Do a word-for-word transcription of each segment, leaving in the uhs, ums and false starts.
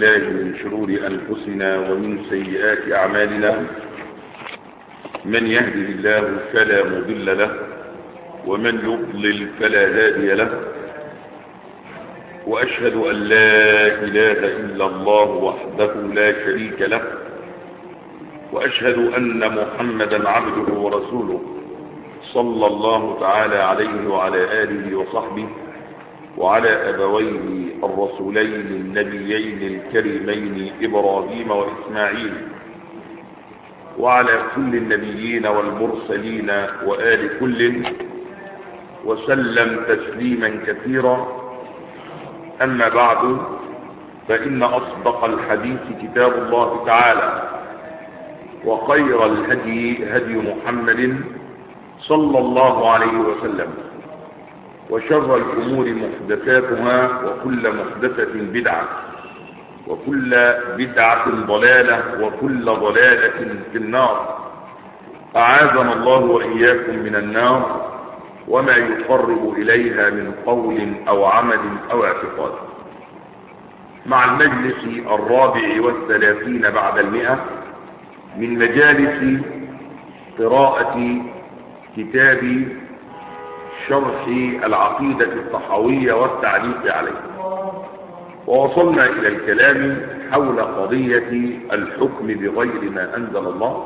بالله من شرور أنفسنا ومن سيئات أعمالنا. من يهده الله فلا مضل له ومن يضلل فلا هادي له، وأشهد أن لا إله إلا الله وحده لا شريك له، وأشهد أن محمدا عبده ورسوله صلى الله تعالى عليه وعلى آله وصحبه وعلى أبويه الرسولين النبيين الكريمين إبراهيم وإسماعيل، وعلى كل النبيين والمرسلين وآل كل، وسلم تسليما كثيرا. أما بعد، فإن أصدق الحديث كتاب الله تعالى، وخير الهدي هدي محمد صلى الله عليه وسلم، وشر الأمور محدثاتها، وكل محدثة بدعة، وكل بدعة ضلالة، وكل ضلالة في النار. أعاذنا الله وإياكم من النار وما يقرب إليها من قول أو عمل أو اعتقاد. مع المجلس الرابع والثلاثين بعد المئة من مجالس قراءة كتاب شرح العقيدة الطحاوية والتعليق عليه، ووصلنا إلى الكلام حول قضية الحكم بغير ما أنزل الله.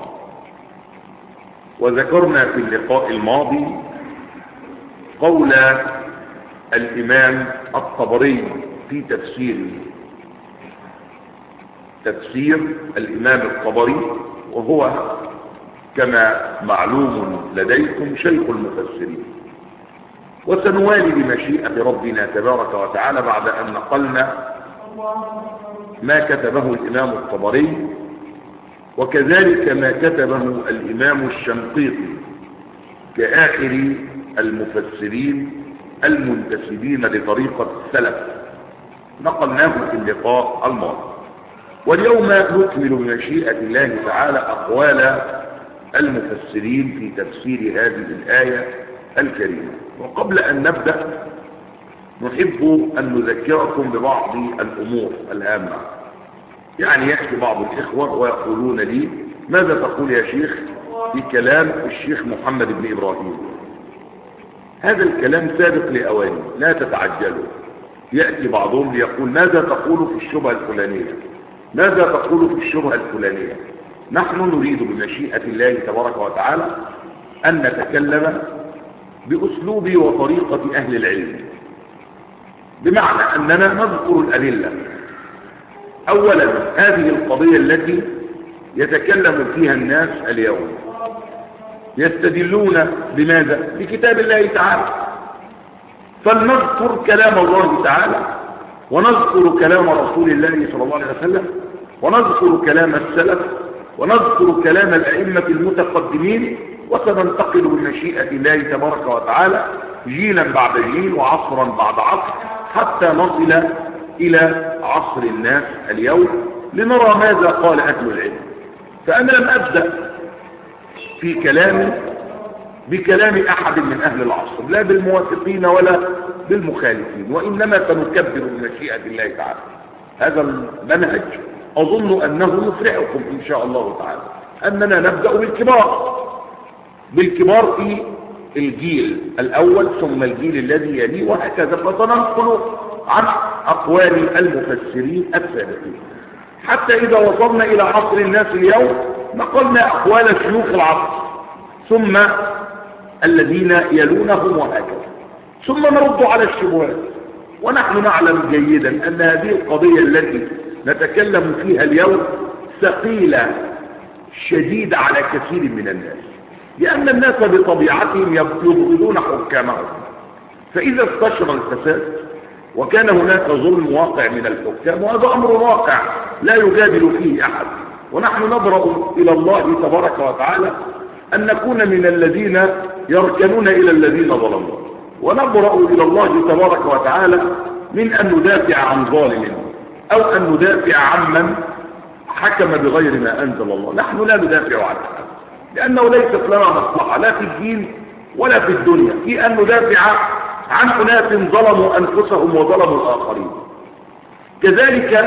وذكرنا في اللقاء الماضي قول الإمام الطبري في تفسيره، تفسير الإمام الطبري، وهو كما معلوم لديكم شيخ المفسرين. وسنوالي بمشيئة ربنا تبارك وتعالى بعد أن نقلنا ما كتبه الإمام الطبري، وكذلك ما كتبه الإمام الشنقيطي كآخر المفسرين المنتسبين لطريقة السلف، نقلناه في اللقاء الماضي. واليوم نكمل بمشيئة الله تعالى أقوال المفسرين في تفسير هذه الآية الكريمة. وقبل أن نبدأ نحب أن نذكركم ببعض الأمور الهامة. يعني يأتي بعض الإخوة ويقولون لي: ماذا تقول يا شيخ في كلام الشيخ محمد بن إبراهيم؟ هذا الكلام سابق لأواني، لا تتعجلوا. يأتي بعضهم ليقول: ماذا تقول في الشبهة الفلانية؟ ماذا تقول في الشبهة الفلانية؟ نحن نريد بمشيئة الله تبارك وتعالى أن نتكلم بأسلوب وطريقة أهل العلم، بمعنى أننا نذكر الأدلة. أولا، هذه القضية التي يتكلم فيها الناس اليوم يستدلون بماذا؟ بكتاب الله تعالى. فلنذكر كلام الله تعالى، ونذكر كلام رسول الله صلى الله عليه وسلم، ونذكر كلام السلف، ونذكر كلام الأئمة المتقدمين، وسننتقل بمشيئة الله تبارك وتعالى جيلا بعد جيل وعصرا بعد عصر حتى نصل إلى عصر الناس اليوم لنرى ماذا قال أهل العلم. فأنا لم أبدأ في كلامي بكلام أحد من أهل العصر، لا بالموافقين ولا بالمخالفين، وإنما سنكبر بمشيئة الله تعالى. هذا المنهج أظن أنه يفرحكم إن شاء الله تعالى، أننا نبدأ بالكبار بالكبار في الجيل الأول ثم الجيل الذي يليه، وهكذا. فسننقل عن أقوال المفسرين السابقين حتى إذا وصلنا إلى عصر الناس اليوم نقلنا أقوال شيوخ العصر ثم الذين يلونهم، وهكذا. ثم نرد على الشبهات. ونحن نعلم جيدا أن هذه القضية التي نتكلم فيها اليوم ثقيلة شديدة على كثير من الناس، لأن الناس بطبيعتهم يبغضون حكامهم. فإذا استشرى الفساد وكان هناك ظلم واقع من الحكام، وهذا أمر واقع لا يجادل فيه أحد، ونحن نبرأ إلى الله تبارك وتعالى أن نكون من الذين يركنون إلى الذين ظلموا، ونبرأ إلى الله تبارك وتعالى من أن ندافع عن ظالم أو أن ندافع عن من حكم بغير ما أنزل الله. نحن لا ندافع عن أحد، لأنه ليست لنا مصلحة لا في الدين ولا في الدنيا في أن ندافع عن أناس ظلموا أنفسهم وظلموا الآخرين. كذلك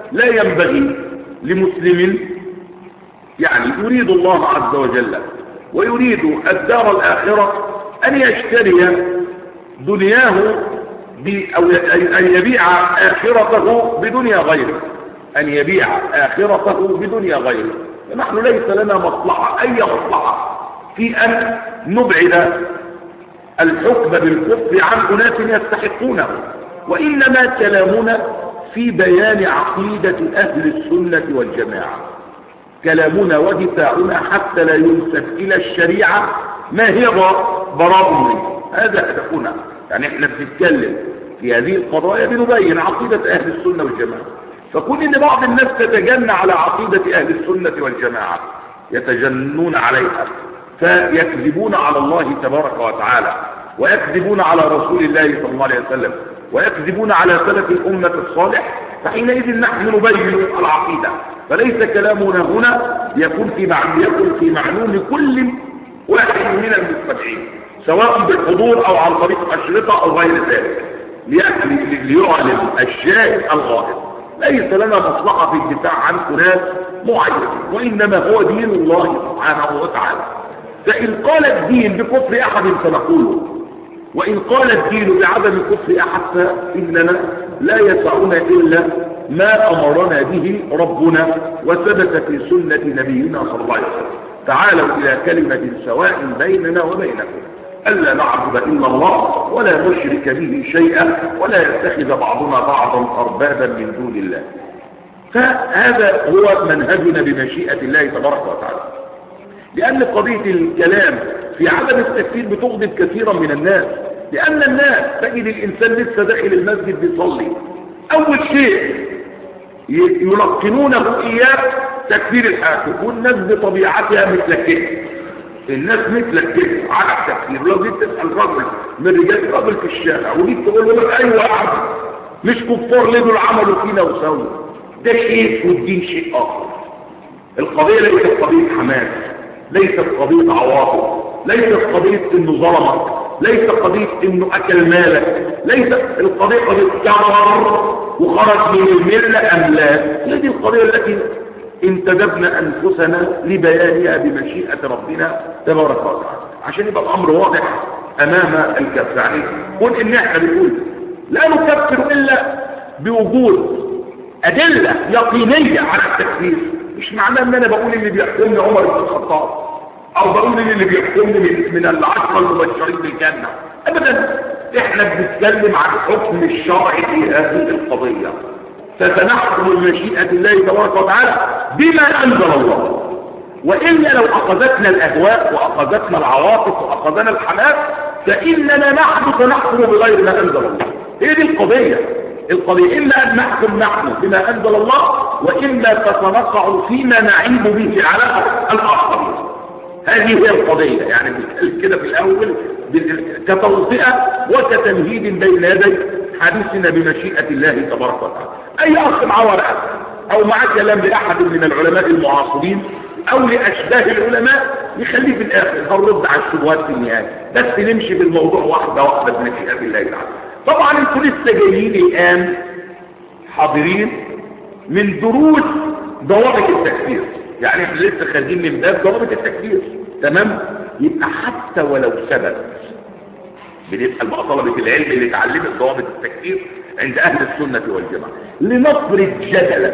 لا ينبغي لمسلم يعني يريد الله عز وجل ويريد الدار الآخرة أن يشتري دنياه أو أن يبيع آخرته بدنيا غيره، أن يبيع آخرته بدنيا غيره. فنحن ليس لنا مصلحة، أي مصلحة في أن نبعد الحكم بالكفر عن أناس يستحقونه، وإنما كلامنا في بيان عقيدة أهل السنة والجماعة، كلامنا ودفاعنا حتى لا ينسب إلى الشريعة ما هي براء منه. هذا هدفنا، يعني احنا بنتكلم في هذه القضايا بنبين عقيدة أهل السنة والجماعة. فكون ان بعض الناس تتجنى على عقيدة أهل السنة والجماعة، يتجنون عليها فيكذبون على الله تبارك وتعالى، ويكذبون على رسول الله صلى الله عليه وسلم، ويكذبون على سلف الأمة الصالح، فحينئذ نحن نبين العقيدة. فليس كلامنا هنا يكون في معنى يكون في معلوم كل واحد من المستمعين، سواء بالحضور أو عن طريق أشرطة أو غير ذلك، ليعلن الشاهد الغائب. ليس لنا مصلحة في الدفاع عن أناس معين، وإنما هو دين الله سبحانه وتعالى. فإن قال الدين بكفر أحد فنقوله، وإن قال الدين بعدم كفر أحد فإننا لا يسعنا إلا ما أمرنا به ربنا وثبت في سنة نبينا صلى الله عليه وسلم. تعالوا إلى كلمة سواء بيننا وبينكم ألا نعبد إلا الله ولا نشرك به شيئا ولا يتخذ بعضنا بعضا أربابا من دون الله. فهذا هو منهجنا بمشيئة الله تبارك وتعالى. لأن قضية الكلام في عدم التكفير بتغضب كثيرا من الناس، لأن الناس تجد الإنسان لسه داخل المسجد بيصلي، أول شيء يلقنونه إياه تكفير الحاكم، والناس بطبيعتها مثل كده، الناس مثل كده على التكفير. لو جيت تسأل رجل من رجال رجل في الشارع وجيت تقول له أيوة أحد مش كفار ليه دول عملوا فينا وسووا، ده شيء والدين شيء آخر. القضية ليست قضية حماس، ليست قضية عواطف، ليست قضية انه ظلمك، ليست قضية انه اكل مالك، ليست القضية قضية كفر وخرج من الملة ام لا. هذه القضية التي انتدبنا انفسنا لبيانها بمشيئة ربنا تبارك وتعالى، عشان يبقى الامر واضح امام الكفر. يعني كون ان احنا بنقول لا نكفر الا بوجود ادلة يقينية على التكفير، مش معناه ان انا بقول اللي بيحكمني عمر بن الخطاب او بقول اللي بيحكمني من, من العشرة المبشرين بالجنة، ابدا. احنا بنتكلم عن حكم الشرع في هذه القضية، فسنحكم بمشيئة الله تبارك وتعالى بما انزل الله. والا لو اخذتنا الاهواء واخذتنا العواطف واخذنا الحماس فاننا نحن سنحكم بغير ما انزل الله. هي دي القضية. القضية إما أن نحكم نحن بما أنزل الله، وإما تتنقع فيما نعيب به على الآخرين. هذه هي القضية. يعني كده في الأول كتوطئة وكتمهيد بين يدي حديثنا بمشيئة الله تبارك وتعالى. أي أخ مع ورقة أو مع كلام لأحد من العلماء المعاصرين أو لأشباه العلماء يخليه في الآخر هنرد على الشبهات في النهاية، بس نمشي بالموضوع واحدة واحدة بمشيئة الله تعالى. طبعا انتوا لسه جايين الآن حاضرين من دروس ضوابط التكفير، يعني احنا لسه خارجين من باب ضوابط التكفير، تمام؟ يبقى حتى ولو ثبت بنسأل بقى طلبة العلم اللي اتعلمت ضوابط التكفير عند أهل السنة والجماعة، لنفرض جدلا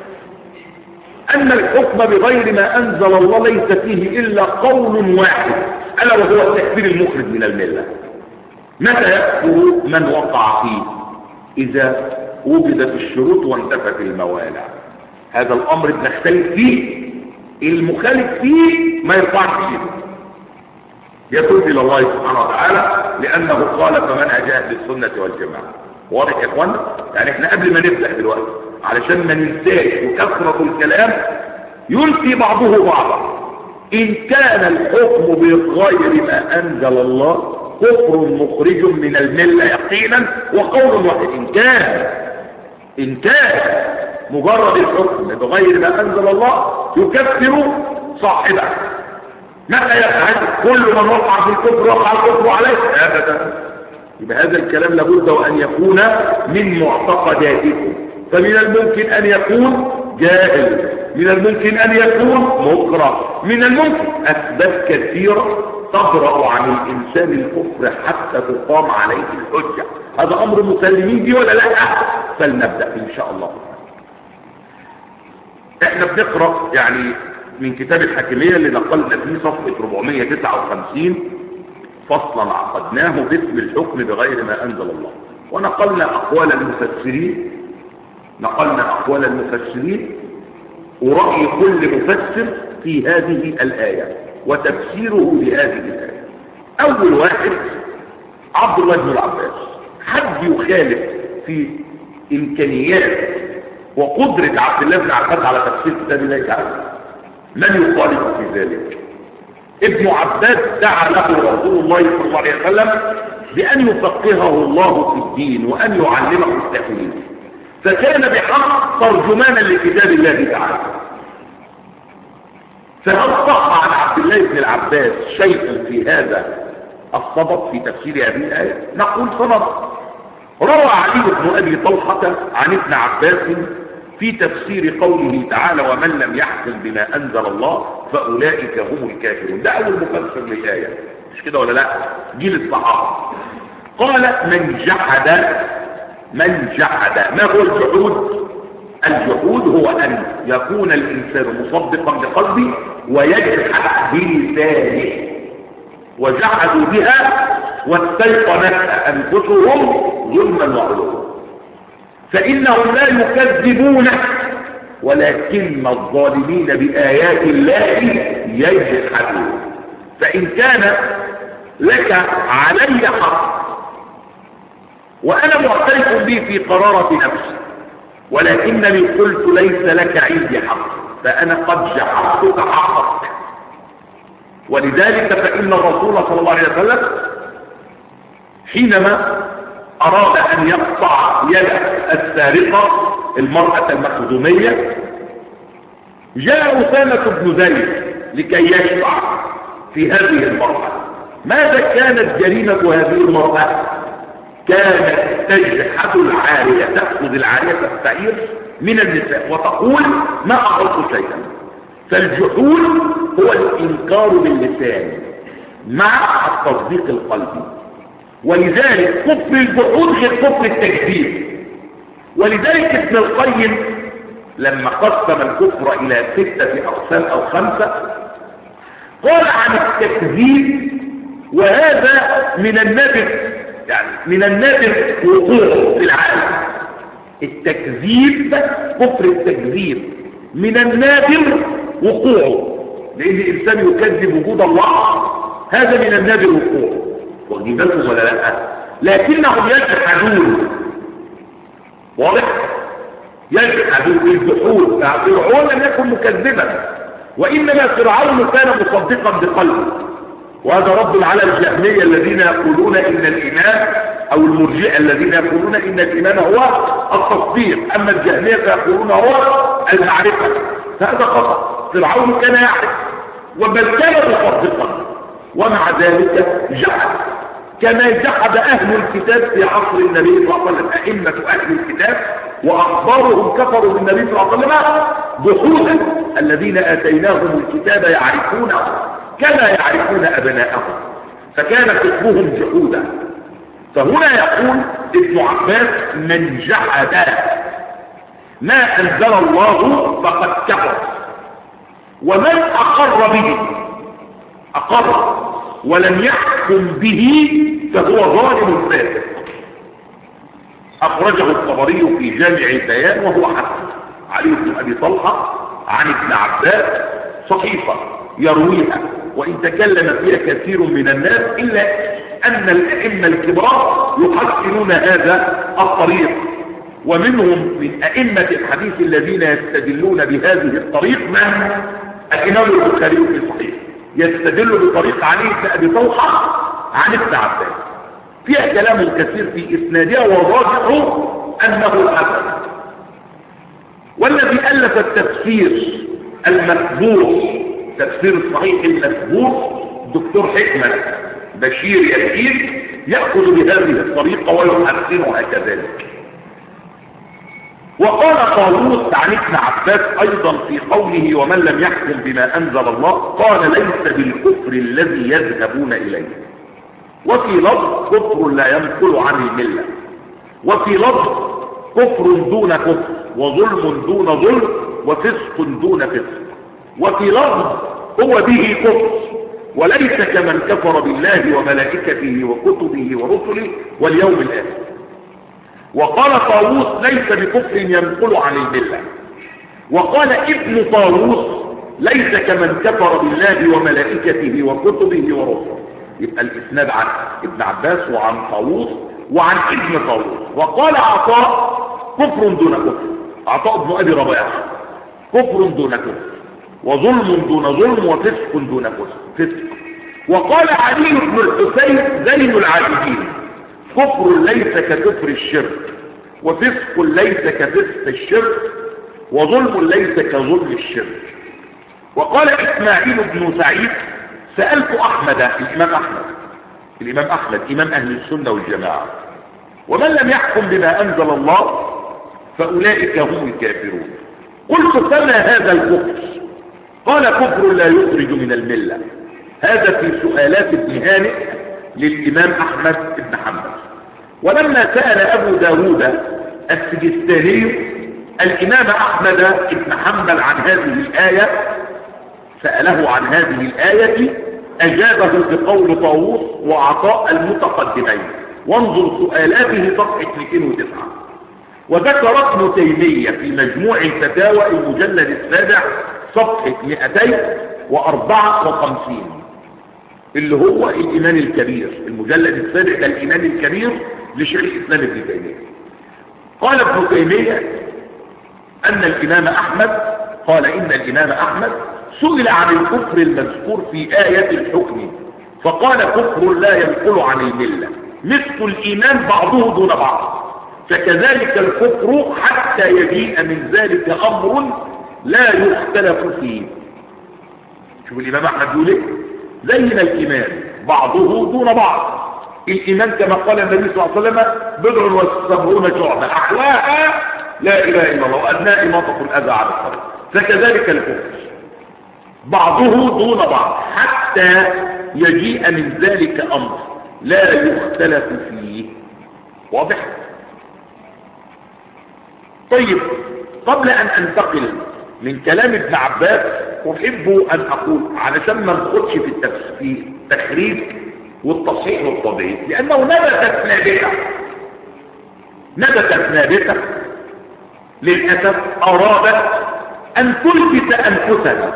أن الحكم بغير ما أنزل الله ليس فيه إلا قول واحد ألا وهو التكفير المخرج من الملة. متى يكفر من وقع فيه؟ إذا وجدت الشروط وانتفت الموانع. هذا الأمر بنختلف فيه، المخالف فيه ما يرفعش فيه، يتوب إلى الله سبحانه وتعالى لأنه قال فمنهج أهل السنة والجماعة. واضح يا إخوان؟ يعني إحنا قبل ما نبدأ دلوقتي علشان ما ننساش وكثرة الكلام ينفي بعضه بعضا. إن كان الحكم بغير ما أنزل الله كفر مخرج من الملة يقينا وقول واحد. إن كان إن كان مجرد الحكم بغير ما أنزل الله يكفر صاحبه. متى يفعل كل من وقع في الكفر وقع الكفر عليه؟ أبدا. يبقى هذا الكلام لابد وأن يكون من معتقداتكم فمن الممكن أن يكون جاهل، من الممكن أن يكون مكره، من الممكن أسباب كثيرة تبرأ عن الإنسان الكفر حتى تقام عليه الحجة. هذا أمر مسلمين به ولا لا؟ فلنبدأ إن شاء الله. احنا بنقرأ يعني من كتاب الحاكمية اللي نقلنا فيه صفحة أربعمائة وتسعة وخمسين فصلا عقدناه باسم الحكم بغير ما أنزل الله، ونقلنا أقوال المفسرين نقلنا أقوال المفسرين ورأي كل مفسر في هذه الآية وتفسيره لهذه الآية. أول واحد عبد الله بن العباس. حد يخالف في إمكانيات وقدرة عبد الله بن العباس على تفسير كتاب الله تعالى؟ من يخالف في ذلك؟ ابن عباس دعا له رسول الله صلى الله عليه وسلم بأن يفقهه الله في الدين وأن يعلمه التأويل، فكان بحق ترجمانا لكتاب الله تعالى. فهل صح عن عبد الله بن العباس شيء في هذا الصدد في تفسير هذه الآية؟ نقول صدد. روى علي بن أبي طلحة عن ابن عباس في تفسير قوله تعالى ومن لم يحكم بما أنزل الله فأولئك هم الكافرون. ده أول مفسر للآية، مش كده ولا لا؟ جيل الصحابة. قال من جحد من جحد. ما هو الجحود؟ الجحود هو أن يكون الإنسان مصدقا بقلبه ويجحد بلسانه، وجحدوا بها واستيقنتها أنفسهم ظلما وعلوا. فإنهم لا يكذبون ولكن الظالمين بآيات الله يجحدون. فإن كان لك علي حق وأنا معترف به في قرارة نفسي، ولكنني قلت ليس لك عندي حق، فأنا قد جحدتك حقك. ولذلك فإن الرسول صلى الله عليه وسلم حينما أراد أن يقطع يد السارقة المرأة المخزومية جاء أسامة بن زيد لكي يشفع في هذه المرأة. ماذا كانت جريمة هذه المرأة؟ كانت تجحد العارية، تأخذ العارية السعير من النساء وتقول ما أعرف شيئا. فالجحود هو الإنكار باللسان مع التصديق القلبي، ولذلك كفر الجحود غير كفر التكذيب. ولذلك ابن القيم لما قسم الكفر إلى ستة أقسام أو خمسة قال عن التكذيب، وهذا من النادر، يعني من النادر وقوعه في العالم. التكذيب كفر التكذيب من النادر وقوعه، لأن الإنسان يكذب وجود الله، هذا من النادر وقوعه. واخدين بالكم ولا لا؟ لكنهم يجحدون، واضح؟ يجحدون بالجحود. فرعون لم يكن مكذبا، وإنما فرعون كان مصدقا بقلبه. وهذا رد على الجهمية الذين يقولون إن الإيمان، أو المرجئة الذين يقولون إن الإيمان هو التصديق، أما الجهمية فيقولون هو المعرفة. فهذا خطأ. فرعون كان يعرف وبل كان مصدقا، ومع ذلك جحد كما جحد أهل الكتاب في عصر النبي صلى الله عليه وسلم. أئمة أهل الكتاب وأخبارهم كفروا بالنبي صلى الله عليه وسلم جحودا. الذين آتيناهم الكتاب يعرفونه كما يعرفون أبناءهم، فكان كفرهم جحودا. فهنا يقول ابن عباس من جحد ما أنزل الله فقد كفر، ومن أقر به أقر ولم يحكم به فهو ظالم فاسق. أخرجه الطبري في جامع البيان وهو حسن. علي بن أبي طلحة عن ابن عباس صحيفة يرويها، وإن تكلم فيها كثير من الناس إلا أن الأئمة الكبار يحسنون هذا الطريق. ومنهم من أئمة الحديث الذين يستدلون بهذه الطريق من الإمام البخاري في صحيح، يستدل بطريق علي بن أبي طلحة عن ابن عباس، فيها كلام كثير في إسنادها، والراجح أنه حسن. والذي ألف التفسير المثبوت، تفسير الصحيح المثبوت، دكتور حكمة بشير ياسين، يأخذ بهذه الطريقة ويحسنها كذلك. وقال طاووس عن ابن عباس أيضا في قوله ومن لم يحكم بما أنزل الله قال ليس بالكفر الذي يذهبون إليه، وفي لفظ كفر لا ينقل عن الملة، وفي لفظ كفر دون كفر وظلم دون ظلم وفسق دون فسق، وفي لفظ هو به كفر وليس كمن كفر بالله وملائكته وكتبه ورسله واليوم الآخر. وقال طاووس ليس بكفر ينقل عن الملة. وقال ابن طاووس ليس كمن كفر بالله وملائكته وكتبه ورسله. يبقى الاسناد عن ابن عباس وعن طاووس وعن ابن طاووس. وقال عطاء كفر دون كفر، عطاء بن ابي رباح كفر دون كفر وظلم دون ظلم وفسق دون فسق. وقال علي بن الحسين زين العابدين كفر ليس ككفر الشرك وفسق ليس كفسق الشرك وظلم ليس كظلم الشرك. وقال اسماعيل بن سعيد سألت احمد الامام احمد الامام احمد امام اهل السنة والجماعة ومن لم يحكم بما انزل الله فاولئك هم الكافرون. قلت فما هذا الكفر؟ قال كفر لا يخرج من الملة. هذا في سؤالات ابن هانئ للامام احمد بن حنبل. ولما سأل ابو داود السجستاني الامام احمد بن حنبل عن هذه الاية سأله عن هذه الآية أجابه بقول طاووس وعطاء المتقدمين. وانظر سؤالاته صفحة مئتين وتسعة. وذكر ابن تيمية في مجموع الفتاوى المجلد السابع صفحة مئتين وأربعة وخمسين اللي هو الإيمان الكبير. المجلد السابع ده الإيمان الكبير لشيخ الإسلام ابن تيمية. قال ابن تيمية أن الإمام أحمد قال إن الإمام أحمد سئل عن الكفر المذكور في آية الحكم فقال كفر لا ينقل عن الملة مثل الإيمان بعضه دون بعض، فكذلك الكفر حتى يجيء من ذلك أمر لا يختلف فيه. شوف الإمام أحمد يقول ايه؟ زين الإيمان بعضه دون بعض. الإيمان كما قال النبي صلى الله عليه وسلم بضع وسبعون شعبة أحلاها لا إله إلا الله وأدناها إماطة الأذى على الطريق، فكذلك الكفر بعضه دون بعض حتى يجيء من ذلك أمر لا يختلف فيه. واضح؟ طيب، قبل أن أنتقل من كلام ابن عباس أحب أن أقول علشان ما نخدش في التفسير التخريج والتصحيح والتضعيف، لأنه نبتت نابتة نبتت نابتة للأسف أرادت أن تلفت أنفسنا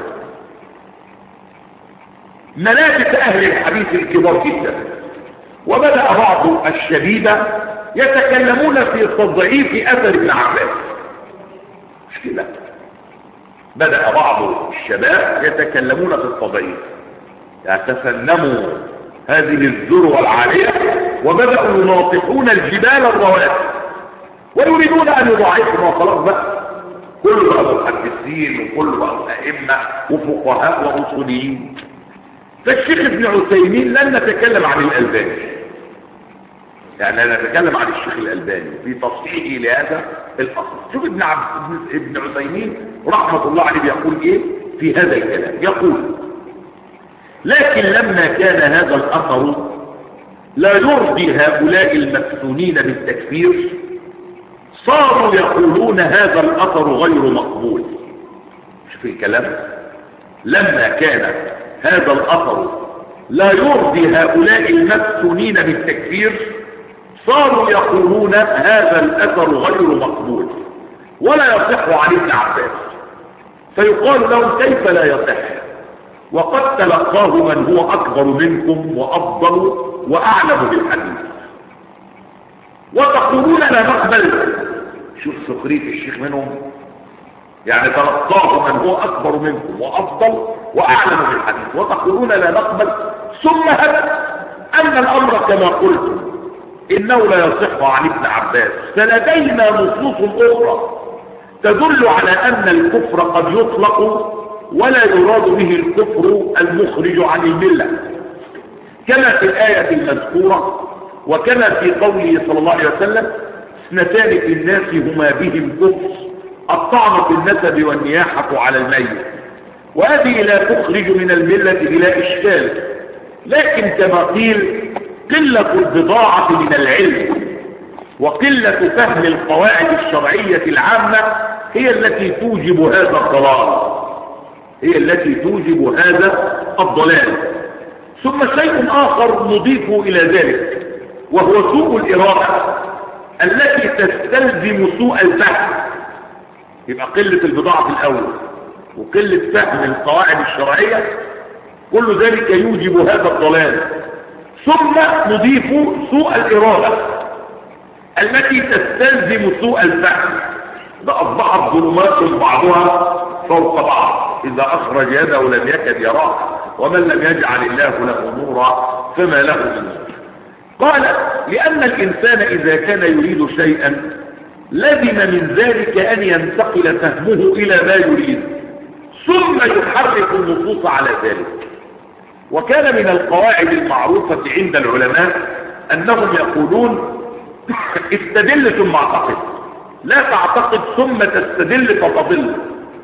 منابت أهل الحديث الكبار جدا. وبدأ بعض الشبيبة يتكلمون في تضعيف أثر ابن عباس. مش كده؟ بدأ بعض الشباب يتكلمون في التضعيف، يتفنموا هذه الذروة العالية وبدأوا يناطحون الجبال الرواسي ويريدون أن يضاعفوا. خلاص بقى كل بقى محدثين وكل بقى أئمة وفقهاء وأصوليين. فالشيخ ابن عثيمين لن نتكلم عن الألباني، يعني أنا نتكلم عن الشيخ الألباني في تصحيحه لهذا الأصل. شوف ابن عبد ابن عثيمين رحمة الله عليه يقول إيه في هذا الكلام. يقول: لكن لما كان هذا الأثر لا يرضي هؤلاء المفتونين بالتكفير صاروا يقولون هذا الأثر غير مقبول. شوف الكلام، لما كان هذا الأثر لا يرضي هؤلاء المفتونين بالتكفير صاروا يقولون هذا الأثر غير مقبول ولا يصح عن ابن عباس، فيقال لهم كيف لا يصح وقد تلقاه من هو أكبر منكم وأفضل وأعلم بالحديث، وتقولون لا نقبل. شوف سخرية الشيخ منهم، يعني تلقاه من هو أكبر منكم وأفضل وأعلم بالحديث وتقولون لا نقبل، ثم هب أن الأمر كما قلتم إنه لا يصح عن ابن عباس، فلدينا نصوص أخرى تدل على أن الكفر قد يطلق ولا يراد به الكفر المخرج عن الملة، كما في الآية المذكورة وكما في قوله صلى الله عليه وسلم: اثنتان في الناس هما بهم كفر الطعن في النسب والنياحة على الميت، وهذه لا تخرج من الملة بلا إشكال، لكن كما قيل قلة البضاعة من العلم وقلة فهم القواعد الشرعية العامة هي التي توجب هذا الضلال، هي التي توجب هذا الضلال. ثم شيء آخر نضيف إلى ذلك، وهو سوء الإرادة التي تستلزم سوء الفهم. يبقى قلة البضاعة في الأول وقلة فهم القواعد الشرعية، كل ذلك يوجب هذا الضلال. ثم نضيف سوء الإرادة التي تستلزم سوء الفهم، ده أصبحت ظلمات بعضها فوق بعض، إذا أخرج يده لم يكد يراها، ومن لم يجعل الله له نورا فما له من نور. قال لأن الإنسان إذا كان يريد شيئا لزم من ذلك أن ينتقل فهمه إلى ما يريد ثم يحرك النصوص على ذلك. وكان من القواعد المعروفة عند العلماء أنهم يقولون استدل ثم اعتقد، لا تعتقد ثم تستدل فتضل،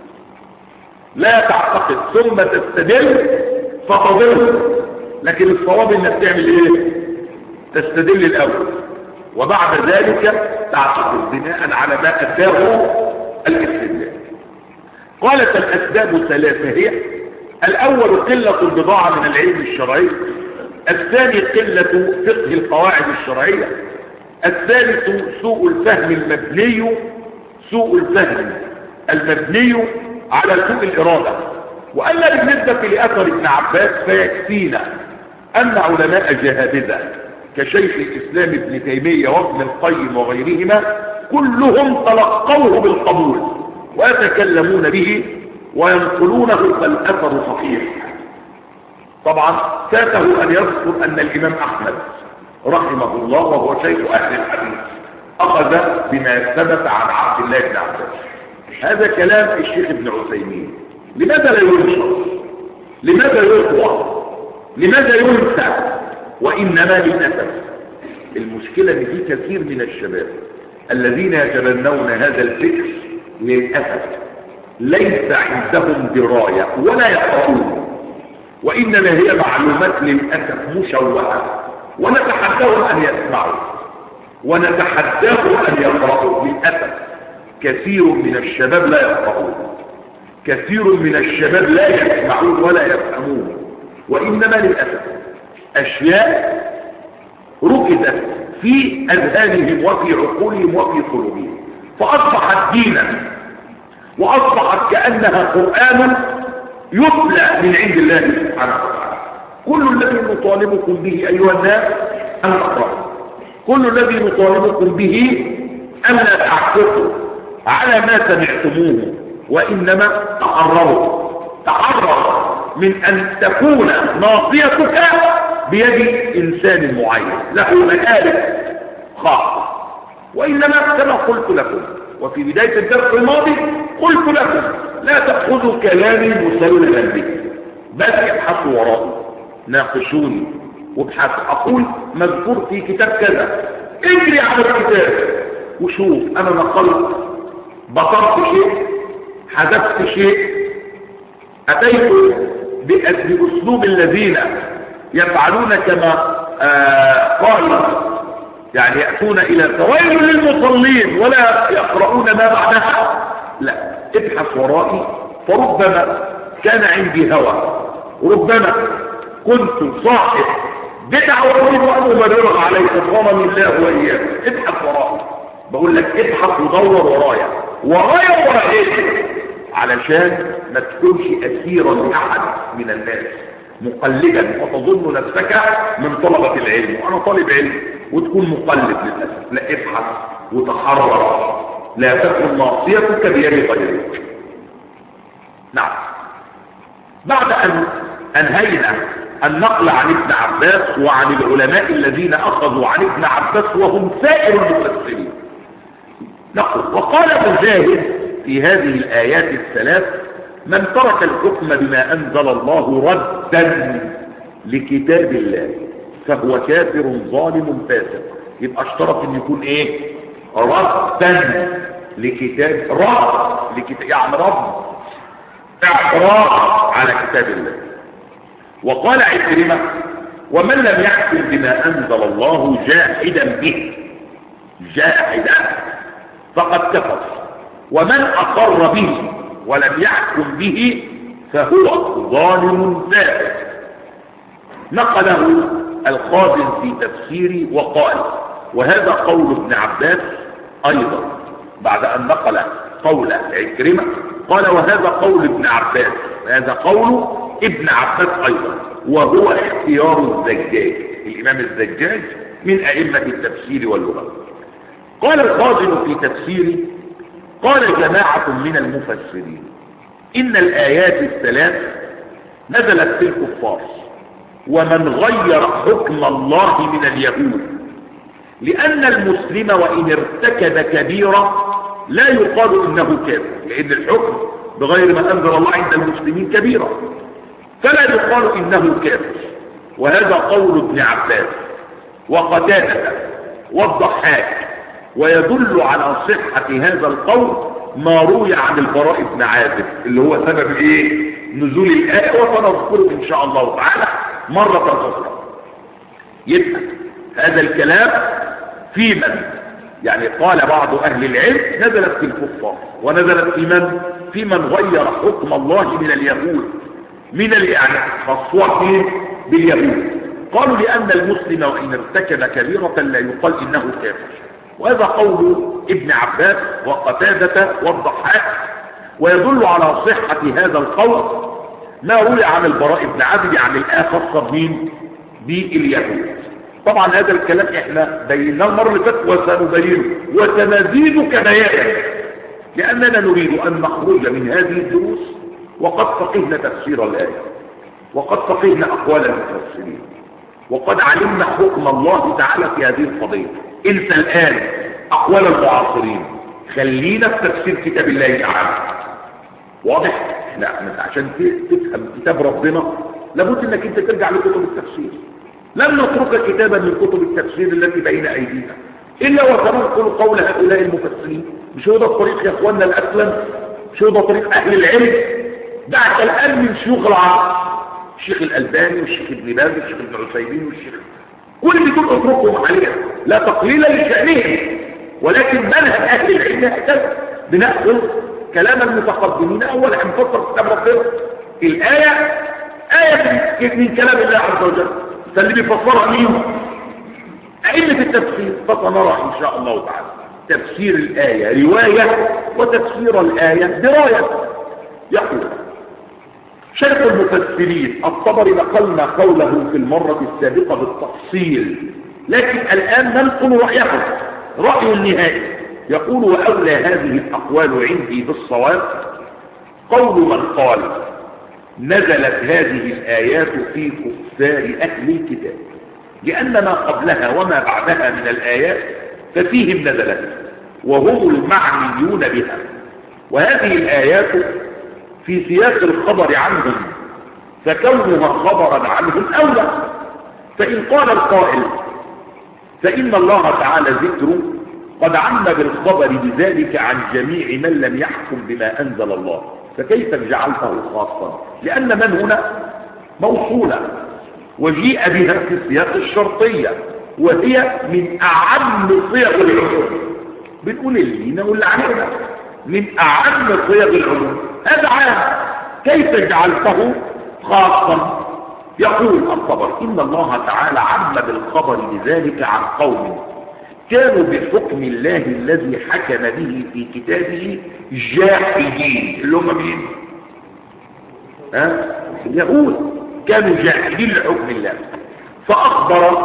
لا تعتقد ثم تستدل فتضل، لكن الصواب انك تعمل ايه؟ تستدل الاول وبعد ذلك تعتقد بناء على ما اتاه الاستدلال. قالت الاسباب ثلاثه هي: الاول قله البضاعه من العلم الشرعي، الثاني قله فقه القواعد الشرعيه، الثالث سوء الفهم المبني سوء الفهم المبني على سوء الإرادة. وألا بالنسبة لأثر ابن عباس فيكفينا أن علماء جهابذة كشيخ الإسلام ابن تيمية وابن القيم وغيرهما كلهم تلقوه بالقبول ويتكلمون به وينقلونه، فالأثر صحيح. طبعا فاته أن يذكر أن الإمام أحمد رحمه الله وهو شيخ أهل الحديث أخذ بما ثبت عن عبد الله بن عباس. هذا كلام الشيخ ابن عثيمين. لماذا لا ينشر؟ لماذا يطوى؟ لماذا ينسى؟ وإنما للأسف المشكلة ان في كثير من الشباب الذين يتبنون هذا الفكر للأسف ليس عندهم دراية ولا يقرؤون، وإنما هي معلومات للأسف مشوهة، ونتحداهم أن يسمعوا ونتحداهم أن يقرأوا. للأسف كثير من الشباب لا يقرؤون، كثير من الشباب لا يسمعون ولا يفهمون، وإنما للأسف أشياء ركزت في أذهانهم وفي عقولهم وفي قلوبهم فأصبحت دينا وأصبحت كأنها قرآن يتلى من عند الله سبحانه وتعالى. كل الذي نطالبكم به أيها الناس أن تقرأوا، كل الذي نطالبكم به أن لا تعكفوا على ما سمعتموه، وإنما تحرروا تحرر من أن تكون ناصيتك بيد إنسان معين له مآلف خاصة، وإنما كما قلت لكم وفي بداية الدرس الماضي قلت لكم لا تأخذوا كلامي مسلما به، بل ابحثوا ورائي، ناقشوني وابحثوا. أقول مذكور في كتاب كذا، اجري على الكتاب وشوف أنا نقلت، بطرت شيء، حذفت شيء، أتيت بأسلوب الذين يفعلون كما آه قال، يعني يأتون إلى فويل للمصلين ولا يقرؤون ما بعدها. لا، ابحث ورائي، فربما كان عندي هوى، ربما كنت صاحب بدعة وأريد أن أبرر عليك ضمن الله وإياك. ابحث ورائي، بقول لك ابحث ودور ورايا ورايا ورايا، علشان ما تكونش أسيرا لأحد من الناس مقلدا وتظن نفسك من طلبة العلم، وأنا طالب علم وتكون مقلد للأسف. لا، ابحث وتحرر، لا تكن ناصيتك بيد غيرك. نعم، بعد أن أنهينا النقل عن ابن عباس وعن العلماء الذين أخذوا عن ابن عباس وهم سائر المفسرين، نقول: وقال مجاهد في هذه الآيات الثلاث: من ترك الحكم بما أنزل الله ردا لكتاب الله فهو كافر ظالم فاسق. يبقى اشترط ان يكون ايه؟ ردا لكتاب رب لكتاب يعني رب اعتراض على كتاب الله. وقال عكرمة ومن لم يحكم بما أنزل الله جاحدا به جاحدا فقد كفر، ومن أقر به ولم يحكم به فهو ظالم فاسق. نقله الخازن في تفسيره وقال وهذا قول ابن عباس أيضا، بعد أن نقل قول عكرمة قال وهذا قول ابن عباس، هذا قول ابن عباس أيضا، وهو اختيار الزجاج الإمام الزجاج من أئمة التفسير واللغة. قال الخازن في تفسيره قال جماعة من المفسرين إن الآيات الثلاث نزلت في الكفار ومن غير حكم الله من اليهود، لأن المسلم وإن ارتكب كبيرة لا يقال إنه كافر، لأن الحكم بغير ما أنزل الله عند المسلمين كبيرة فلا يقال إنه كافر. وهذا قول ابن عباس وقتادة والضحاك، ويدل على صحة هذا القول ما روي عن البراء بن عازب اللي هو سبب ايه نزول الآية، وسنذكره إن شاء الله تعالى مرة أخرى. يبقى هذا الكلام في من يعني قال بعض أهل العلم نزلت في الكفار ونزلت في من في من غير حكم الله من اليهود، من يعني خصوصا باليهود. قالوا لأن المسلم وإن ارتكب كبيرة لا يقال إنه كافر، وهذا قول ابن عباس وقتادة والضحاك. ويدل على صحة هذا القول ما روي عن البراء بن عازب عن الآية خاصة بمين؟ باليهود. طبعا هذا الكلام احنا بيناه المرة اللي فاتت وسنبينه وسنزيد كبيانا، لأننا نريد أن نخرج من هذه الدروس وقد فقهنا تفسير الآية، وقد فقهنا أقوال المفسرين، وقد علمنا حكم الله تعالى في هذه القضية. انسى الآن أقوال المعاصرين، خلينا في تفسير كتاب الله تعالى. واضح؟ لا عشان تفهم كتاب ربنا لابد انك انت ترجع لكتب التفسير. لن نترك كتابا من كتب التفسير التي بين ايدينا الا وسننقل قول هؤلاء المفسرين. مش هو ده الطريق يا اخواننا الاسلم؟ مش هو ده طريق اهل العلم؟ دعك الان من شيوخ العصر، الشيخ الالباني والشيخ ابن باز والشيخ ابن عثيمين والشيخ كل دول اتركهم عليها، لا تقليلا لشأنهم، ولكن منهج اهل العلم هكذا. بنأخذ كلام المتقدمين اولا نفسر كتاب ربنا. الآية آية من كلام الله عز وجل، فاللي بيفسرها مين؟ أئمة التفسير. فسنرى إن شاء الله تعالى تفسير الآية رواية وتفسير الآية دراية. يقول شيخ المفسرين الطبري نقلنا قوله في المرة السابقة بالتفصيل، لكن الآن ننقل رأيه رأي النهائي. يقول وأولى هذه الأقوال عندي بالصواب قول من قال نزلت هذه الآيات في كفار أهل الكتاب، لأن ما قبلها وما بعدها من الآيات ففيهم نزلت وهم المعنيون بها، وهذه الآيات في سياق الخبر عنهم فكونها خبرا عنهم أولى. فإن قال القائل فإن الله تعالى ذكره قد عم بالخبر بذلك عن جميع من لم يحكم بما أنزل الله، فكيف جعلته خاصا؟ لأن من هنا موصولة وجيء بها في سياق الشرطية، وهي من أعم صيغ العموم. بنقول اللينا واللي علينا من أعم صيغ العموم، هذا عام، كيف جعلته خاصا؟ يقول الخبر إن الله تعالى عم بالخبر بذلك عن قوم كانوا بحكم الله الذي حكم به في كتابه جاحدين، اللي هم مين؟ ها؟ اليهود كانوا جاحدين لحكم الله، فأخبر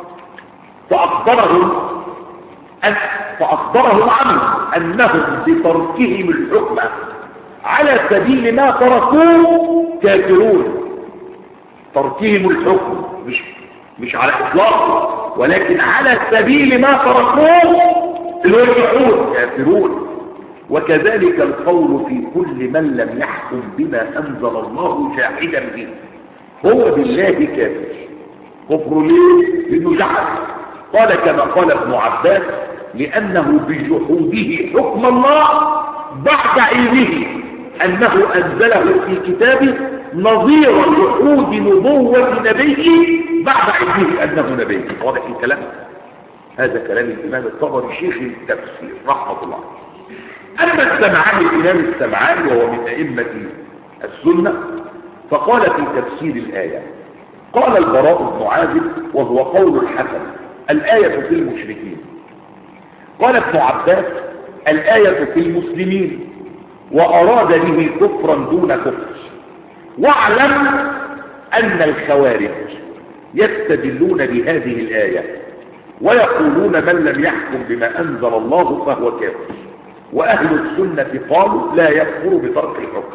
فأخبرهم أن فأخبرهم عنه أنهم بتركهم الحكم على سبيل ما تركوه كافرون. تركهم الحكم مش مش على إطلاقه، ولكن على سبيل ما تركوه الوحيدون كافرون. وكذلك القول في كل من لم يحكم بما أنزل الله جاحدا به، هو بالله كافر. كفر ليه؟ لأنه جحد. قال كما قال ابن عباس لأنه بجحوده حكم الله بعد علمه أنه أنزله في كتابه نظير جحود نبوة نبيه بعد علمه أنه نبي. واضح الكلام؟ هذا كلام الإمام الطبري شيخ التفسير رحمة الله. أما السمعاني الإمام السمعاني وهو من أئمة السنة فقال في تفسير الآية، قال البراء بن عازب وهو قول الحسن الآية في المشركين، قال ابن عباس الآية في المسلمين، وأراد به كفرا دون كفر. واعلم أن الخوارج يستدلون بهذه الآية ويقولون من لم يحكم بما أنزل الله فهو كافر، وأهل السنة قالوا لا يكفر بترك الحكم.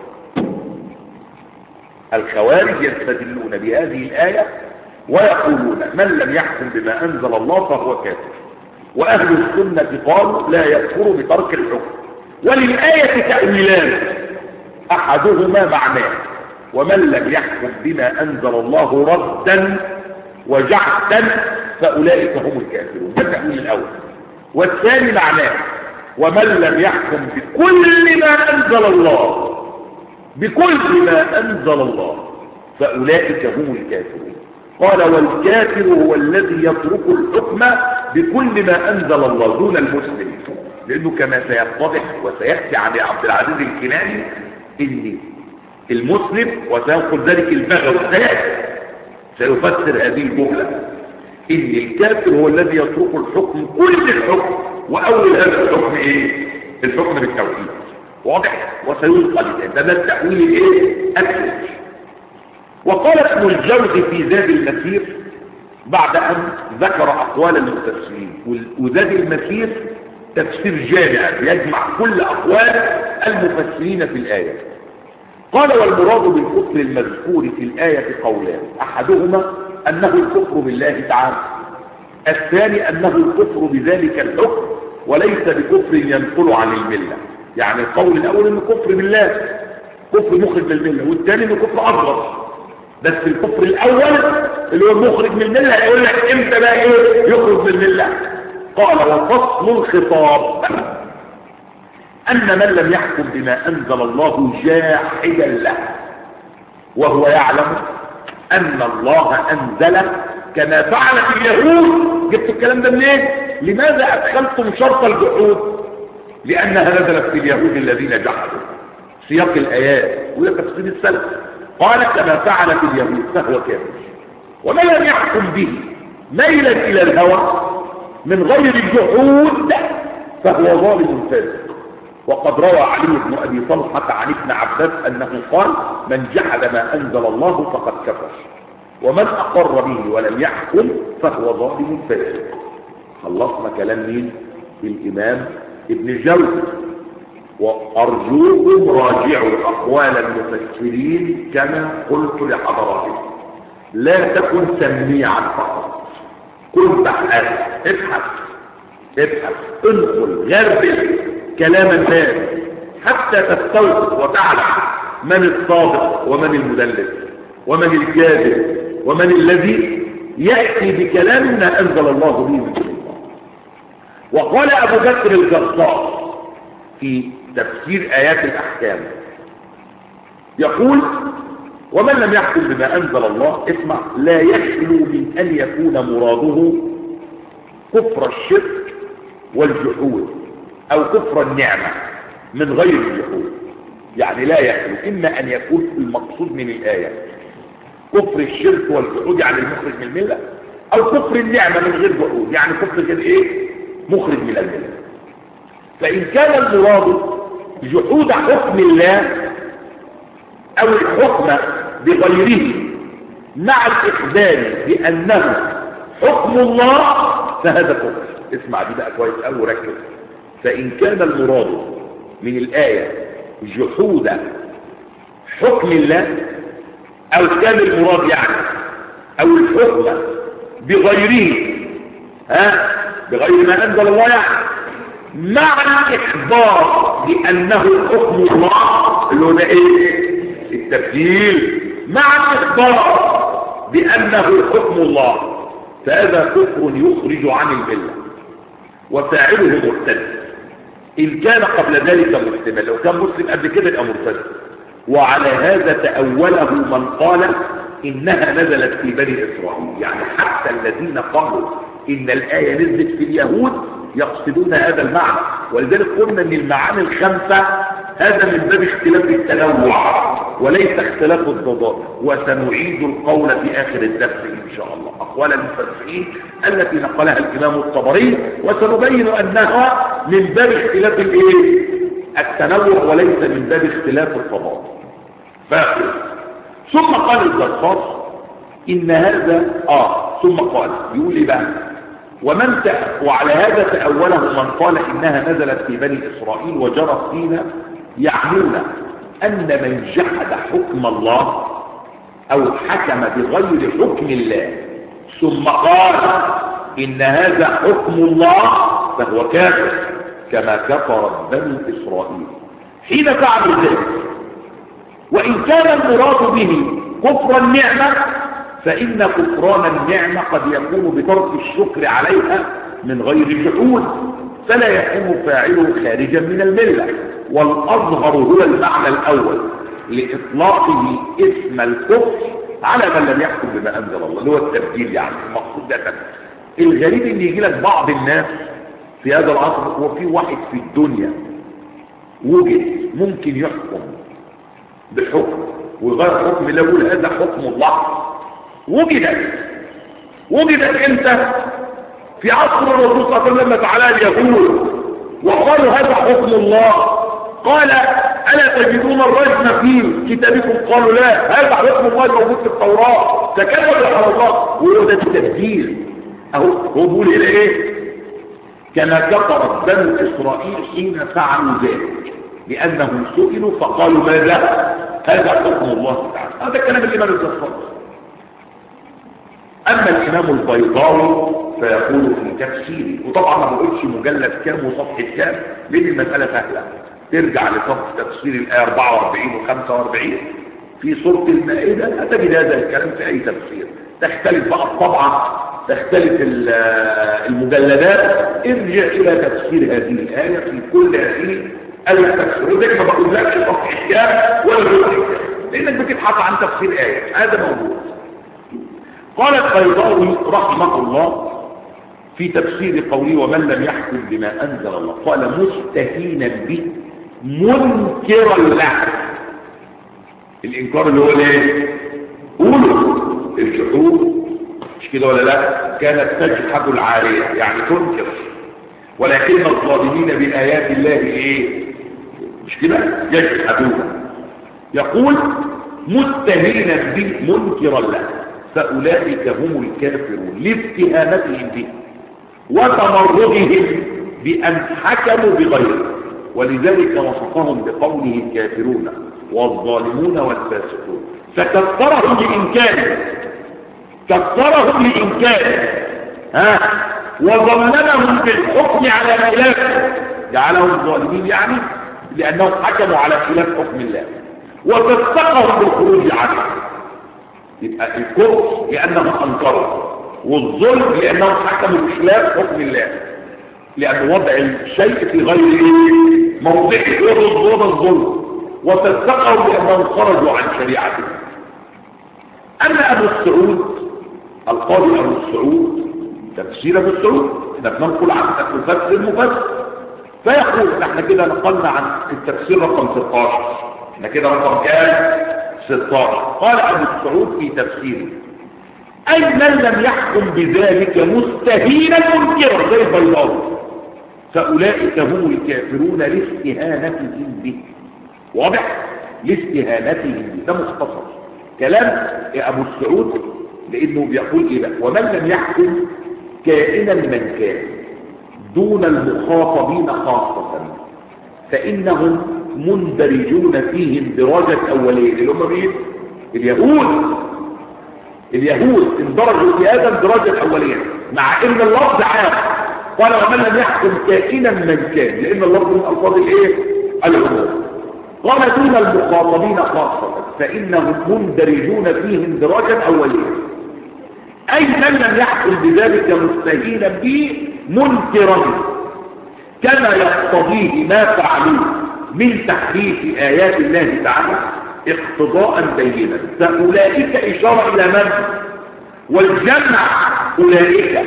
الخوارج يستدلون بهذه الآية ويقولون من لم يحكم بما أنزل الله فهو كافر، وأهل السنة قالوا لا يكفر بترك الحكم. وللآية تأويلان أحدهما معناه ومن لم يحكم بما أنزل الله ردا وجعدا فأولئك هم الكافرون، ده التأويل الأول. والثاني معناه ومن لم يحكم بكل ما أنزل الله بكل ما أنزل الله فأولئك هم الكافرون. قال والكافر هو الذي يترك الحكم بكل ما أنزل الله دون المسلم، لأنه كما سيتضح وسيأتي عن عبد العزيز الكناني إن المسلم وسينقل ذلك البغوي سيأتي سيفسر هذه الجملة إن الكافر هو الذي يترك الحكم كل الحكم، وأول هذا الحكم إيه؟ الحكم بالتوحيد. واضح؟ وسينقل ده ده التأويل الإيه؟ أكثر. وقال ابن الجوزي في زاد المسير بعد أن ذكر أقوال المفسرين، وزاد المسير تفسير جامع يجمع كل أقوال المفسرين في الآية. قال والمراد بالكفر المذكور في الآية قولان، أحدهما أنه الكفر بالله تعالى، الثاني أنه الكفر بذلك الحكم وليس بكفر ينقل عن الملة. يعني القول الأول أنه كفر بالله كفر مخرج من الملة، والثاني أنه كفر أصغر. بس الكفر الأول اللي هو المخرج من الملة يقول لك إمتى بقى إيه يخرج من الملة. قال وفصل الخطاب أن من لم يحكم بما أنزل الله جاحدا له وهو يعلم أن الله أنزل كما فعلت اليهود. جبت الكلام ده منين؟ لماذا أدخلتم شرط الجحود؟ لأنها نزلت في اليهود الذين جحدوا. سياق الآيات وهي تفسير السلف. قال كما فعلت اليهود فهو كافر، ومن لم يحكم به ميلا إلى الهوى من غير الجحود فهو ظالم فاسق. وقد روى علي بن أبي طلحة عن ابن عباس أنه قال من جحد ما أنزل الله فقد كفر، ومن أقر به ولم يحكم فهو ظالم فاسق. خلصنا كلام مين؟ الإمام ابن الجوزي. وأرجوكم راجعوا أقوال المفسرين كما قلت لحضراتكم، لا تكن سميعا فقط، كن بحث ابحث ابحث انقل غربل كلام الناس حتى تستوقف وتعلم من الصادق ومن المدلس ومن الكاذب ومن الذي يأتي بكلام ما أنزل الله به من سلطان. وقال أبو بكر الجصاص في تفسير آيات الأحكام يقول ومن لم يحكم بما أنزل الله اسمع لا يخلو من أن يكون مراده كفر الشرك والجحود أو كفر النعمة من غير الجحود. يعني لا يخلو إما أن يكون المقصود من الآية كفر الشرك والجحود يعني المخرج من الملة، أو كفر النعمة من غير جحود يعني كفر كده إيه مخرج من الملة. فإن كان المراد جحود حكم الله أو الحكم بغيره مع الإخبار بأنه حكم الله فهذا كفر. اسمع دي بقى كويس أوي وركز. فإن كان المراد من الآية جحود حكم الله أو كان المراد يعني أو الحكم بغيره ها بغير ما أنزل الله يعني مع الإخبار بأنه حكم الله اللي هو ده إيه التبديل مع الإخبار بأنه حكم الله فهذا كفر يخرج عن الملة. وفاعله مرتد إن كان قبل ذلك مسلما. لو كان مسلم قبل كده يبقى مرتد. وعلى هذا تأوله من قال إنها نزلت في بني إسرائيل، يعني حتى الذين قالوا إن الآية نزلت في اليهود يقصدون هذا المعنى. ولذلك قلنا أن المعاني الخمسة هذا من باب اختلاف التنوع وليس اختلاف الضدات. وسنعيد القول في آخر الدرس إن شاء الله أقوال المفسرين التي نقلها الإمام الطبري، وسنبين أنها من باب اختلاف الايه؟ التنوع وليس من باب اختلاف الضدات. فاقل. ثم قال الزرقاش إن هذا آه ثم قال يقول بقى ومن تأ... وعلى هذا تأوله من قال إنها نزلت في بني إسرائيل وجرت فينا، يعنون أن من جحد حكم الله أو حكم بغير حكم الله ثم قال إن هذا حكم الله فهو كافر كما كفرت بني إسرائيل حين فعلوا ذلك. وإن كان المراد به كفر النعمة فإن كفران النعمة قد يكون بترك الشكر عليها من غير جحود، فلا يكون فاعله خارجا من الملة. والأظهر هو المعنى الأول لإطلاقه اسم الكفر على من لم يحكم بما أنزل الله، اللي هو التبديل. يعني المقصود ده الغريب ان يجي لك بعض الناس في هذا العصر، هو في واحد في الدنيا وجد ممكن يحكم بالحكم ويغير حكم الله يقول هذا حكم الله. وجدت وجدت انت في عصر الرسول صلى الله عليه وسلم تعالى اليهود وقالوا هذا حكم الله، قال ألا تجدون الرجم في كتابكم؟ قالوا لا، هذا حكم الله موجود في التوراة، تكلموا على الله. وهو ده التبديل. اهو هو بيقول هنا ايه؟ كما كفرت بنو اسرائيل حين فعلوا ذلك لانهم سئلوا فقالوا ماذا؟ هذا حكم الله تعالى. هذا كلام الامام الزرقاش. اما الامام البيضاوي فيقول في تفسيره، وطبعا ما بقولش مجلد كام وصفحه كام لان المساله سهله، ترجع لصفحه تفسير الايه أربعة وأربعين وخمسة وأربعين في سوره المائده هتجد هذا الكلام في اي تفسير. تختلف بقى الطبعه، تختلف المجلدات، ارجع الى تفسير هذه الايه في كل هذه التفسير. وذلك ما بقولكش صفحه كام ولا ربع كام لانك بتبحث عن تفسير ايه، هذا موجود. قال البيضاوي رحمه الله في تفسير قوله ومن لم يحكم بما انزل الله، قال مستهينا به منكرا له. الانكار اللي هو ايه؟ قولوا الجحود، مش كده ولا لا؟ كانت تجحد العارية يعني تنكر، ولكن الظالمين بآيات الله ايه؟ مش كده؟ يجحدون. يقول مستهينا به منكرا له، فأولئك هم الكافرون لافتهامتهم به وتمردهم بأن حكموا بغيره، ولذلك وصفهم بقوله الكافرون والظالمون والفاسقون، فكفرهم لإنكاره كفرهم لإنكاره ها وظلمهم بالحكم على خلافه، جعلهم ظالمين يعني لأنهم حكموا على خلاف حكم الله، وفسقهم بالخروج عنه. يبقى الكفر لأنهم أنكروا، والظلم لأنهم حكموا بخلاف حكم الله، لأن وضع الشيء في غير موضعه غير الظلم، وفسقهم لأنهم خرجوا عن شريعته. أما أبو السعود القاضي أبو السعود تفسير أبو السعود احنا بننقل عن المفسر المفسر، فيقول احنا كده نقلنا عن التفسير رقم ستة عشر، احنا كده رقم كام؟ ستة عشر. قال أبو السعود في تفسيره أي من لم يحكم بذلك مستهينا منكرا زي البيضاوي فأولئك هم الكافرون لاستهانتهم به. واضح؟ لاستهانتهم به. ده مختصر كلام أبو السعود، لأنه بيقول إيه بقى؟ ومن لم يحكم كائنا من كان دون المخاطبين خاصة فإنهم مندرجون فيهم درجة أولية، اللي هم مين؟ اليهود. اليهود اندرجوا في هذا الدرجة الأولية، مع إن اللفظ عام. قال ومن لم يحكم كائنا من كان، لأن اللفظ من ألفاظ الإيه؟ العموم. قال دون المخاطبين خاصة فإنهم مندرجون فيهم درجة أولية، أي من لم يحكم بذلك مستهينا به منكرا كما يقتضيه ما فعلوه من تحريف آيات الله تعالى اقتضاء بينا، فأولئك إشارة إلى من؟ والجمع أولئك،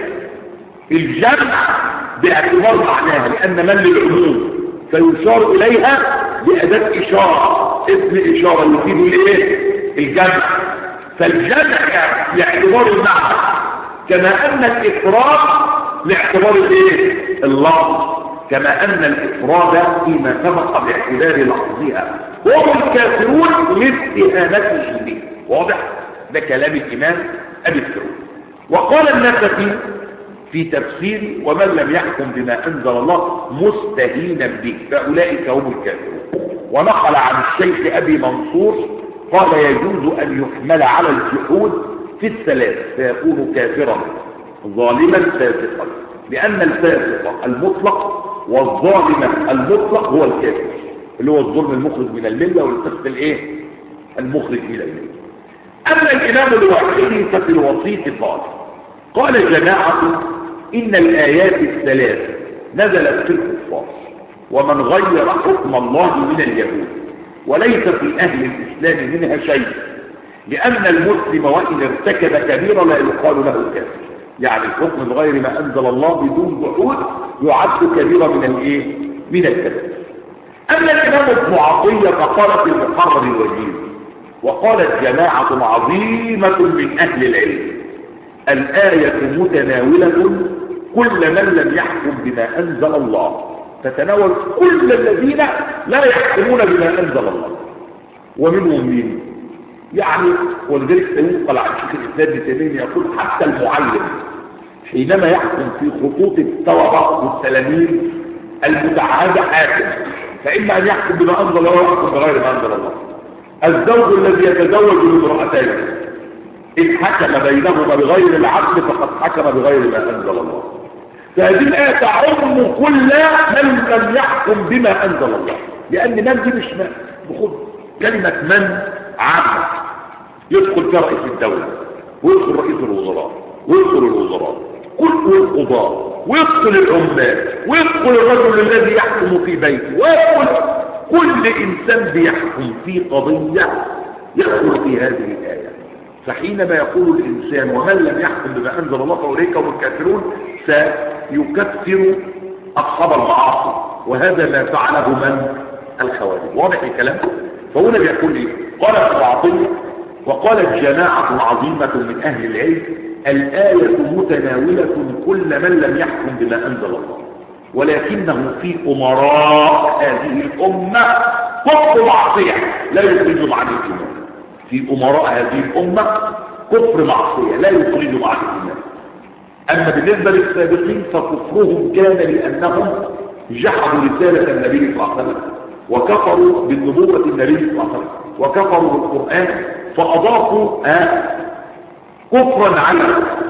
الجمع باعتبار معناها، لأن من للعموم فيشار إليها بأداة إشارة، اسم إشارة يفيد الايه؟ الجمع. فالجمع لاعتبار المعنى، كما أن الإفراد لاعتبار الايه؟ اللفظ، كما أن الإفراد فيما سبق باعتبار لفظها. هم الكافرون لاستهانتهم به. واضح؟ ده كلام الإمام أبي السعود. وقال النسفي في تفسير ومن لم يحكم بما أنزل الله مستهينا به فأولئك هم الكافرون. ونقل عن الشيخ أبي منصور قال يجوز أن يحمل على الجحود في الثلاث فيكون كافرا ظالما فاسقا، لأن الفاسق المطلق والظالم المطلق هو الكافر، اللي هو الظلم المخرج من الملة والفسق الايه؟ المخرج من الملة. أما الإمام الواحدي ففي الوسيط قال قال جماعة إن الآيات الثلاث نزلت في الكفار ومن غير حكم الله من اليهود، وليس في أهل الإسلام منها شيء، لأن المسلم وإن ارتكب كبيرة لا يقال له كافر، يعني الحكم بغير ما أنزل الله بدون جحود يعد كبيرة من الايه؟ من الكبائر. أما الإمام ابن عطية فقال في المحرر الوجيز وقالت جماعة عظيمة من أهل العلم الآية متناولة كل من لم يحكم بما أنزل الله، تتناول كل الذين لا يحكمون بما أنزل الله. ومنهم مين؟ يعني ولذلك سينقل عن شيخ الإسلام ابن تيمية يقول حتى المعلم حينما يحكم في خطوط الطلبة والتلاميذ المتعهدة حاكم، فإما أن يحكم بما أنزل الله ويحكم بغير ما أنزل الله. الزوج الذي يتزوج بامرأتين إن حكم بينهما بغير العدل فقد حكم بغير ما أنزل الله. فهذه الآية تعم كل من لم يحكم بما أنزل الله، لأن من دي مش من بخد كلمة من عامة يدخل فيها رئيس الدولة ويدخل رئيس الوزراء ويدخل الوزراء كل القضاء ويدخل العمال ويدخل الرجل الذي يحكم في بيته ويدخل كل إنسان بيحكم في قضية يدخل في هذه الآية. فحينما يقول الإنسان ومن لم يحكم بما أنزل الله فأولئك هم الكافرون سيكفر أصحاب المعاصي، وهذا ما فعله من؟ الخوارج. واضح الكلام؟ فهنا بيقول لي قال ابن عطية وقالت جماعة عظيمة من أهل العلم الآية متناولة كل من لم يحكم بما أنزل الله، ولكنه في أمراء هذه الأمة كفر معصية لا يخرجهم عن الإيمان. في أمراء هذه الأمة كفر معصية لا يخرجهم عن الإيمان. أما بالنسبة للسابقين فكفرهم كان لأنهم جحدوا رسالة النبي صلى الله عليه وسلم وكفروا بالنبوة النبي صلى الله عليه وسلم وكفروا بالقرآن فأضافوا آه كفرا على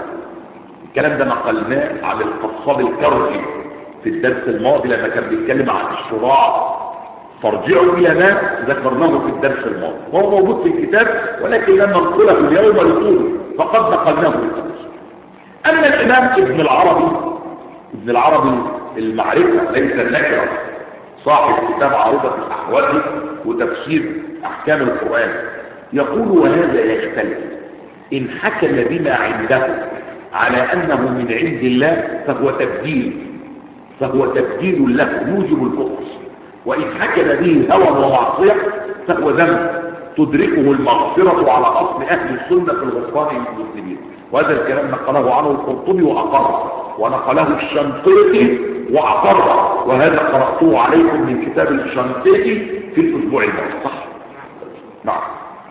الكلام ده نقلناه عن القصاب الكرجي في الدرس الماضي لما كان بيتكلم عن الشراع، فارجعوا إلى ما ذكرناه في الدرس الماضي وهو موجود في الكتاب، ولكن لما نقله اليوم لطول فقد نقلناه للدرس. أما الإمام ابن العربي ابن العربي المعرفة ليس النكرة صاحب كتاب عارضة الأحوال وتفسير أحكام القرآن يقول وهذا يختلف إن حكم بما عنده على أنه من عند الله فهو تبديل فهو تبديل له يوجب الكفر، وإن حكم به هوى ومعصية فهو ذنب تدركه المغفرة على أصل أهل السنة في الغفران للمسلمين. وهذا الكلام نقله عنه القرطبي وأقر، ونقله الشنقيطي وأقر، وهذا قرأته عليكم من كتاب الشنقيطي في الأسبوع الماضي. صح؟ نعم.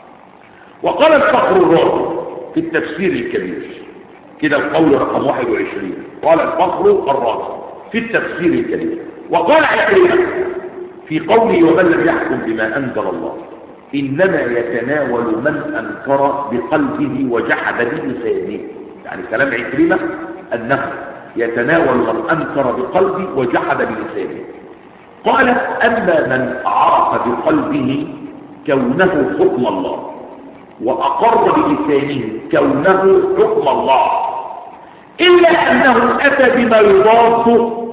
وقال الفخر الرازي في التفسير الكبير كده القول رقم واحد وعشرين، قال الفخر الرازي في التفسير الكبير وقال عكرمة في قوله ومن لم يحكم بما أنزل الله إنما يتناول من أنكر بقلبه وجحد بلسانه. يعني كلام عكرمة أنه يتناول من أنكر بقلبه وجحد بلسانه. قال أما من عرف بقلبه كونه حكم الله وأقر بلسانه كونه حكم الله إلا أنه أتى بما يضاده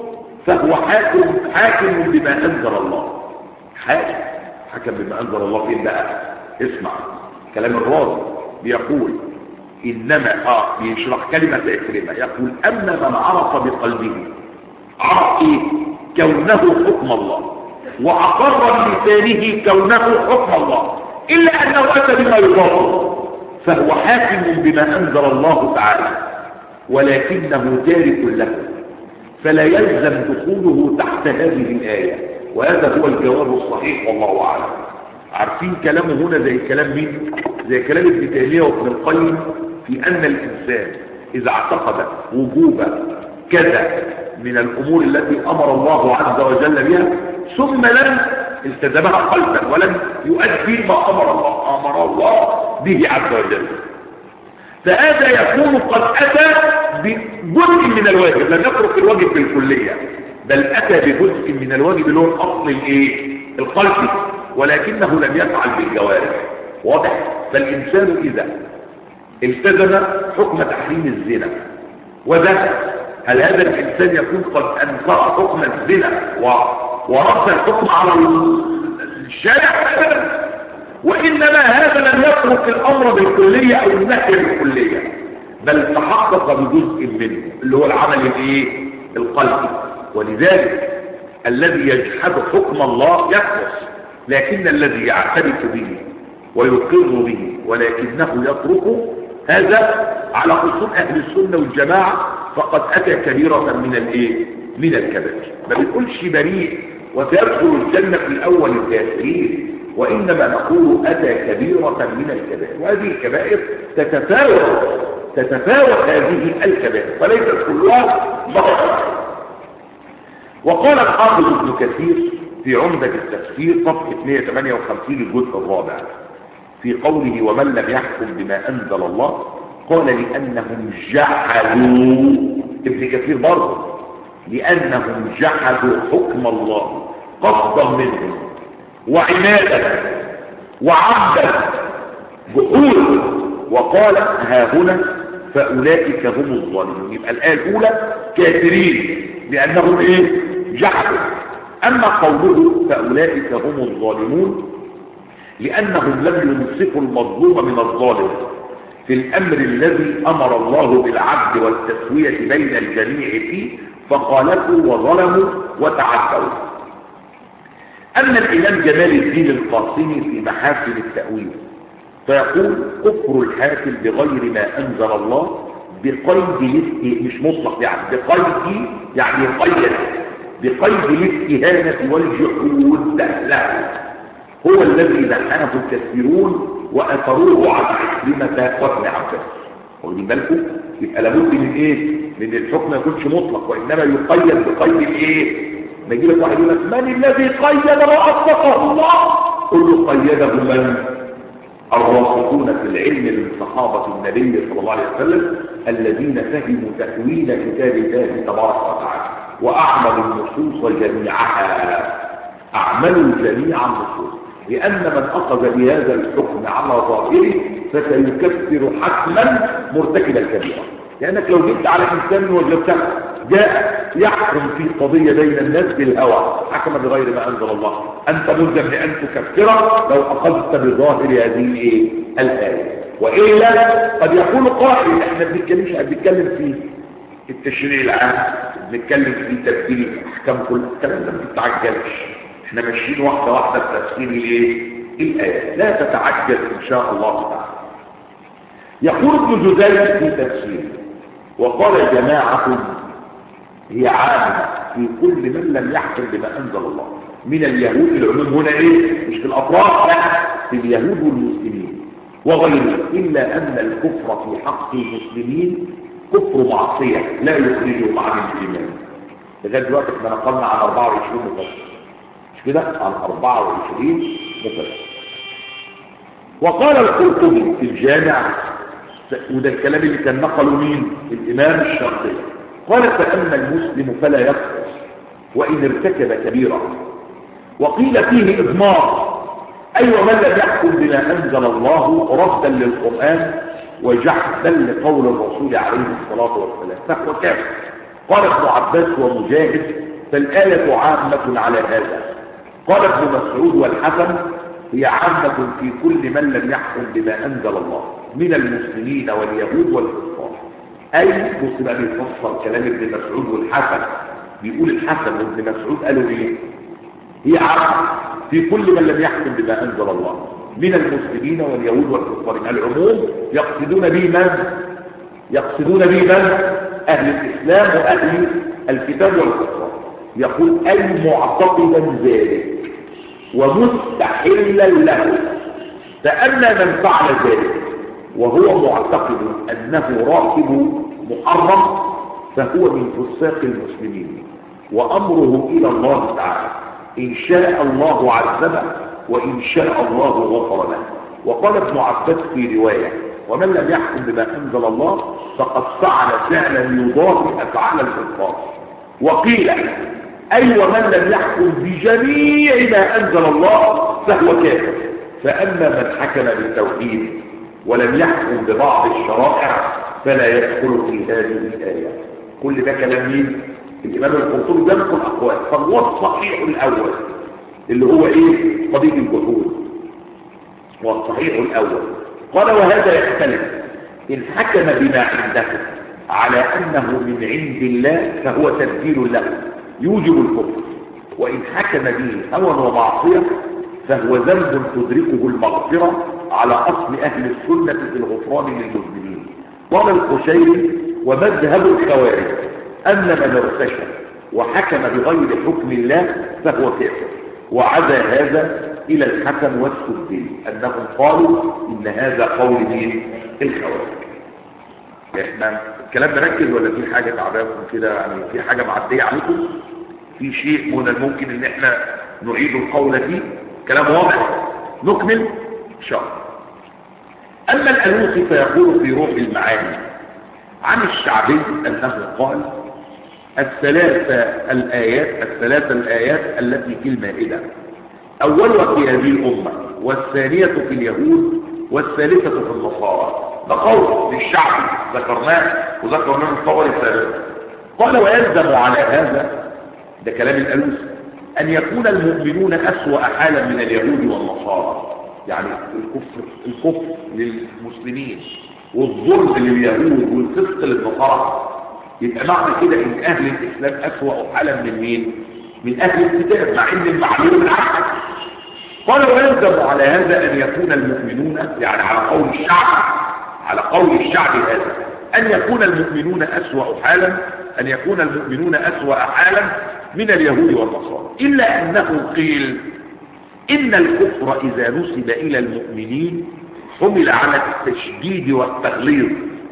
فهو حاكم حاكم بما أنزل الله. حاكم حكم بما أنزل الله فين بقى؟ اسمع كلام الرازي بيقول إنما آه بيشرح كلمة إكرمة يقول أما من عرف بقلبه عرف إيه؟ كونه حكم الله، وأقر بلسانه كونه حكم الله، إلا أنه أتى بما يضاف، فهو حاكم بما أنزل الله تعالى ولكنه تارك له، فلا يلزم دخوله تحت هذه الآية. وهذا هو الجواب الصحيح والله أعلم. عارفين كلامه هنا زي كلام مين؟ زي كلام ابن تيمية وابن القيم في أن الإنسان إذا اعتقد وجوب كذا من الأمور التي أمر الله عز وجل بها ثم لم التزمها قلبا ولم يؤدي ما أمر الله أمر الله به عز وجل، فهذا يكون قد أتى بجزء من الواجب، لم يترك الواجب بالكلية، بل أتى بجزء من الواجب اللي هو الأصل الإيه؟ القلبي، ولكنه لم يفعل بالجوارح. واضح؟ فالإنسان إذا التزم حكم تحريم الزنا وذهب، هل هذا الإنسان يكون قد أنكر حكم الزنا ورد الحكم على الشارع؟ أبدا، وإنما هذا لم يترك الأمر بالكلية أو النهي بالكلية، بل تحقق بجزء منه اللي هو العمل الايه؟ القلبي. ولذلك الذي يجحد حكم الله يكفر، لكن الذي يعترف به ويقر به ولكنه يتركه هذا على اصول اهل السنه والجماعه فقد اتى كبيره من الايه؟ من الكبائر. ما بنقولش بريء وتدخل الجنه في الاول الكافرين، وانما نقول اتى كبيره من الكبائر، وهذه الكبائر تتفاوت تتفاوت هذه الكبائر فليست كلها ضرر. وقال الحافظ ابن كثير في عمدة التفسير صفحة مئة وثمانية وخمسين الجزء الرابع في قوله ومن لم يحكم بما أنزل الله، قال لأنهم جحدوا، ابن كثير برضه لأنهم جحدوا حكم الله قصدا منهم وعنادا وعمدا جحود. وقال ها هنا فأولئك هم الظالمون. يبقى الآية الأولى كافرين لأنهم إيه؟ جحدوا. أما قوله فأولئك هم الظالمون لأنهم لم ينصفوا المظلوم من الظالم في الأمر الذي أمر الله بالعدل والتسوية بين الجميع فيه، فخالفوا وظلموا وتعدوا. أما الإمام جمال الدين القاسمي في محاسن التأويل فيقول كفر الحاكم بغير ما أنزل الله بقيد الاستهانة، مش مطلق يعني، بقيد يعني يقيد بقيد الاستهانة والجحود له، هو الذي لعنه الكثيرون وأثروه على عكرمة وابن عباس. واخدين بالكم؟ يبقى لابد من ايه؟ من الحكم ما يكونش مطلق، وإنما يقيد بقيد الايه؟ ما يجي لك واحد يقول لك من الذي قيد ما أطلقه الله؟ قل له قيده من؟ الراسخون في العلم من صحابة النبي صلى الله عليه وسلم الذين فهموا تأويل كتاب الله تبارك وتعالى وأعملوا النصوص جميعها، أعملوا جميع النصوص، لأن من أخذ بهذا الحكم على ظاهره فسيكفر حتما مرتكب الكبيرة. لأنك لو جئت على إنسان وجدته جاء يحكم في قضية بين الناس بالهوى حكم بغير ما أنزل الله، أنت ملزم بأن تكفره لو أخذت بظاهر هذه إيه؟ الآية. وإلا قد يكون قائل احنا بنتكلمش بنتكلم في التشريع العام، بنتكلم في تفسير الأحكام، كل الكلام ده ما تتعجلش، احنا ماشيين واحدة واحدة في تفسير الايه؟ الآية، لا تتعجل إن شاء الله تعالى. يقول ابن جزيل في تفسيره وقال جماعة هي عامة في كل من لم يحكم بما أنزل الله من اليهود، العموم هنا ايه؟ مش في الأطراف، لا، في اليهود والمسلمين وغيرهم، إلا أن الكفر في حق المسلمين كفر معصية لا يخرجهم عن الإيمان. لغاية دلوقتي احنا نقلنا عن أربعة وعشرين مفسر، مش كده؟ عن أربعة وعشرين مفسر. وقال القرطبي في الجامع، وده الكلام اللي كان نقله مين؟ الإمام الشافعي، قال فأما المسلم فلا يكفر وإن ارتكب كبيرة. وقيل فيه إضمار، أي أيوة من لم يحكم بما أنزل الله ردا للقرآن وجحدا لقول الرسول عليه الصلاة والسلام فهو كافر. قال ابن عباس ومجاهد فالآية عامة على هذا. قال ابن مسعود والحسن هي عامة في كل من لم يحكم بما أنزل الله من المسلمين واليهود والكفار. أي بص بقى بيفسر كلام ابن مسعود والحسن، بيقول الحسن وابن مسعود قالوا ايه؟ هي عامة في كل من لم يحكم بما أنزل الله من المسلمين واليهود والكفار. العموم يقصدون به من؟ يقصدون به من؟ أهل الإسلام وأهل الكتاب والكفار. يقول أي معتقدا ذلك ومستحلا له، فأن من فعل ذلك وهو معتقد أنه راكب محرم فهو من فساق المسلمين، وأمره إلى الله تعالى، إن شاء الله عذبه وإن شاء الله غفر له. وقال ابن عباس في رواية: ومن لم يحكم بما أنزل الله فقد فعل فعلا يضاهي أفعال الكفار. وقيل أي ومن لم يحكم بجميع ما أنزل الله فهو كافر. فأما من حكم بالتوحيد ولم يحكم ببعض الشرائع فلا يدخل في هذه الآية. كل ده كلام مين؟ الإمام القرطبي ده نقل أقوال. فهو الصحيح الأول اللي هو إيه؟ قضية الجحود، هو الصحيح الأول. قال: وهذا يختلف إن حكم بما عنده على أنه من عند الله فهو تبديل له يوجب الكفر، وإن حكم به هوى ومعصية فهو ذنب تدركه المغفرة على أصل أهل السنة في الغفران للمذنبين. قال القشيري: ومذهب الخوارج أن من ارتشى وحكم بغير حكم الله فهو كافر. وعزى هذا إلى الحكم والسدي أنهم قالوا إن هذا قول مين؟ الخوارج. احنا الكلام ده ركز ولا في حاجة تعبانكم كده؟ يعني في حاجة معدية عليكم؟ في شيء من الممكن ان احنا نعيد القول فيه؟ كلام واضح؟ نكمل ان شاء الله. اما الالوسي فيقول في روح المعاني عن الشعبي انه قال: الثلاثة الايات الثلاثة الايات التي في المائدة اولها في هذه الامة، والثانية في اليهود، والثالثة في النصارى. ده قول للشعبي ذكرناه وذكرناه من الصور الثالثة. قال: ويلزم على هذا، ده كلام الألوسي، أن يكون المؤمنون أسوأ حالا من اليهود والنصارى. يعني الكفر الكفر للمسلمين والظلم لليهود والفسق للنصارى. يبقى معنى كده ان اهل الاسلام اسوأ حالا من مين؟ من اهل الكتاب، مع ان المعلوم العكس. قال: ويلزم على هذا ان يكون المؤمنون، يعني على قول الشعب على قول الشعب هذا ان يكون المؤمنون اسوأ حالا ان يكون المؤمنون اسوأ حالا من اليهود والنصارى، الا انه قيل ان الكفر اذا نسب الى المؤمنين حمل على التشديد والتغليظ،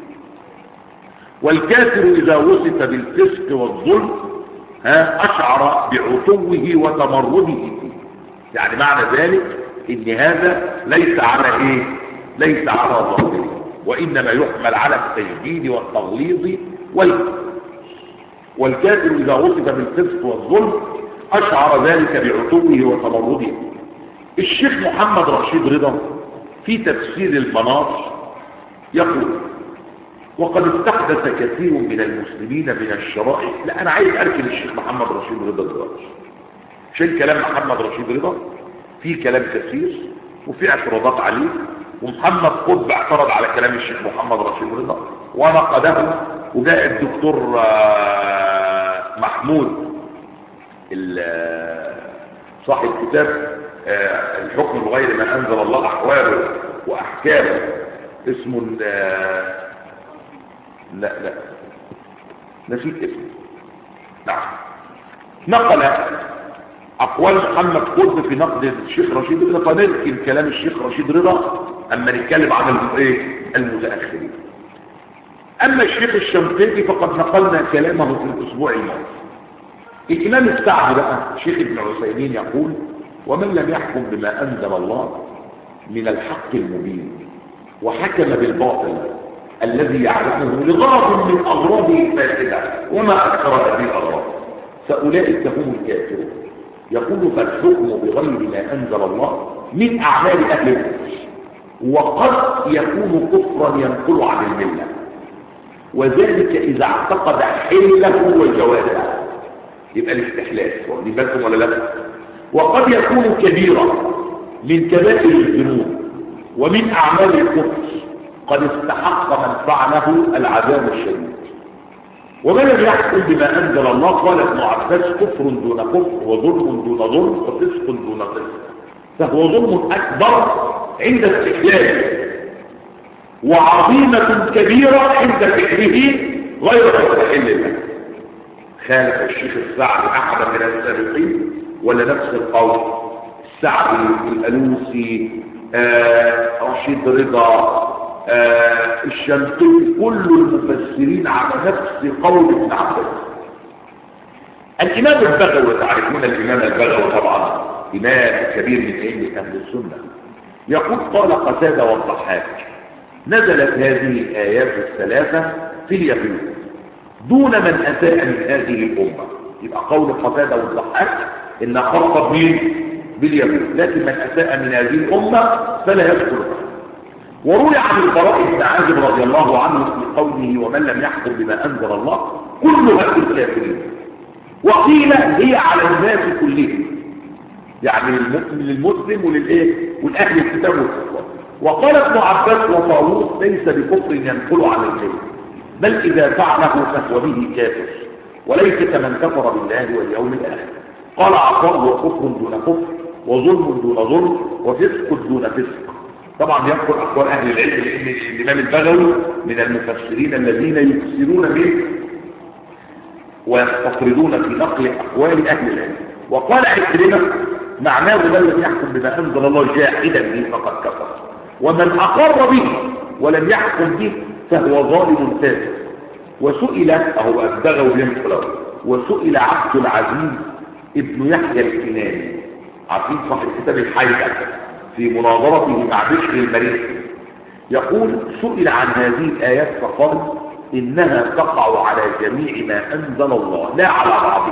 والكافر اذا وصف بالفسق والظلم ها اشعر بعتوه وتمرده فيه. يعني معنى ذلك ان هذا ليس على ايه؟ ليس على ظاهره، وانما يحمل على التشديد والتغليظ والكفر. والكافر اذا وصف بالفسق والظلم اشعر ذلك بعتوه وتمرده. الشيخ محمد رشيد رضا في تفسير المناص يقول: وقد استحدث كثير من المسلمين من الشرائع. لا انا عايز اركن الشيخ محمد رشيد رضا دلوقتي، عشان كلام محمد رشيد رضا في كلام كثير وفي اعتراضات عليه، ومحمد قطب اعترض على كلام الشيخ محمد رشيد رضا ونقده، وجاء الدكتور محمود صاحب كتاب الحكم بغير ما انزل الله احواله واحكامه، اسمه لا لا نسيت اسمه، نعم، نقل اقوال محمد قطب في نقد الشيخ رشيد رضا، فنركن كلام الشيخ رشيد رضا اما نتكلم عن الايه المتاخرين. اما الشيخ الشنقيطي فقد نقلنا كلامه في الاسبوع الماضي. الامام السعدي بقى شيخ ابن عثيمين يقول: ومن لم يحكم بما انزل الله من الحق المبين وحكم بالباطل الذي يعلمه لغرض من اغراضه الفاسده وما اكثر هذه الاغراض فاولئك هم الكافرون. يقول: فالحكم بغير ما انزل الله من اعمال اهل الكفر، وقد يكون كفرا ينقل عن المله، وذلك اذا اعتقد حله وجوازه. يبقى الاستحلال، واخدين بالكم ولا لا؟ وقد يكون كبيرا من كبائر الذنوب ومن اعمال الكفر قد استحق من فعله العذاب الشديد. ومن لم يحكم بما انزل الله قال ابن عباس كفر دون كفر وظلم دون ظلم وفسق دون فسق، فهو ظلم اكبر عند استحلاله وعظيمه كبيره عند فعله غير مستحل له. خالف الشيخ السعدي احد من السابقين ولا نفس القول؟ السعدي، الالوسي، آه، رشيد رضا، آه، الشمسي، كل المفسرين على نفس قول ابن عباس. الامام البغوي، تعرفون الامام البغوي طبعا امام كبير من ائمه اهل السنه، يقول قال قتاده والضحاك نزلت هذه الايات الثلاثه في اليهود دون من اساء من هذه الامه. يبقى قول قتاده والضحاك ان خاطب مين؟ باليهود، لكن من اساء من هذه الامه فلا يدخل. وروي عن البراء بن عازب رضي الله عنه في قوله ومن لم يحكم بما انزل الله كلها في الكافرين، وقيل هي على الناس كلهم، يعني للمسلم وللايه والاهل الكتاب والكفار. وقال ابن عباس وطاووس ليس بكفر ينقل عن الغير، بل اذا فعله فهو به كافر وليس كمن كفر بالله واليوم الاخر. قال عطاء وكفر دون كفر وظلم دون ظلم وفسق دون فسق. طبعا يذكر اقوال اهل العلم لان الامام البغوي من المفسرين الذين يكثرون منه ويستطردون في نقل اقوال اهل العلم. وقال عكرمه معناه من لم يحكم بما انزل الله جاحدا به فقد كفر، ومن اقر به ولم يحكم به فهو ظالم فاسق. وسئل اهو البغوي ينقل وسئل عبد العزيز ابن يحيى الكناني، عارفين صاحب كتاب الحيدة، في مناظرته مع بشر المريخ، يقول سئل عن هذه الآيات فقال إنها تقع على جميع ما أنزل الله لا على بعضه،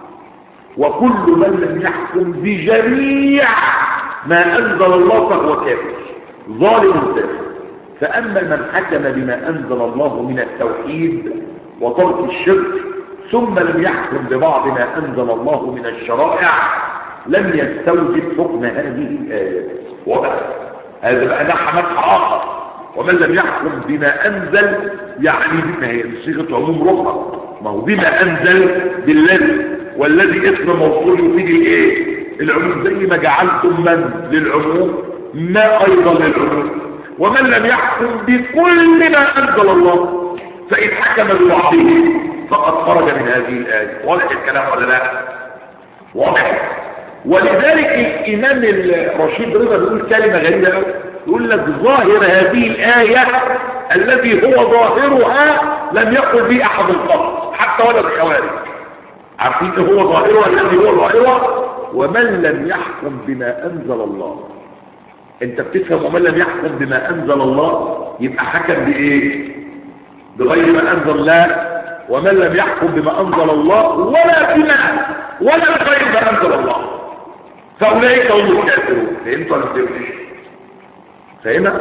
وكل من لم يحكم بجميع ما أنزل الله فهو كافر ظالم فاسق. فأما من حكم بما أنزل الله من التوحيد وترك الشرك ثم لم يحكم ببعض ما أنزل الله من الشرائع لم يستوجب حكم هذه الآيات. وبس هذا بقى نحى مسح آخر، ومن لم يحكم بما أنزل يعني بما هي صيغة عموم رخصة، ما هو بما أنزل بالذي، والذي اسم موصول يفيد الايه؟ العموم، زي ما جعلتم من للعموم ما أيضا للعموم. ومن لم يحكم بكل ما أنزل الله فإن حكم ببعضه فقد خرج من هذه الآية. واضح الكلام ولا لا؟ واضح. ولذلك الإمام رشيد رضا بيقول كلمة غريبة قوي، يقول لك ظاهر هذه الآية الذي هو ظاهرها لم يقل به أحد القط حتى ولا الخوارج. عارفين ايه هو ظاهرها الذي هو ظاهرها؟ ومن لم يحكم بما أنزل الله. انت بتفهم ومن لم يحكم بما أنزل الله يبقى حكم بإيه؟ بغير ما أنزل الله. ومن لم يحكم بما أنزل الله ولا بما ولا بغير ما أنزل الله فأولئك هم الكافرون. فهمتوا ولا فهمتش؟ فهمت؟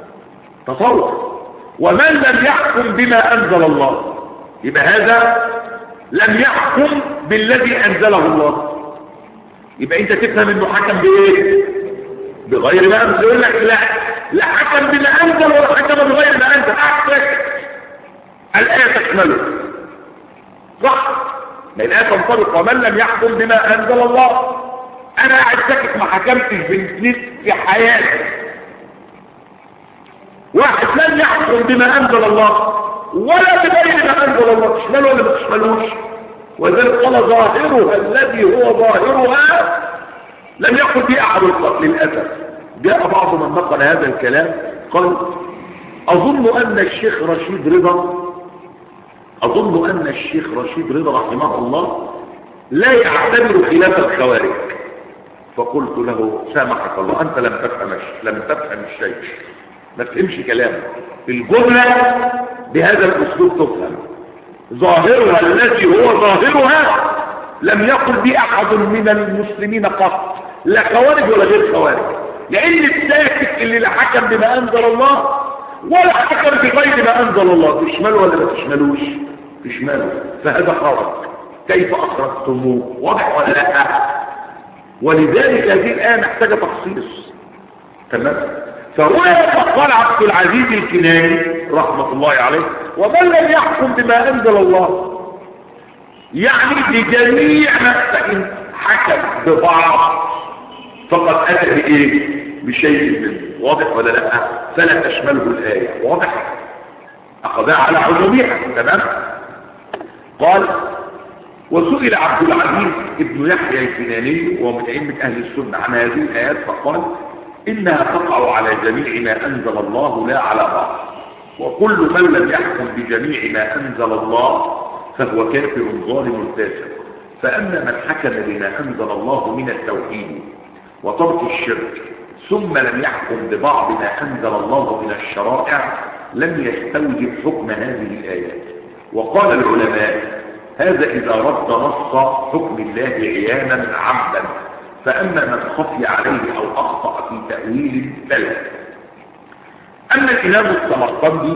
تصور. ومن لم يحكم بما أنزل الله يبقى هذا لم يحكم بالذي أنزله الله. يبقى أنت تفهم إنه حكم بإيه؟ بغير ما أنزل. يقول لك لا لا حكم بما أنزل ولا حكم بغير ما أنزل. أحسك الآية تكمله صح؟ ما الآية تنطبق ومن لم يحكم بما أنزل الله. أنا قاعد ساكت ما حكمتش بنسيت في حياتي. واحد لم يحكم بما أنزل الله ولا بغير ما أنزل الله، تشمله ولا ما تشملوش؟ وذلك قال ظاهرها الذي هو ظاهرها لم يقل به أحد القتل. للأسف جاء بعض من نقل هذا الكلام قال أظن أن الشيخ رشيد رضا أظن أن الشيخ رشيد رضا رحمه الله لا يعتبر خلاف الخوارج. فقلت له سامحك الله أنت لم تفهم لم تفهم الشيء، ما تفهمش كلامه. الجملة بهذا الأسلوب تفهم. ظاهرها الذي هو ظاهرها لم يقل به أحد من المسلمين قط، لا خوارج ولا غير خوارج، لأن الساكت اللي لا حكم بما أنزل الله ولا حكم بغير ما أنزل الله تشمله ولا ما تشملوش؟ تشمله. فهذا خرج. كيف أخرجتموه؟ واضح ولا لا؟ ولذلك هذه الآية محتاجة تخصيص. تمام؟ فهنا قال عبد العزيز الكناني رحمة الله عليه: ومن لم يحكم بما أنزل الله، يعني بجميع ما فإن حكم ببعض فقد أتى بإيه؟ بشيء منه. واضح ولا لا؟ فلا تشمله الآية. واضح؟ أخذها على عمومها. تمام؟ قال: وسئل عبد العزيز ابن يحيى الكناني وهو من أئمة أهل السنة عن هذه الآيات فقال: إنها تقع على جميع ما أنزل الله لا على بعض، وكل من لم يحكم بجميع ما أنزل الله فهو كافر ظالم فاسق. فأما من حكم بما أنزل الله من التوحيد وترك الشرك ثم لم يحكم ببعض ما أنزل الله من الشرائع لم يستوجب حكم هذه الآيات. وقال العلماء: هذا إذا رد نص حكم الله عيانا عمدا، فأما من خفي عليه أو أخطأ في تأويل فلا. أما الإمام السمرقندي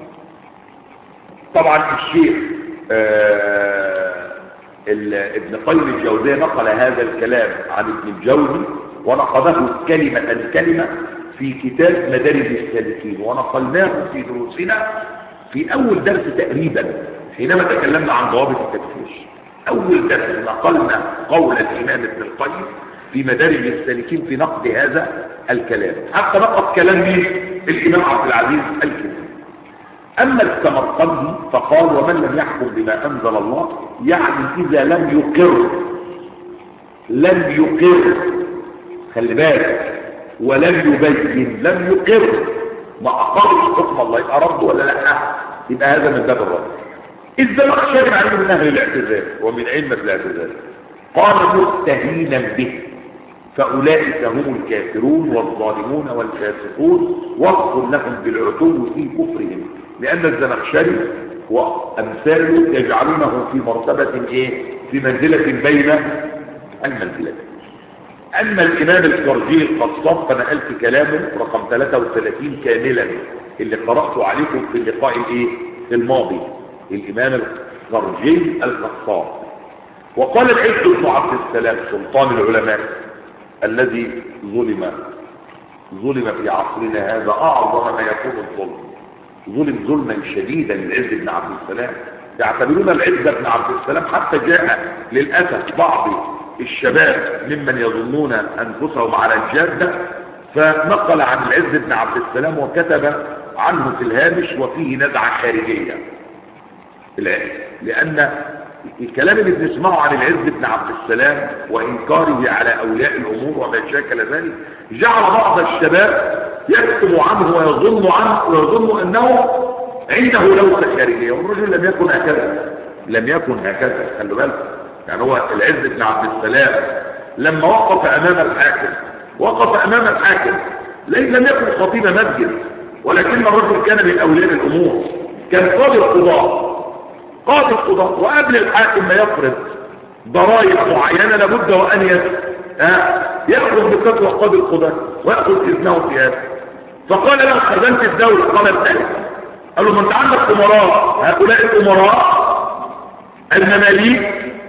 طبعا الشيخ آه ابن قيم الجوزية نقل هذا الكلام عن ابن الجوزي ونقضه كلمة كلمة في كتاب مدارج السالكين، ونقلناه في دروسنا في أول درس تقريبا حينما تكلمنا عن ضوابط التكفير. أول درس نقلنا قول الإمام ابن القيم في مدارج السالكين في نقد هذا الكلام، حتى نقض كلام مين؟ الإمام عبد العزيز الكناني. أما السمرقندي فقال: ومن لم يحكم بما أنزل الله، يعني إذا لم يقر لم يقر خلي بالك ولم يبين، لم يقر ما أقرش حكم الله، يبقى رد ولا لا؟ يبقى هذا من باب الرد. الزمخشري عليه من أهل الاعتزال ومن أئمة الاعتزال قال: مستهينا به، فأولئك هم الكافرون والظالمون والفاسقون، وصف لهم بالعتو في كفرهم، لأن الزمخشري وأمثاله يجعلونه في مرتبة إيه؟ في منزلة بين المنزلتين. أما الإمام الكرجي القصاب فنقلت كلامه رقم ثلاثة وثلاثين كاملا اللي قرأته عليكم في اللقاء الإيه؟ الماضي، الإمام الكرجي القصاب. وقال العز بن عبد السلام سلطان العلماء الذي ظلم ظلم في عصرنا هذا أعظم ما يكون الظلم، ظلم ظلما شديدا للعز بن عبد السلام. يعتبرون العز بن عبد السلام حتى جاء للأسف بعض الشباب ممن يظنون أنفسهم على الجادة فنقل عن العز بن عبد السلام وكتب عنه في الهامش وفيه نزعة خارجية، لأن الكلام اللي بنسمعه عن العز بن عبد السلام وإنكاره على أولياء الأمور وما شاكل ذلك جعل بعض الشباب يكتب عنه ويظن عنه ويظن أنه عنده لوثة خارجية، والرجل لم يكن هكذا، لم يكن هكذا. خلوا بالكم، يعني هو العز بن عبد السلام لما وقف أمام الحاكم وقف أمام الحاكم لم يكن خطيب مسجد، ولكن الرجل كان من أولياء الأمور، كان قاضي القضاء قاضي القضاء وقبل الحاكم ما يفرض ضرائب معينة لابد وأن يأخذ بفتوى قاضي القضاء ويأخذ إذنه في هذا. فقال له: خزنت الدولة؟ قال: الثالث. قال له: ما أنت عندك أمراء، هؤلاء الأمراء المماليك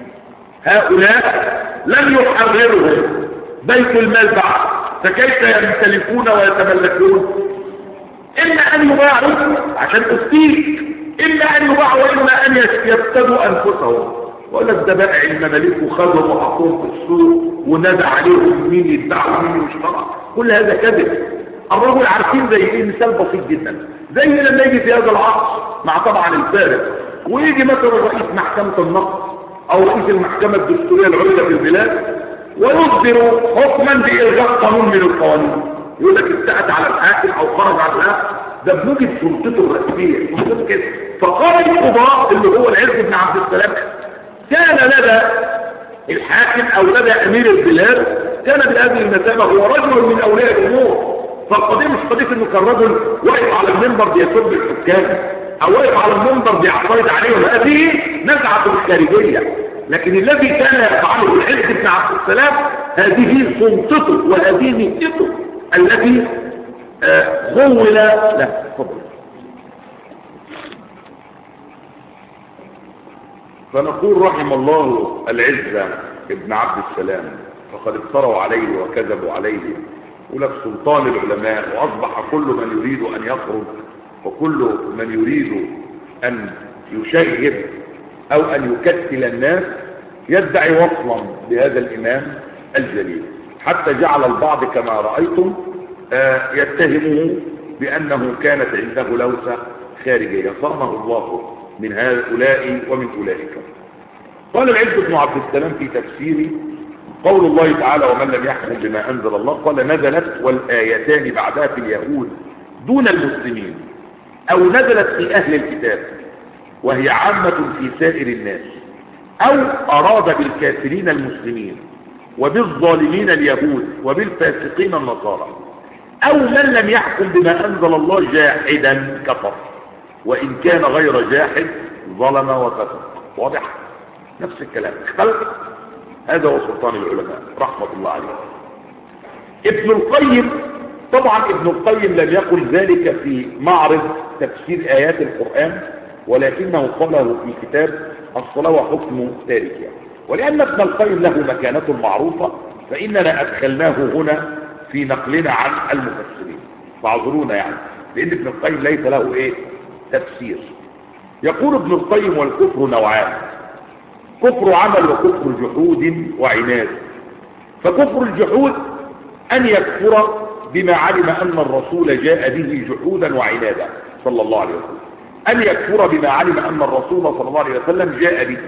هؤلاء لم يحررهم بيت المال بعد، فكيف يمتلكون ويتملكون؟ إما أن يباعوا عشان أفتيك، إلا أن يباعوا وإما أن يفتدوا أنفسهم. وقال لك ده بائع المماليك وخذوا وحطوهم في السوق ونادى عليهم مين يتباع ومين يشترى، كل هذا كذب. الرجل عارفين زي ايه؟ مثال بسيط جدا، زي لما يجي في هذا العصر مع طبعا الفارق ويجي مثلا رئيس محكمة النقض أو رئيس المحكمة الدستورية العليا في البلاد ويصدر حكما بإلغاء قانون من القوانين، يقول لك ابتعد على الحاكم أو خرج على الحاكم، ده بنوجد سلطته الرسمية سلطته كده. فقال القضاء اللي هو العز بن عبد السلام كان لدى الحاكم أو لدى أمير البلاد كان بهذه المثابة هو رجل من أولياء الأمور. فالقضية مش قضية إنه كان رجل واقف على المنبر بيسب الحكام أو واقف على المنبر بيعترض عليهم، هذه نزعة الخارجية. لكن الذي كان يفعله العز بن عبد السلام هذه سلطته وهذه نيته التي خول له. تفضل. فنقول رحم الله العزة ابن عبد السلام، فقد افتروا عليه وكذبوا عليه، ولك سلطان العلماء، وأصبح كل من يريد أن يخرج وكل من يريد أن يشغب أو أن يكتل الناس يدعي وصلا بهذا الإمام الجليل، حتى جعل البعض كما رأيتم يتهمه بأنه كانت عنده لوسة خارجية، صرمه الله من هؤلاء ومن أولئك. قال العز بن عبد السلام في تفسيره قول الله تعالى ومن لم يحكم بما أنزل الله، قال نزلت والآيتان بعدها في اليهود دون المسلمين، أو نزلت في أهل الكتاب وهي عامة في سائر الناس، أو أراد بالكافرين المسلمين وبالظالمين اليهود وبالفاسقين النصارى، أو من لم يحكم بما أنزل الله جاحدا كفر، وإن كان غير جاحد ظلم وفسق. واضح؟ نفس الكلام اختلف. هذا هو سلطان العلماء رحمة الله عليه. ابن القيم، طبعا ابن القيم لم يقل ذلك في معرض تفسير آيات القرآن، ولكنه قاله في كتاب الصلاة وحكم تاركها. ولأن ابن القيم له مكانة معروفة فإننا أدخلناه هنا في نقلنا عن المفسرين، فاعذرونا يعني، لأن ابن القيم ليس له إيه تفسير. يقول ابن القيم والكفر نوعان، كفر عمل وكفر جحود وعناد. فكفر الجحود أن يكفر بما علم أن الرسول جاء به جحودا وعنادا صلى الله عليه وسلم، أن يكفر بما علم أن الرسول صلى الله عليه وسلم جاء به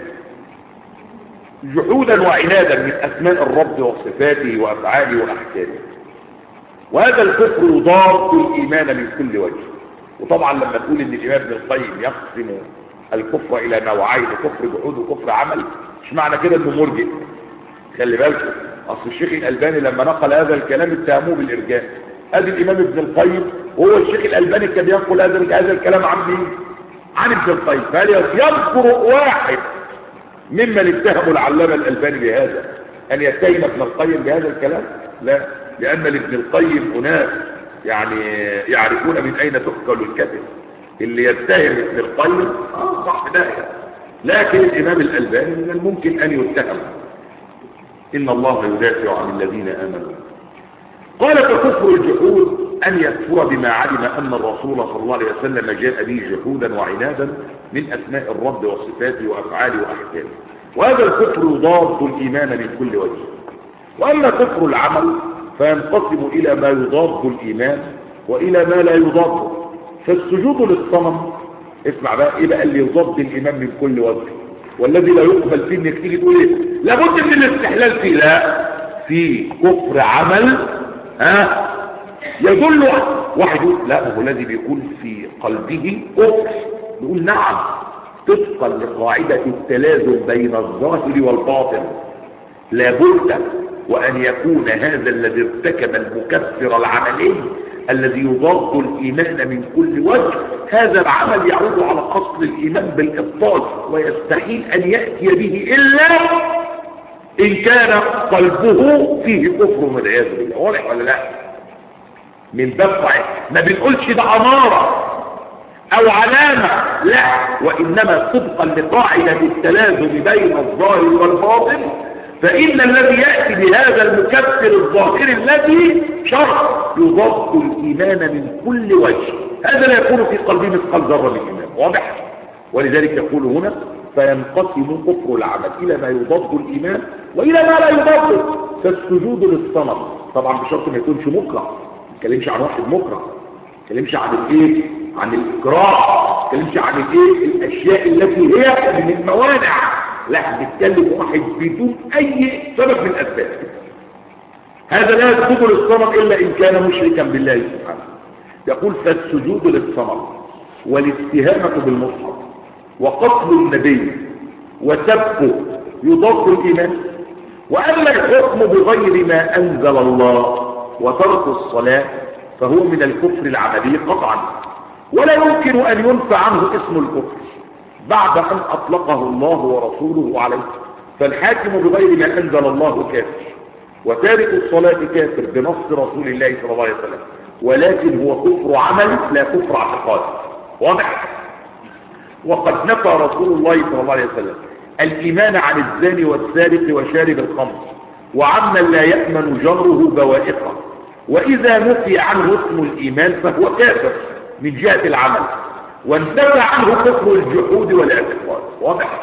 جحودا وعنادا من أسماء الرب وصفاته وأفعاله وأحكامه. وهذا الكفر يضاد الإيمان من كل وجه. وطبعا لما تقول ان الإمام ابن القيم يقسم الكفر إلى نوعين، كفر جحود وكفر عمل، مش معنى كده انه مرجئ. خلي بالكم، اصل الشيخ الألباني لما نقل هذا الكلام اتهموه بالإرجاء. ادي الإمام ابن القيم، وهو الشيخ الألباني كان ينقل هذا هذا الكلام عن مين؟ عن ابن القيم. فهل يذكر واحد ممن اتهموا العلامة الألباني بهذا أن يتهم ابن القيم بهذا الكلام؟ لا، لأن لابن القيم أناس يعني يعرفون من أين تؤكل الكتف. اللي يتهم ابن القيم اه صح ده، لكن الإمام الألباني من الممكن أن يتهم. إن الله يدافع عن الذين آمنوا. قال فكفر الجحود أن يكفر بما علم أن الرسول صلى الله عليه وسلم جاء به جحودا وعنادا من أسماء الرب وصفاته وأفعاله وأحكامه. وهذا الكفر يضاد الإيمان من كل وجه. وأما كفر العمل فينقسم إلى ما يضاد الإيمان وإلى ما لا يضاده. فالسجود للصنم، اسمع بقى ايه بقى اللي يضاد الإيمان من كل وجه والذي لا يقبل فيه انك تيجي تقول ايه لابد من الاستحلال فيه، لا، في كفر عمل ها يدل واحد يقول لا، هو الذي بيكون في قلبه كفر، يقول نعم طبقا لقاعدة التلازم بين الظاهر والباطن لابد وأن يكون هذا الذي ارتكب المكفر العملي الذي يضاد الإيمان من كل وجه، هذا العمل يعود على أصل الإيمان بالإبطال، ويستحيل أن يأتي به إلا إن كان قلبه فيه كفر والعياذ بالله. واضح ولا لا؟ من باب ما بنقولش ده أمارة أو علامة، لا، وإنما طبقا لقاعدة التلازم بين الظاهر والباطن، فإن الذي يأتي بهذا المكفر الظاهر الذي شرع يضاد الإيمان من كل وجه، هذا لا يكون في قلبه مثقال ذرة من الإيمان. واضح؟ ولذلك يقول هنا فينقسم كفر العمل إلى ما يضاد الإيمان وإلى ما لا يضاده. فالسجود للصنم طبعا بشرط ما يكونش مكره، ما يتكلمش عن واحد مكره، ما يتكلمش عن الايه؟ عن الإكراه، ما يتكلمش عن الايه؟ الأشياء التي هي من الموانع، لا، بيتكلم واحد بدون اي سبب من الاسباب. هذا لا يسجد للصنم الا ان كان مشركا بالله سبحانه. يقول فالسجود للصنم والاستهانة بالمصحف وقتل النبي وسبه يضاد الايمان. واما الحكم بغير ما انزل الله وترك الصلاة فهو من الكفر العملي قطعا، ولا يمكن ان ينفى عنه اسم الكفر بعد أن أطلقه الله ورسوله عليه. فالحاكم بغير ما أنزل الله كافر، وتارك الصلاة كافر بنص رسول الله صلى الله عليه وسلم، ولكن هو كفر عمل لا كفر اعتقاد. واضح؟ وقد نفى رسول الله صلى الله عليه وسلم الإيمان عن الزاني والسارق وشارب الخمر وعمن لا يأمن جره بوائقه، وإذا نفي عنه اسم الإيمان فهو كافر من جهة العمل، وانتفى عنه كفر الجحود والاعتقاد. واضح؟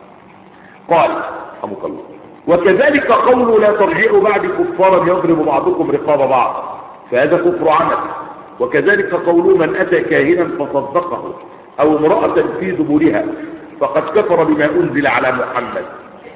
قال رحمك الله: وكذلك قوله لا ترجعوا بعد كفارا يضرب بعضكم رقاب بعض، فهذا كفر عمل. وكذلك قوله من أتى كاهنا فصدقه أو امرأة في دبرها فقد كفر بما أنزل على محمد.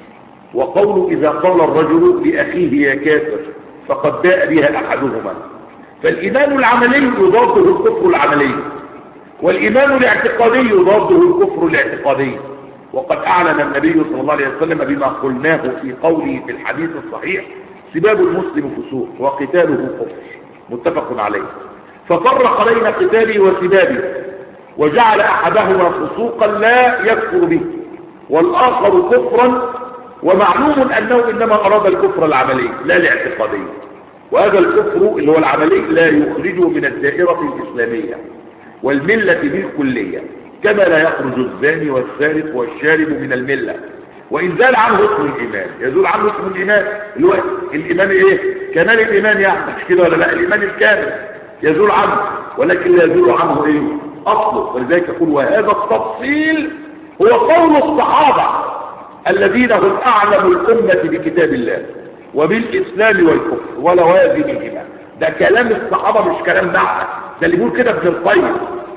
وقوله إذا قال الرجل لأخيه يا كافر فقد باء بها أحدهما. فالإيمان العملي يضاده الكفر العملي، والإيمان الاعتقادي يضاده الكفر الاعتقادي. وقد أعلن النبي صلى الله عليه وسلم بما قلناه في قوله في الحديث الصحيح: سباب المسلم فسوق وقتاله كفر، متفق عليه. ففرق بين قتاله وسبابه، وجعل أحدهما فسوقا لا يكفر به والآخر كفرا، ومعلوم أنه إنما أراد الكفر العملي لا الاعتقادي، وهذا الكفر اللي هو العملي لا يخرجه من الدائرة الإسلامية والملة بالكلية، كما لا يخرج الزاني والسارق والشارب من الملة، وإن زال عنه اسم الإيمان. يزول عنه اسم الإيمان اللي هو الإيمان إيه؟ كمال الإيمان، يعني مش كده ولا لا؟ الإيمان الكامل يزول عنه، ولكن لا يزول عنه إيه؟ أصله. ولذلك يقول: وهذا التفصيل هو قول الصحابة الذين هم أعلم الأمة بكتاب الله وبالإسلام والكفر ولوازمهما. ده كلام الصحابة مش كلام دعوة، ده اللي بيقول كده ابن القيم.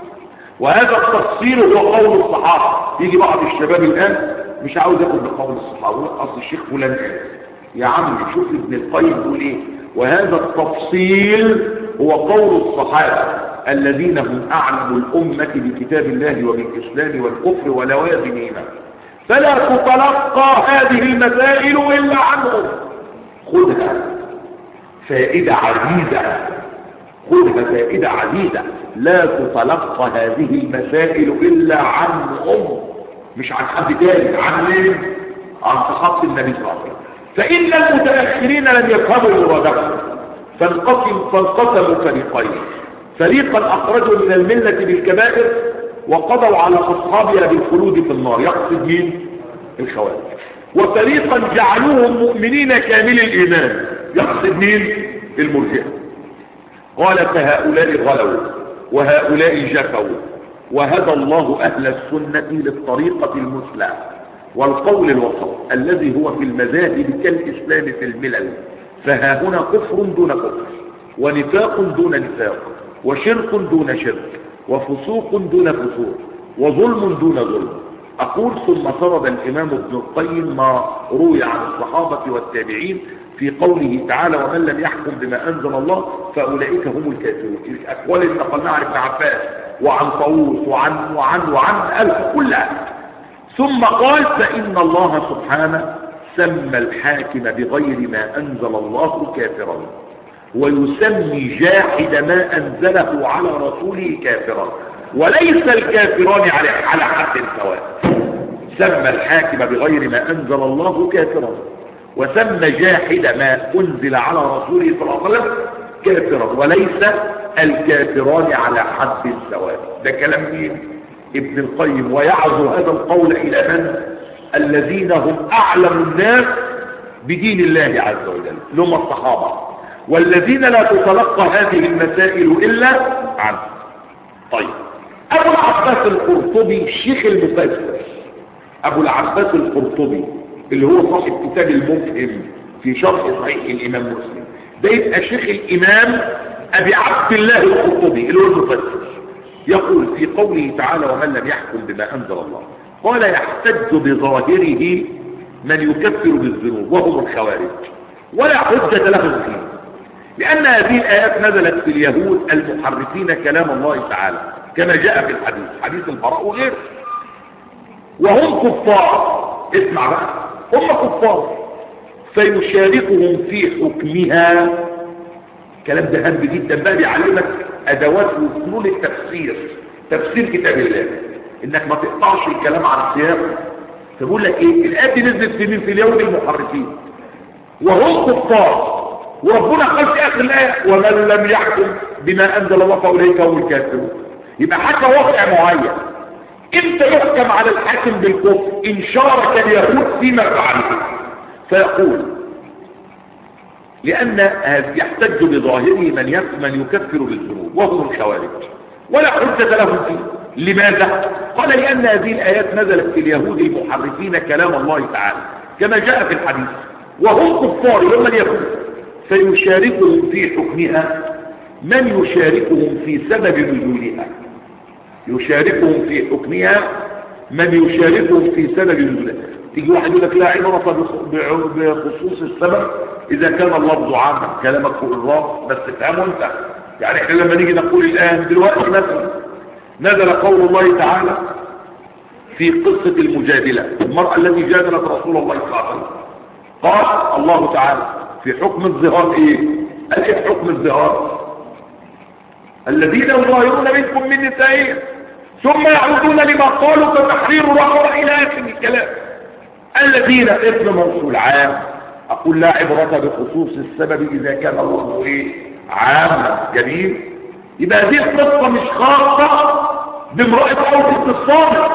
وهذا التفصيل هو قول الصحابة. يجي بعض الشباب الآن مش عاوز ياخد بقول الصحابة، أصل الشيخ فلان قال. يا عم شوف ابن القيم بيقول إيه: وهذا التفصيل هو قول الصحابة الذين هم أعلم الأمة بكتاب الله وبالإسلام والكفر ولوازمهما، فلا تتلقى هذه المسائل إلا عنهم. خذها فائدة عزيزة، خذها فائدة عزيزة، لا تتلقى هذه المسائل إلا عنهم، مش عن حد تاني. عن مين؟ عن صحابة النبي صلى الله عليه وسلم. فإن المتأخرين لم يفهموا مرادهم فانقسم فانقسموا فريقين: فريقا أخرجوا من الملة بالكبائر وقضوا على أصحابها بالخلود في النار، يقصد مين؟ الخوارج. وفريقا جعلوهم مؤمنين كامل الإيمان، يقصد مين؟ المرجئة. قال: فهؤلاء غلوا وهؤلاء جفوا، وهدى الله أهل السنة للطريقة المثلى والقول الوسط الذي هو في المذاهب كالإسلام في الملل. فها هنا كفر دون كفر، ونفاق دون نفاق، وشرك دون شرك، وفسوق دون فسوق، وظلم دون ظلم. أقول: ثم سرد الإمام ابن القيم ما روي عن الصحابة والتابعين في قوله تعالى: ومن لم يحكم بما أنزل الله فأولئك هم الكافرون. الأقوال اللي نقلناها عن ابن عباس وعن طاووس وعن وعن وعن ألف كلها. ثم قال: فإن الله سبحانه سمى الحاكم بغير ما أنزل الله كافرا، ويسمي جاحد ما أنزله على رسوله كافرا، وليس الكافران على على حد سواء. سمى الحاكم بغير ما أنزل الله كافرا، وسمى جاحد ما أنزل على رسوله صلى الله عليه وسلم كافرا، وليس الكافران على حد سواء. ده كلام مين؟ ابن القيم. ويعزو هذا القول إلى من؟ الذين هم أعلم الناس بدين الله عز وجل، لهم الصحابة، والذين لا تتلقى هذه المسائل إلا عنه. طيب، أبو العباس القرطبي الشيخ المفسر، أبو العباس القرطبي اللي هو صاحب كتاب المفهم في شرح صحيح الإمام مسلم، ده يبقى شيخ الإمام أبي عبد الله القرطبي اللي هو المفسر. يقول في قوله تعالى: ومن لم يحكم بما أنزل الله، قال: يحتج بظاهره من يكفر بالذنوب وهم الخوارج، ولا حجة لهم فيه، لأن هذه الآيات نزلت في اليهود المحرفين كلام الله تعالى كما جاء في الحديث، حديث البراء وغيره، وهم كفار. اسمع بقى، هم كفار فيشاركهم في حكمها. الكلام ده هام جدا بقى، بيعلمك أدوات وفنون التفسير، تفسير كتاب الله، إنك ما تقطعش الكلام عن سياقه. فبقول لك إيه؟ الآيات دي نزلت في مين؟ في اليهود المحرفين وهم كفار، وربنا قال في آخر الآية: ومن لم يحكم بما أنزل الله فأولئك هم الكافرون. يبقى حتى واقع معين امتى يحكم على الحاكم بالكفر؟ ان شارك اليهود فيما فعلوا. فيقول لان يحتج بظاهره من من يكفر بالذنوب وهم الخوارج ولا حجة لهم فيه. لماذا؟ قال لان هذه الايات نزلت في اليهود المحرفين كلام الله تعالى كما جاء في الحديث، وهم كفار هم اليهود، فيشاركهم في حكمها من يشاركهم في سبب نزولها. يشاركهم في حكمها من يشاركهم في سبب نزولها. تيجي واحد يقول لك لا عبرة بخصوص السبب اذا كان اللفظ عاما، كلامك فوق الراس بس تفهمه انت. يعني احنا لما نيجي نقول الان دلوقتي مثلا نزل قول الله تعالى في قصة المجادلة، المرأة التي جادلت رسول الله صلى الله عليه وسلم، قال الله تعالى في حكم الظهار ايه؟ قال ايه حكم الظهار؟ الذين يظاهرون منكم من نسائهم ثم يعودون لما قالوا فتحرير رقبة الى اخر الكلام. الذين اسم موصول عام، اقول لا عبرة بخصوص السبب اذا كان الله ايه؟ عاما. جميل. يبقى هذه القصة مش خاصة بامرأة عوف الصامت،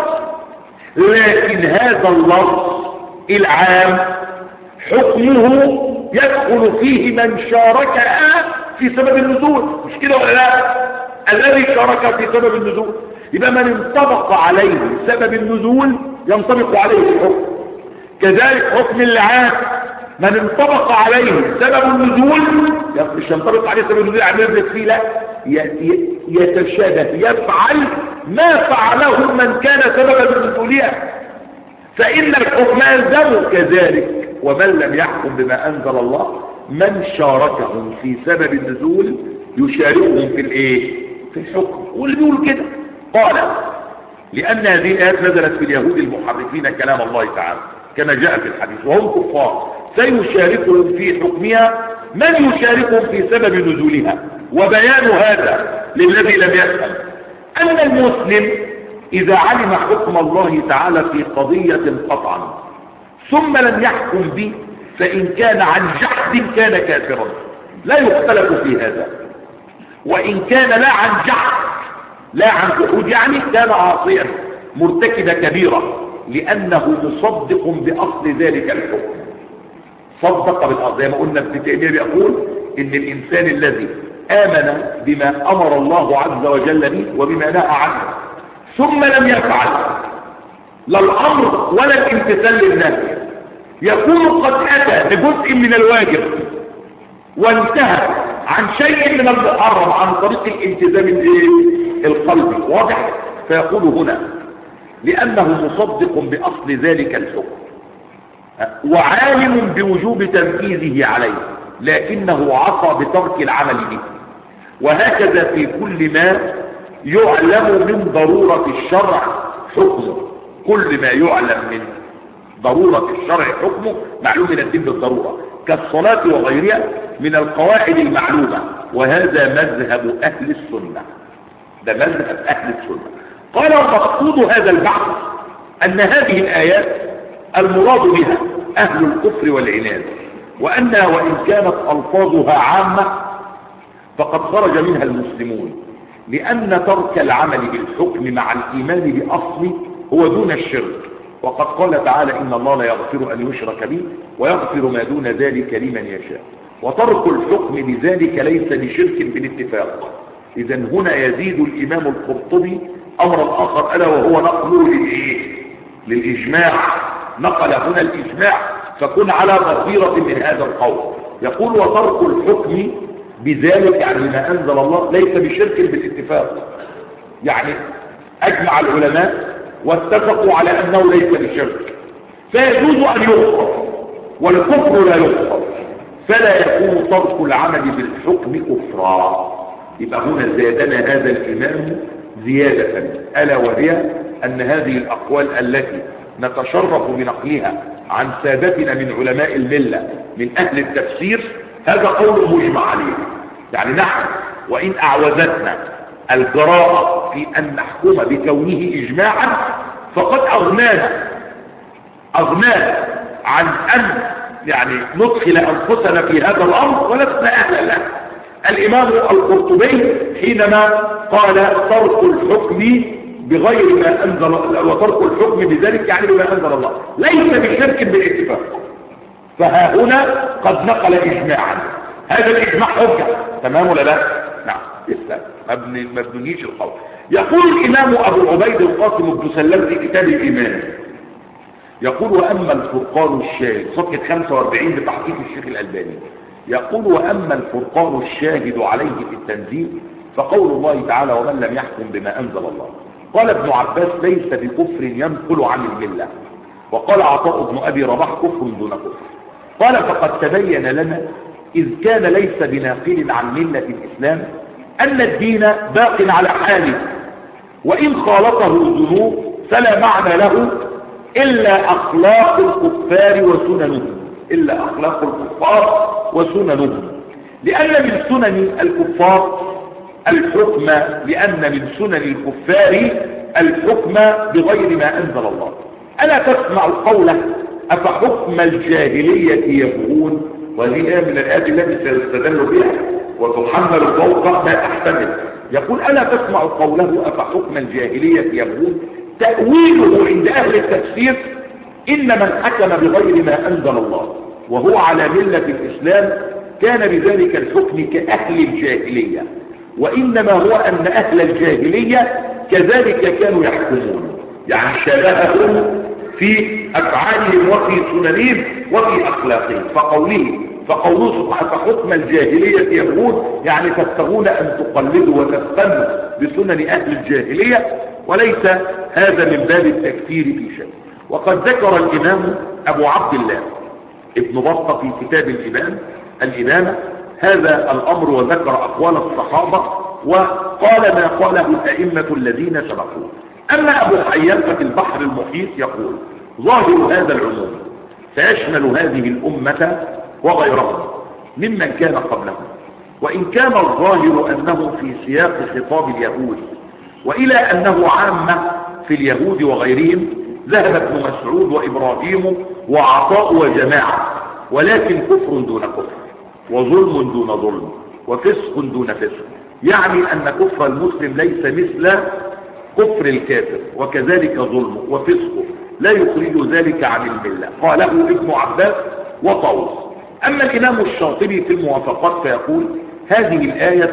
لكن هذا اللفظ العام حكمه يدخل فيه من شاركها في سبب النزول، مش كده ولا لا؟ الذي شارك في سبب النزول، يبقى من انطبق عليه سبب النزول ينطبق عليه الحكم. كذلك حكم العام من انطبق عليه سبب النزول مش ينطبق عليه سبب النزول يعني يدرك فيه، لا يتشابه، يفعل ما فعله من كان سببا لنزولها، فإن الحكم يلزمه كذلك. ومن لم يحكم بما أنزل الله من شاركهم في سبب النزول يشاركهم في الايه؟ في الحكم. واللي بيقول كده قال لأن هذه الآيات نزلت في اليهود المحرفين كلام الله تعالى كما جاء في الحديث وهم كفار، سيشاركهم في حكمها من يشاركهم في سبب نزولها. وبيان هذا للذي لم يفهم أن المسلم إذا علم حكم الله تعالى في قضية قطعا ثم لم يحكم به فإن كان عن جحد كان كافرا، لا يختلف في هذا. وإن كان لا عن جحد لا عن جحود يعني كان عاصيا مرتكب كبيرة، لأنه مصدق بأصل ذلك الحكم. صدق بالأصل، زي ما قلنا ابن تيمية بيقول إن الإنسان الذي آمن بما أمر الله عز وجل به وبما نهى عنه ثم لم يفعل لا الأمر ولا الامتثال للنهي يكون قد أتى بجزء من الواجب وانتهى عن شيء من المحرم عن طريق الالتزام القلبي. واضح؟ فيقول هنا لأنه مصدق بأصل ذلك الحكم وعالم بوجوب تنفيذه عليه لكنه عصى بترك العمل به. وهكذا في كل ما يعلم من ضرورة الشرع حكمه، كل ما يعلم من ضرورة الشرع حكمه معلوم من الدين بالضرورة كالصلاة وغيرها من القواعد المعلومة. وهذا مذهب أهل السنة، ده مذهب أهل السنة. قال ومقصود هذا البحث أن هذه الآيات المراد بها أهل الكفر والعناد، وأنها وإن كانت ألفاظها عامة فقد خرج منها المسلمون، لأن ترك العمل بالحكم مع الإيمان بأصله هو دون الشرك. وقد قال تعالى إن الله لا يغفر أن يشرك به ويغفر ما دون ذلك لمن يشاء. وترك الحكم بذلك ليس بشرك بالاتفاق. إذا هنا يزيد الإمام القرطبي أمرا آخر ألا وهو نقله للإيه؟ للإجماع. نقل هنا الإجماع فكن على بصيرة من هذا القول. يقول وترك الحكم بذلك يعني ما أنزل الله ليس بشرك بالاتفاق، يعني أجمع العلماء واتفقوا على أنه ليس بشرك فيجوز أن يغفر، والكفر لا يغفر، فلا يكون ترك العمل بالحكم كفرا. يبقى هنا زادنا هذا الإمام زيادة ألا وهي أن هذه الأقوال التي نتشرف بنقلها عن سادتنا من علماء الملة من أهل التفسير هذا قول مجمع عليه. يعني نحن وإن أعوزتنا الجراءة في أن نحكم بكونه إجماعا فقد أغنانا أغنانا عن أن يعني ندخل أنفسنا في هذا الأمر ولسنا أهلا له. الإمام القرطبي حينما قال ترك الحكم بغير ما أنزل وترك الحكم بذلك يعني بما أنزل الله ليس بشرك بالاتفاق. فها هنا قد نقل إجماعا، هذا الإجماع حجة، تمام ولا لا؟ نعم اسلام ما بنجيش القول. يقول الإمام أبو عبيد القاسم بن سلام في كتاب الإيمان، يقول وأما الفرقان الشاهد، صفحة خمسة وأربعين بتحقيق الشيخ الألباني، يقول وأما الفرقان الشاهد عليه في التنزيل فقول الله تعالى ومن لم يحكم بما أنزل الله. قال ابن عباس ليس بكفر ينقل عن الملة، وقال عطاء بن أبي رباح كفر دون كفر. قال فقد تبين لنا إذ كان ليس بناقل عن ملة الإسلام أن الدين باق على حاله، وإن خالطه ذنوب فلا معنى له إلا أخلاق الكفار وسننهم، إلا أخلاق الكفار وسننهم، لأن من سنن الكفار الحكم لأن من سنن الكفار الحكم بغير ما أنزل الله. ألا تسمع قوله أفحكم الجاهلية يبغون، وهي من الآيات التي سيستدل بها وتحمل فوق ما تحتمل. يقول ألا تسمع قوله أفحكم الجاهلية يبغون، تأويله عند أهل التفسير إن من حكم بغير ما أنزل الله وهو على ملة الإسلام كان بذلك الحكم كأهل الجاهلية، وإنما هو أن أهل الجاهلية كذلك كانوا يحكمون، يعني شبههم في أفعالهم وفي سننهم وفي أخلاقهم. فقوله فقوله سبحانه فحكم الجاهلية يبغون يعني تبتغون أن تقلدوا وتستنوا بسنن أهل الجاهلية، وليس هذا من باب التكفير في شيء. وقد ذكر الإمام أبو عبد الله ابن بطة في كتاب الإمام الإمامة هذا الأمر، وذكر أقوال الصحابة وقال ما قاله الأئمة الذين سبقوه. أما أبو حيان ففي البحر المحيط يقول ظاهر هذا العموم سيشمل هذه الأمة وغيرهم ممن كان قبلهم، وإن كان الظاهر أنه في سياق خطاب اليهود، وإلى أنه عامة في اليهود وغيرهم ذهب ابن مسعود وإبراهيم وعطاء وجماعة، ولكن كفر دون كفر وظلم دون ظلم وفسق دون فسق، يعني أن كفر المسلم ليس مثل كفر الكافر، وكذلك ظلم وفسق لا يخرج ذلك عن الملة. قاله ابن عباس وطاووس. أما الإمام الشاطبي في الموافقات فيقول هذه الآية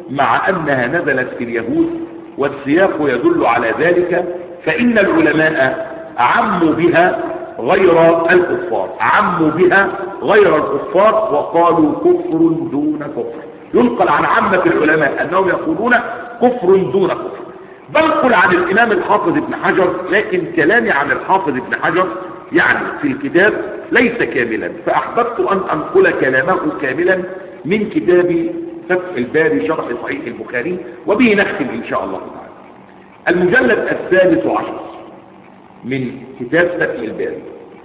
مع أنها نزلت في اليهود والسياق يدل على ذلك، فإن العلماء عموا بها غير الكفار عموا بها غير الكفار وقالوا كفر دون كفر. ينقل عن عامة العلماء أنهم يقولون كفر دون كفر. بنقل عن الإمام الحافظ ابن حجر، لكن كلامي عن الحافظ ابن حجر يعني في الكتاب ليس كاملا، فأحببت أن أنقل كلامه كاملا من كتاب فتح الباري شرح صحيح البخاري، وبه نختم إن شاء الله تعالى. المجلد الثالث عشر من كتاب فتح الباري،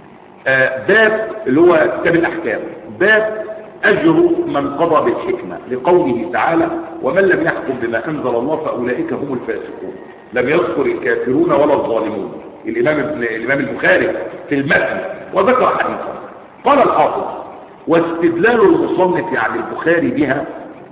آه باب اللي هو كتاب الأحكام، باب أجر من قضى بالحكمة، لقوله تعالى ومن لم يحكم بما أنزل الله فأولئك هم الفاسقون. لم يذكر الكافرون ولا الظالمون الإمام, الإمام البخاري في المتن، وذكر حديثا. قال الحافظ واستدلال المصنف عن البخاري بها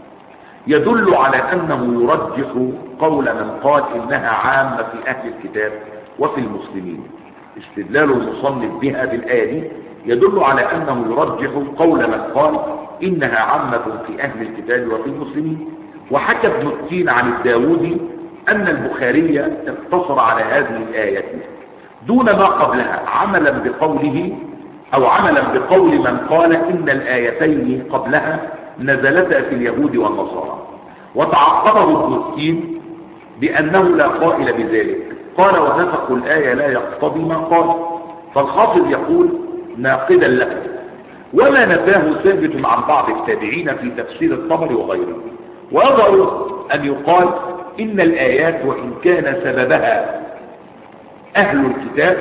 يدل على أنه يرجح قول من قال إنها عامة في أهل الكتاب وفي المسلمين. استدلال المصنف بها بالآية دي يدل على أنه يرجح قول من قال إنها عامة في أهل الكتاب وفي المسلمين. وحكى ابن التين عن الداودي أن البخاري اقتصر على هذه الآية دون ما قبلها عملا بقوله أو عملا بقول من قال إن الآيتين قبلها نزلتا في اليهود والنصارى، وتعقبه ابن التين بأنه لا قائل بذلك، قال ونسق الآية لا يقتضي ما قال. فالحافظ يقول ناقدا له وما نفاه ثابت عن بعض التابعين في تفسير الطبري وغيره. ويظهر أن يقال إن الآيات وإن كان سببها أهل الكتاب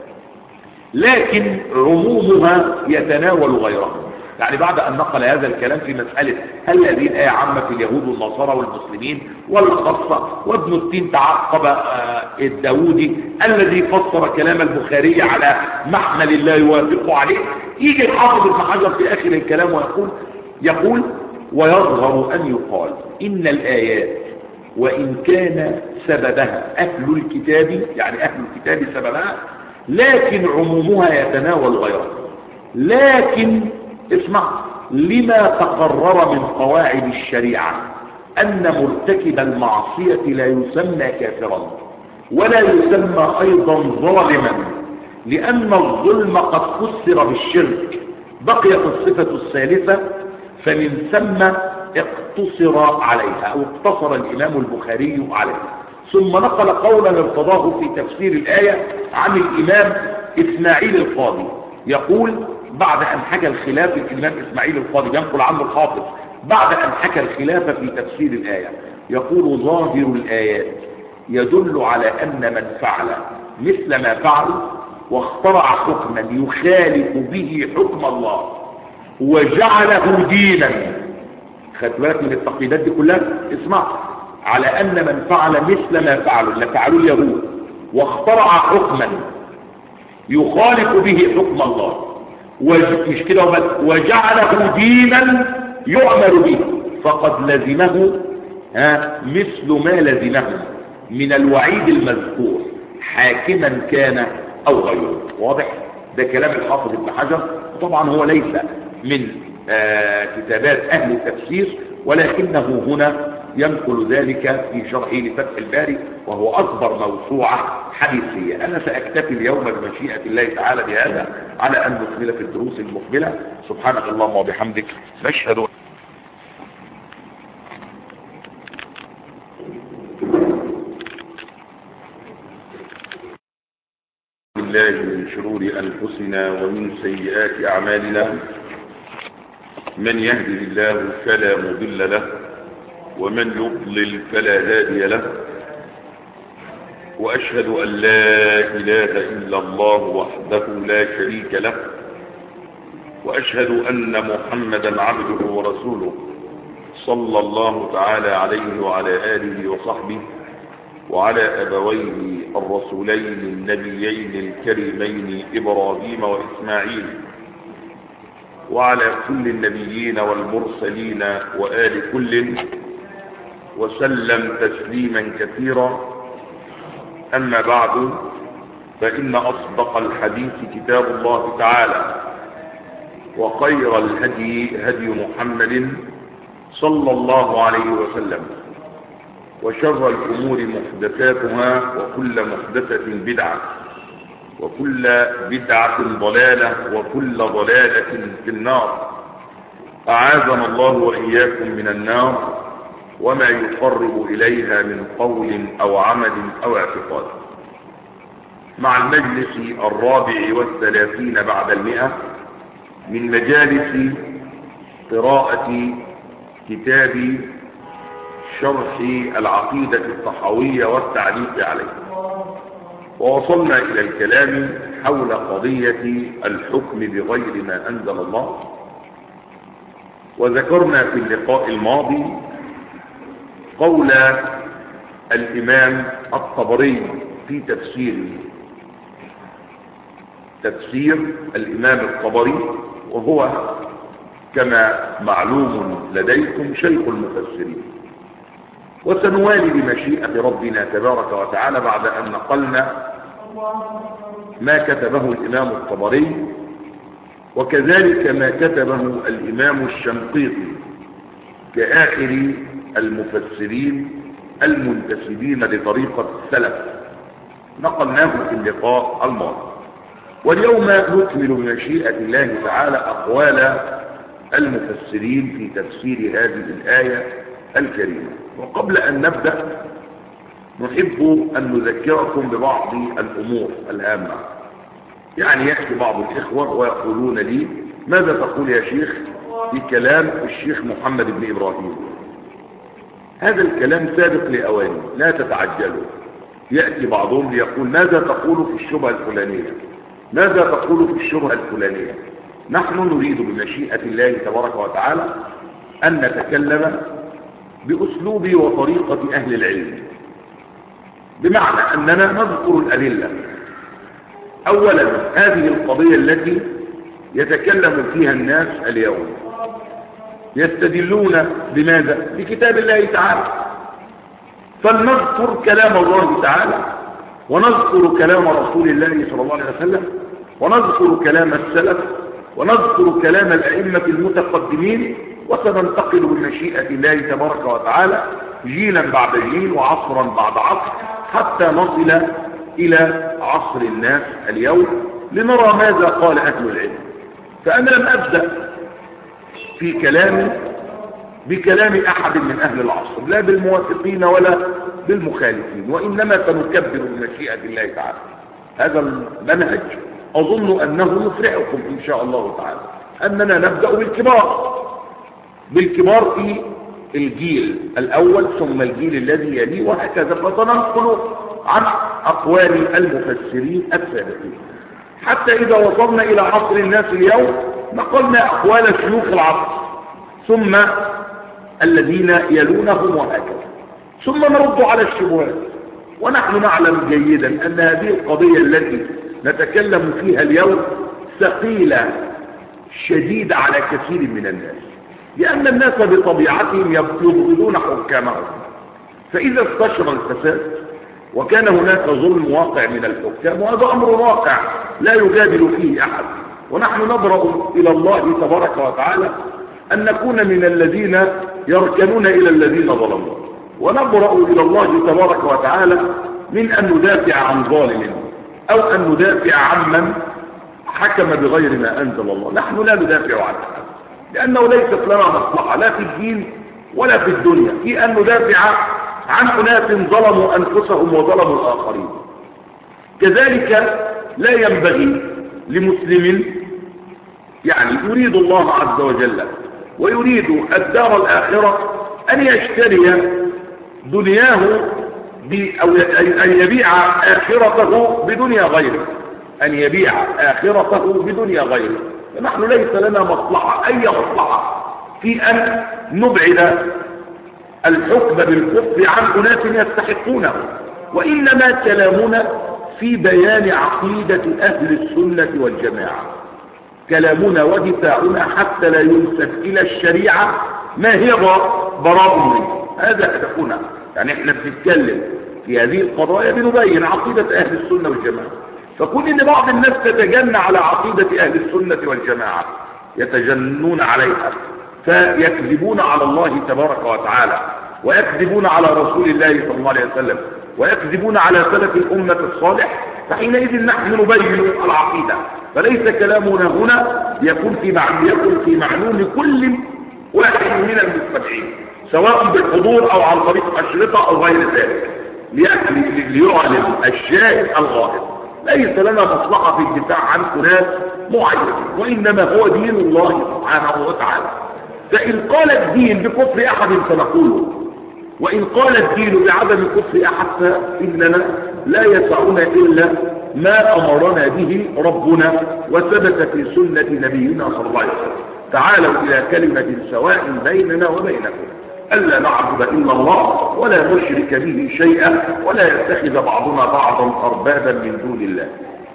لكن عمومها يتناول غيرهم. يعني بعد أن نقل هذا الكلام في مسألة هل هذه الآية عامة في اليهود والنصارى والمسلمين ولا خاصة، وابن التين تعقب الداودي الذي فسر كلام البخاري على محمل لا يوافق عليه، يجي الحافظ ابن حجر في آخر الكلام ويقول يقول ويظهر أن يقال إن الآيات وإن كان سببها أهل الكتاب، يعني أهل الكتاب سببها، لكن عمومها يتناول غيره. لكن اسمع، لما تقرر من قواعد الشريعة أن مرتكب المعصية لا يسمى كافرا ولا يسمى أيضا ظالما، لأن الظلم قد فسر بالشرك. بقيت الصفة الثالثة، فمن ثم اقتصر عليها أو اقتصر الإمام البخاري عليها، ثم نقل قولا ارتضاه في تفسير الآية عن الإمام إسماعيل القاضي، يقول بعد أن حكى الخلاف، الإمام إسماعيل القاضي ينقل عنه الحافظ بعد أن حكى الخلاف في تفسير الآية، يقول ظاهر الآيات يدل على أن من فعل مثل ما فعل واخترع حكما يخالف به حكم الله وجعله دينا، خدت بالك من التقييدات دي كلها؟ اسمع، على أن من فعل مثل ما فعلوا اللي فعلوا اليهود واخترع حكما يخالف به حكم الله مش كده وبس، وجعله دينا يعمل به، فقد لزمه ها مثل ما لزمه من الوعيد المذكور حاكما كان أو غيره. واضح؟ ده كلام الحافظ ابن حجر، طبعا هو ليس من آه كتابات أهل التفسير، ولكنه هنا ينقل ذلك في شرحه لفتح الباري، وهو أكبر موسوعة حديثية. أنا سأكتفي اليوم بمشيئة الله تعالى بهذا على أن نكمل في الدروس المقبلة. سبحانك اللهم وبحمدك، نشهد بالله من شرور أنفسنا ومن سيئات أعمالنا، من يهده الله فلا مضل له ومن يضلل فلا هادي له، وأشهد أن لا إله إلا الله وحده لا شريك له، وأشهد أن محمدا عبده ورسوله صلى الله تعالى عليه وعلى آله وصحبه وعلى أبويه الرسولين النبيين الكريمين إبراهيم وإسماعيل، وعلى كل النبيين والمرسلين وآل كل، وسلم تسليما كثيرا. أما بعد، فإن أصدق الحديث كتاب الله تعالى، وخير الهدي هدي محمد صلى الله عليه وسلم، وشر الأمور محدثاتها، وكل محدثة بدعة، وكل بدعة ضلالة، وكل ضلالة في النار. أعاذنا الله وإياكم من النار وما يقرب إليها من قول أو عمل أو اعتقاد. مع المجلس الرابع والثلاثين بعد المئة من مجالس قراءة كتاب شرح العقيدة الطحاوية والتعليق عليه، ووصلنا إلى الكلام حول قضية الحكم بغير ما أنزل الله. وذكرنا في اللقاء الماضي قول الإمام الطبري في تفسيره، تفسير الإمام الطبري، وهو كما معلوم لديكم شيخ المفسرين. وسنوالي بمشيئة ربنا تبارك وتعالى بعد أن نقلنا ما كتبه الإمام الطبري، وكذلك ما كتبه الإمام الشنقيطي كآخر المفسرين المنتسبين لطريقة السلف، نقلناه في اللقاء الماضي. واليوم نكمل بمشيئة الله تعالى أقوال المفسرين في تفسير هذه الآية الكريمة. وقبل أن نبدأ نحب أن نذكركم ببعض الأمور الهامة. يعني يأتي بعض الإخوة ويقولون لي: ماذا تقول يا شيخ في كلام الشيخ محمد بن إبراهيم؟ هذا الكلام سابق لأواني، لا تتعجلوا. يأتي بعضهم ليقول: ماذا تقول في الشبهة الفلانية؟ ماذا تقول في الشبهة الفلانية؟ نحن نريد بمشيئة الله تبارك وتعالى أن نتكلم بأسلوب وطريقة أهل العلم، بمعنى أننا نذكر الأدلة. أولا، هذه القضية التي يتكلم فيها الناس اليوم يستدلون بماذا؟ بكتاب الله تعالى. فلنذكر كلام الله تعالى، ونذكر كلام رسول الله صلى الله عليه وسلم، ونذكر كلام السلف، ونذكر كلام الأئمة المتقدمين، وسننتقل بمشيئة الله تبارك وتعالى جيلا بعد جيل وعصرا بعد عصر حتى نصل إلى عصر الناس اليوم لنرى ماذا قال أهل العلم. فأنا لم أبدأ في كلامي بكلام أحد من أهل العصر، لا بالموافقين ولا بالمخالفين، وإنما سنكبر بمشيئة الله تعالى. هذا المنهج أظن أنه يفرحكم إن شاء الله تعالى، أننا نبدأ بالكبار بالكبار في الجيل الأول ثم الجيل الذي يليه وهكذا، فسننقل عن أقوال المفسرين السابقين حتى إذا وصلنا إلى عصر الناس اليوم نقلنا أقوال شيوخ العصر ثم الذين يلونهم وهكذا، ثم نرد على الشبهات. ونحن نعلم جيدا أن هذه القضية التي نتكلم فيها اليوم ثقيلة شديدة على كثير من الناس، لأن الناس بطبيعتهم يبغضون حكامهم، فإذا استشرى الفساد وكان هناك ظلم واقع من الحكام، وهذا أمر واقع لا يجادل فيه أحد، ونحن نبرأ إلى الله تبارك وتعالى أن نكون من الذين يركنون إلى الذين ظلموا، ونبرأ إلى الله تبارك وتعالى من أن ندافع عن ظالم أو أن ندافع عن من حكم بغير ما أنزل الله. نحن لا ندافع عن أحد لأنه ليست لنا مصلحة لا في الدين ولا في الدنيا في أن ندافع عن أناس ظلموا أنفسهم وظلموا الآخرين. كذلك لا ينبغي لمسلم يعني يريد الله عز وجل ويريد الدار الآخرة أن يشتري دنياه أو أن يبيع آخرته بدنيا غيره أن يبيع آخرته بدنيا غيره. فنحن ليس لنا مصلحة أي مصلحة في أن نبعد الحكم بالكفر عن أناس يستحقونه، وإنما كلامنا في بيان عقيدة أهل السنة والجماعة، كلامنا ودفاعنا حتى لا ينسب إلى الشريعة ما هي براء منه. هذا هدفنا، يعني احنا بنتكلم في هذه القضايا بنبين عقيدة أهل السنة والجماعة. فكون ان بعض الناس تتجنى على عقيدة أهل السنة والجماعة يتجنون عليها فيكذبون على الله تبارك وتعالى ويكذبون على رسول الله صلى الله عليه وسلم ويكذبون على سلف الأمة الصالح، فحينئذ نحن نبين العقيدة. فليس كلامنا هنا يكون في معنى يكون في معلوم كل واحد من المستمعين سواء بالحضور أو عن طريق أشرطة أو غير ذلك ليعلم الشاهد الغائب. ليس لنا مصلحة في الدفاع عن أناس معينين، وإنما هو دين الله سبحانه وتعالى. فإن قال الدين بكفر أحد فنقوله، وإن قال الدين بعدم كفر أحد فإننا لا يسعنا إلا ما أمرنا به ربنا وثبت في سنة نبينا صلى الله عليه وسلم. تعالوا إلى كلمة سواء بيننا وبينكم ألا نعبد إلا الله ولا نشرك به شيئا ولا يتخذ بعضنا بعضا أربابا من دون الله.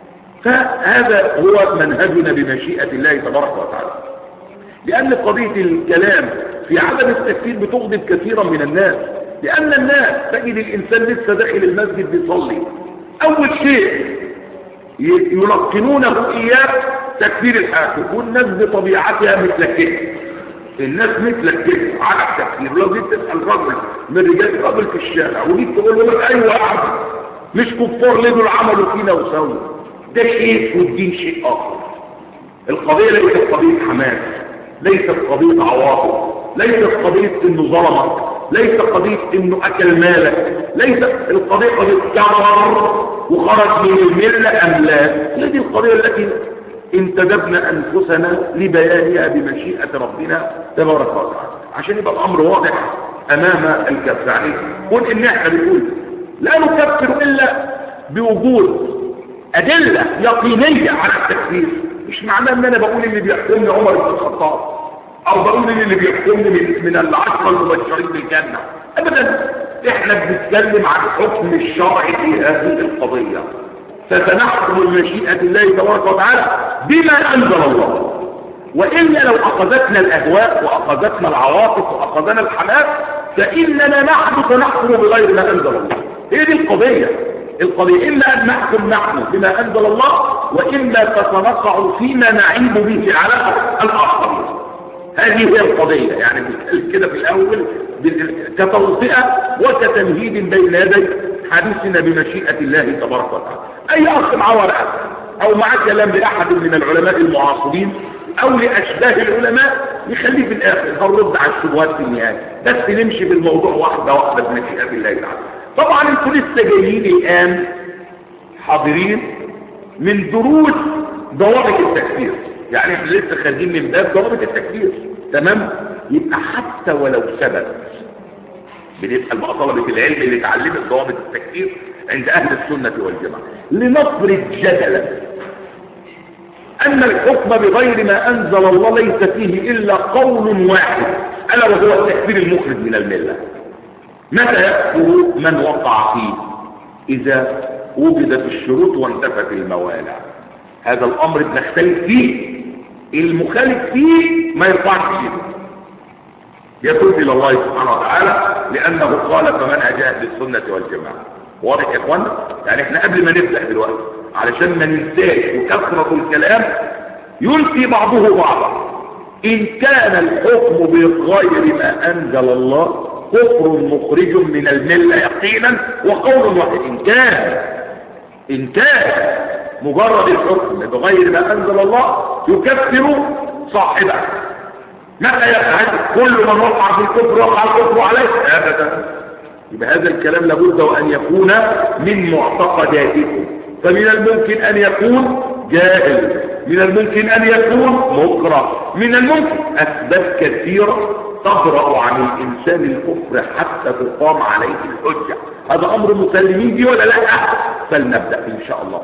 فهذا هو منهجنا بمشيئة الله تبارك وتعالى. لأن قضية الكلام في عدم التكفير بتغضب كثيرا من الناس، لأن الناس تجد الإنسان لسه داخل المسجد بيصلي أول شيء يلقنونه إياه تكفير الحاكم، والناس بطبيعتها مثل كده، الناس مثل كده على التكفير. لو جيت تسأل رجل من رجال رجل في الشارع وجيت تقول له أيوة أحد مش كفار ليه دول عملوا فينا وسووا، ده شيء والدين شيء آخر. القضية ليست قضية حماس، ليست قضية عواطف، ليست قضية إنه ظلمك، ليست قضية إنه أكل مالك، ليست القضية قضية كفر وخرج من الملة أم لا. هذه القضية التي انتدبنا أنفسنا لبيانها بمشيئة ربنا تبارك وتعالى عشان يبقى الأمر واضح أمام الكافر. يعني قل إن احنا بنقول لا نكفر إلا بوجود أدلة يقينية على التكفير، مش معناه ان انا بقول اللي بيحكمني عمر بن الخطاب او بقول اللي بيحكمني من, من العشرة المبشرين بالجنة ابدا. احنا بنتكلم عن حكم الشرع في هذه القضية، فسنحكم بمشيئة الله تبارك وتعالى بما انزل الله. والا لو اخذتنا الاهواء واخذتنا العواطف واخذنا الحماس فإننا نحن سنحكم بغير ما أنزل الله. هي دي القضية. القضية إما أن نحكم نحن بما أنزل الله، وإما فسنقع فيما نعيب به على الآخرين. هذه هي القضية. يعني كده في الأول كتوطئة وكتمهيد بين يدي حديثنا بمشيئة الله تبارك وتعالى. أي أخ معه ورقة أو معه كلام لأحد من العلماء المعاصرين أو لأشباه العلماء نخليه في الآخر، هنرد على الشبهات في النهاية، بس نمشي بالموضوع واحدة واحدة بمشيئة الله تعالى. طبعا انتوا لسه جايين الآن حاضرين من دروس ضوابط التكفير، يعني احنا لسه خارجين من باب ضوابط التكفير، تمام؟ يبقى حتى ولو ثبت بنبقى بقى طلبة العلم اللي اتعلمت ضوابط التكفير عند أهل السنة والجماعة، لنفرض جدلا أن الحكم بغير ما أنزل الله ليس فيه إلا قول واحد، ألا وهو التكفير المخرج من الملة. متى يكفر من وقع فيه؟ إذا وجدت الشروط وانتفت الموانع. هذا الأمر بنختلف فيه، المخالف فيه ما يرفعش فيه، يتوب إلى الله سبحانه وتعالى، لأنه قال فمن أهل السنة والجماعة. واضح يا إخوانا؟ يعني إحنا قبل ما نبدأ دلوقتي علشان ما ننساش وكثرة الكلام يلقي بعضه بعضا، إن كان الحكم بغير ما أنزل الله كفر مخرج من الملة يقينا وقول واحد. إن كان إن كان مجرد الحكم بغير ما أنزل الله يكفر صاحبه، متى يفعل كل من وقع في الكفر وقع الكفر عليه؟ أبدا. يبقى هذا الكلام لابد وأن يكون من معتقداتكم، فمن الممكن أن يكون جاهل، من الممكن أن يكون مكره، من الممكن أسباب كثيرة تبرأ عن الإنسان الكفر حتى تقام عليه الحجة. هذا أمر مسلمين دي ولا لا؟ فلنبدأ إن شاء الله.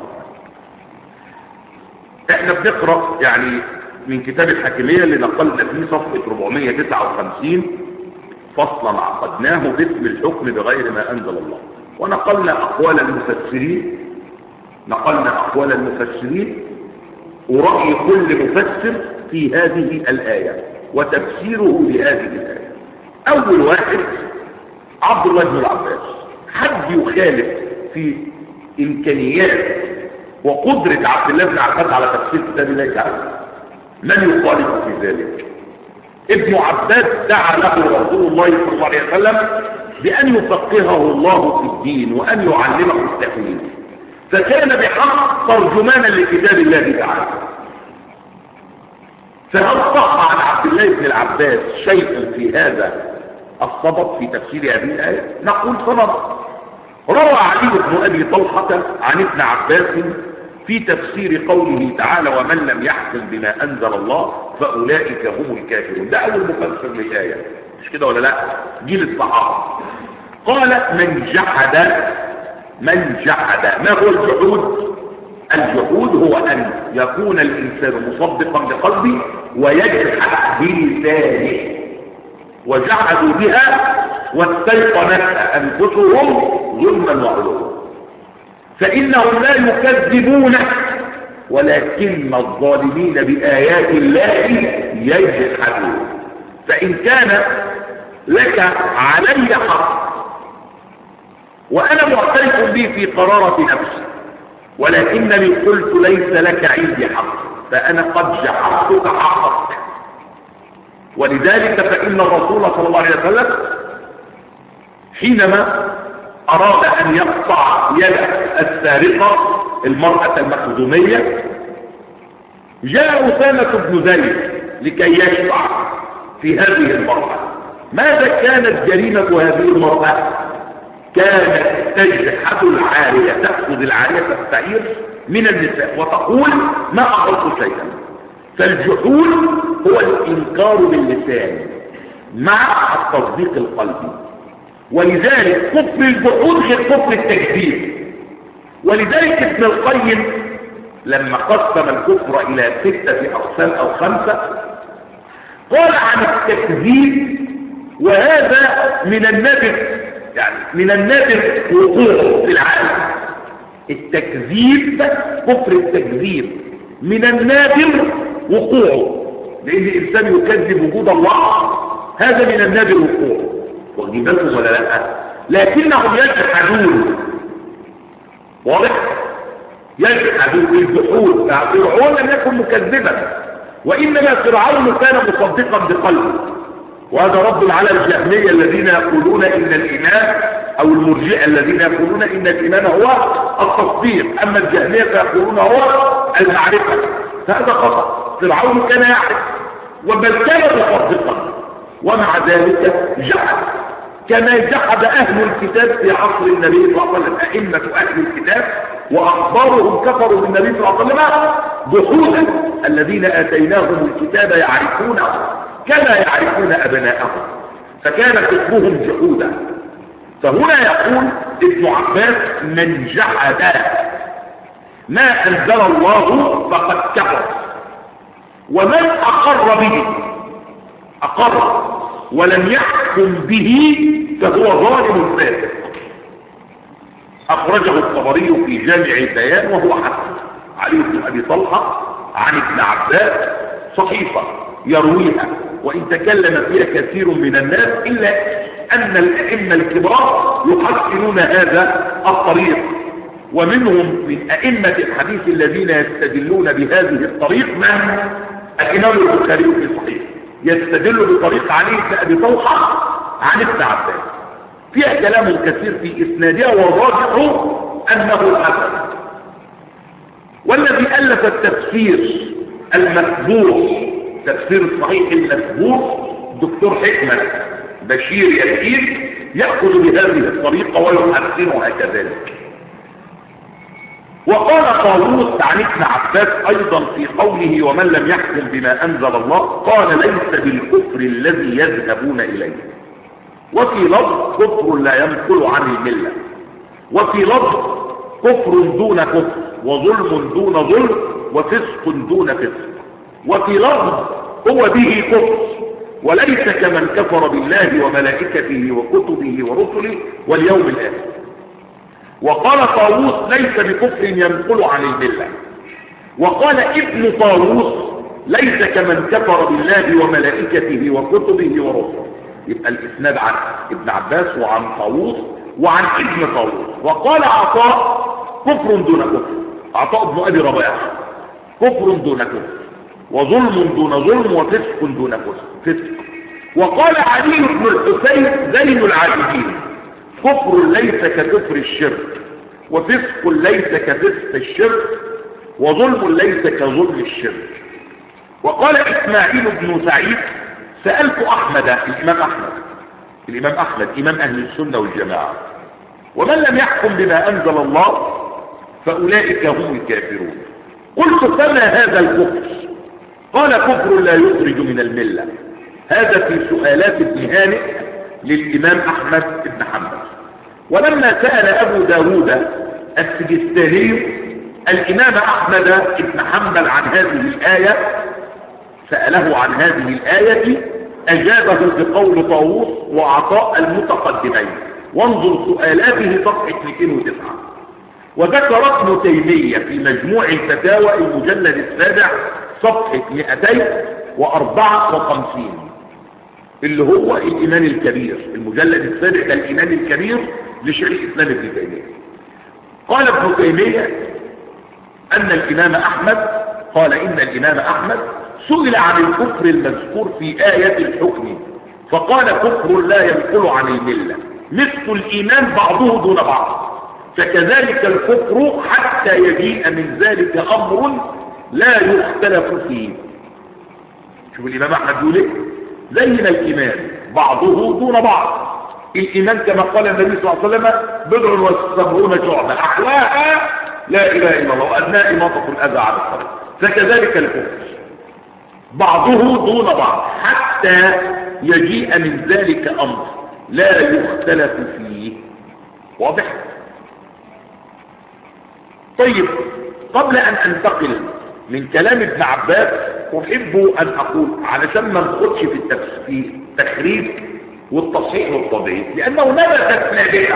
احنا بنقرأ يعني من كتاب الحاكمية اللي نقلنا فيه صفحة أربعمائة وتسعة وخمسين فصلا عقدناه باسم الحكم بغير ما أنزل الله، ونقلنا أقوال المفسرين نقلنا أقوال المفسرين ورأي كل مفسر في هذه الآية وتفسيره لهذه الآية. أول واحد عبد الله بن العباس. حد يخالف في إمكانيات وقدرة عبد الله بن عباس على تفسير كتاب الله تعالى؟ من يخالف في ذلك؟ ابن عباس دعا له رسول الله صلى الله عليه وسلم بأن يفقهه الله في الدين وأن يعلمه التأويل، فكان بحق ترجمانا لكتاب الله تعالى. فهل صح عن عبد الله بن العباس شيء في هذا الصدد في تفسير هذه الآية؟ نقول صدد. روى علي بن أبي طلحة عن ابن عباس في تفسير قوله تعالى ومن لم يحكم بما أنزل الله فأولئك هم الكافرون. ده أول مفسر للآية، مش كده ولا لا؟ جيل الصحابة. قال من جحد من جحد. ما هو الجحود؟ الجحود هو أن يكون الإنسان مصدقا بقلبه ويجحد بلسانه، وجحدوا بها واستيقنتها أنفسهم ظلما وعلوا. فإنهم لا يكذبون ولكن الظالمين بآيات الله يجحدون. فإن كان لك علي حق وأنا معترف به في قرارة نفسي، ولكنني قلت ليس لك عندي حق، فأنا قد جحدتك حقك. ولذلك فإن الرسول صلى الله عليه وسلم حينما أراد أن يقطع يد السارقة المرأة المخزومية جاء أسامة بن زيد لكي يشفع في هذه المرأة. ماذا كانت جريمة هذه المرأة؟ كانت تجحد العارية، تأخذ العارية السعير من النساء وتقول ما أخذت شيئا. فالجحود هو الإنكار باللسان مع التصديق القلبي، ولذلك كفر الجحود غير كفر التكذيب. ولذلك ابن القيم لما قسم الكفر إلى ستة أقسام أو خمسة قال عن التكذيب، وهذا من النادر، يعني من النادر وقوعه في العالم. التكذيب كفر التكذيب من النادر وقوعه، لأن الإنسان يكذب وجود الله، هذا من النادر وقوعه. واخدين بالكم ولا لا؟ لكنهم يجحدون. واضح؟ يجحدون الجحود. فرعون لم يكن مكذبا، وانما فرعون كان مصدقا بقلبه. وهذا رد على الجهمية الذين يقولون ان الايمان، او المرجئة الذين يقولون ان الايمان هو التصديق، اما الجهمية فيقولون هو المعرفة. فهذا خطأ. فرعون كان يعرف وبل كان مصدقا، ومع ذلك جحد كما جحد اهل الكتاب في عصر النبي صلى الله عليه وسلم. ائمة اهل الكتاب واخبارهم كفروا بالنبي صلى الله عليه وسلم جحودا. الذين اتيناهم الكتاب يعرفونه كما يعرفون ابناءهم، فكان كفرهم جحودا. فهنا يقول ابن عباس من جحد ما انزل الله فقد كفر، ومن اقر به اقر ولم يحكم به فهو ظالم فاسق. اخرجه الطبري في جامع البيان وهو حسن. علي بن ابي طلحه عن ابن عباس صحيفه يرويها، وان تكلم فيها كثير من الناس الا ان الائمه الكبار يحسنون هذا الطريق. ومنهم من ائمه الحديث الذين يستدلون بهذه الطريق من الامام البخاري في صحيح، يستدل بطريق علي بن ابي طلحه عن ابن عباس، فيها كلام كثير في اسنادها والراجح انه حسن. والذي الف التفسير المسبوق، تفسير الصحيح المسبوق، دكتور حكمة بشير ياسين، يأخذ بهذه الطريقة ويحسنها كذلك. وقال طاووس عن ابن عباس ايضا في قوله ومن لم يحكم بما انزل الله، قال ليس بالكفر الذي يذهبون اليه، وفي لفظ كفر لا ينقل عن المله، وفي لفظ كفر دون كفر، وظلم دون ظلم، وفسق دون فسق، وفي لفظ هو به كفر وليس كمن كفر بالله وملائكته وكتبه ورسله واليوم الاخر. وقال طاووس ليس بكفر ينقل عن المله. وقال ابن طاووس ليس كمن كفر بالله وملائكته وكتبه ورسله. يبقى الاسناد عن ابن عباس وعن طاووس وعن ابن طاووس. وقال عطاء كفر دون كفر، عطاء ابن ابي رباح كفر دون كفر، وظلم دون ظلم، وفسق دون فسق. وقال علي بن الحسين زين العابدين كفر ليس ككفر الشرك، وفسق ليس كفسق الشرك، وظلم ليس كظلم الشرك. وقال اسماعيل بن سعيد سألت احمد، الامام احمد الامام احمد امام اهل السنة والجماعة، ومن لم يحكم بما انزل الله فاولئك هم الكافرون، قلت فما هذا الكفر؟ قال كفر لا يخرج من الملة. هذا في سؤالات ابن هانئ للامام احمد بن حنبل. ولما سأل ابو داود السجستاني الامام احمد بن حنبل عن هذه الاية، سأله عن هذه الآية، اجابه بقول طاووس وعطاء المتقدمين. وانظر سؤالاته صفحة مئتين وتسعة. وذكر ابن تيمية في مجموع الفتاوى المجلد السابع صفحة مئتين واربعة وخمسين، اللي هو الايمان الكبير، المجلد السابع الايمان الكبير لشيخ الاسلام ابن تيمية. قال ابن تيمية ان الامام احمد قال ان الامام احمد سئل عن الكفر المذكور في آية الحكم فقال كفر لا ينقل عن الملة مثل الايمان بعضه دون بعض، فكذلك الكفر حتى يجيء من ذلك امر لا يختلف فيه. شوف الامام احمد يقول ايه؟ زي الايمان بعضه دون بعض. الايمان كما قال النبي صلى الله عليه وسلم بضع وسبعون شعبة احواها لا اله الا الله وادناها اماطة الاذى على الطريق، فكذلك الكفر بعضه دون بعض حتى يجيء من ذلك امر لا يختلف فيه. واضح؟ طيب، قبل ان انتقل من كلام ابن عباس احب ان اقول علشان ما نخدش في في التخريج والتصحيح والتضعيف، لانه نبتت نابته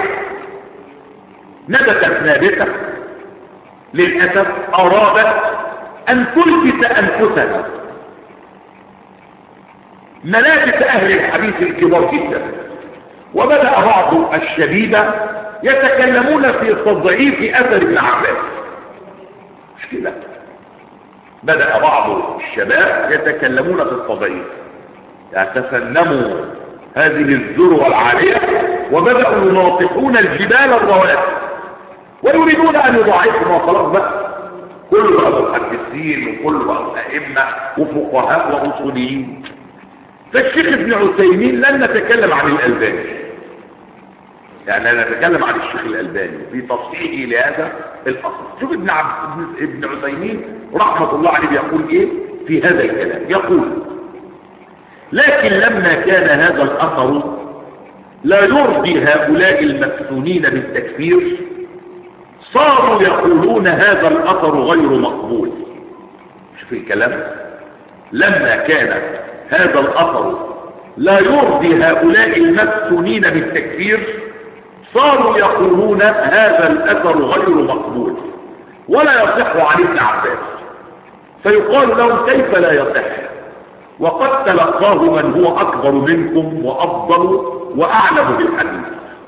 نبتت نابته للاسف ارادت ان تلبس انفسنا ملابس اهل الحديث الكبار جدا، وبدأ بعض الشبيبة يتكلمون في تضعيف أثر ابن عباس. مش كده؟ بدأ بعض الشباب يتكلمون في التضعيف، يتسنموا هذه الذروة العالية وبدأوا يناطحون الجبال الرواسي ويريدون أن يضعفوا. وخلاص بقى كل بقى محدثين وكل بقى أئمة وفقهاء وأصوليين. فالشيخ ابن عثيمين لن نتكلم عن الألباني، يعني أنا نتكلم عن الشيخ الألباني في تصحيحه لهذا الأصل. شوف ابن عبد ابن عثيمين رحمة الله عليه بيقول إيه في هذا الكلام. يقول: لكن لما كان هذا الأثر لا يرضي هؤلاء المفتونين بالتكفير صاروا يقولون هذا الأثر غير مقبول. شوف الكلام، لما كان هذا الأثر لا يرضي هؤلاء المفتونين بالتكفير صاروا يقولون هذا الأثر غير مقبول ولا يصح عن ابن عباس، فيقال لهم: كيف لا يصح وقد تلقاه من هو أكبر منكم وأفضل وأعلم بالحديث،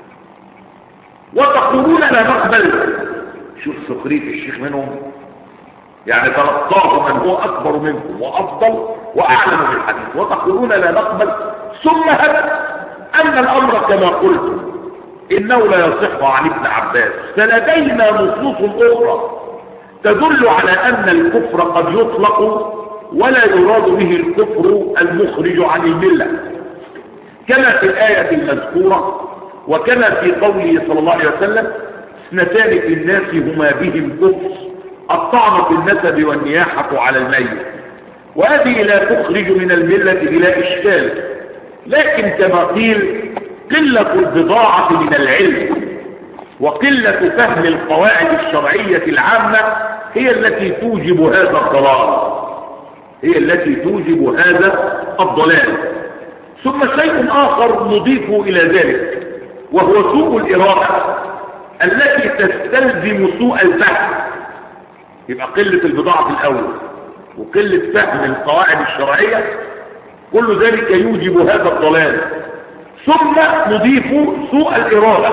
وتقولون لا نقبل. شوف سخرية الشيخ منهم، يعني تلقاه من هو أكبر منكم وأفضل وأعلم بالحديث وتقولون لا نقبل، ثم هب أن الأمر كما قلتم إنه لا يصح عن ابن عباس، فلدينا نصوص أخرى تدل على أن الكفر قد يطلق ولا يراد به الكفر المخرج عن الملة، كما في الآية المذكورة وكما في قوله صلى الله عليه وسلم: اثنتان في الناس هما بهم كفر، الطعن في النسب والنياحة على الميت، وهذه لا تخرج من الملة بلا إشكال، لكن كما قيل: قلة البضاعة من العلم وقلة فهم القواعد الشرعية العامة هي التي توجب هذا الضلال، هي التي توجب هذا الضلال. ثم شيء آخر نضيف إلى ذلك وهو سوء الإرادة التي تستلزم سوء الفهم. يبقى قلة البضاعة في الأول وقلة فهم القواعد الشرعية كل ذلك يوجب هذا الضلال. ثم نضيف سوء الإرادة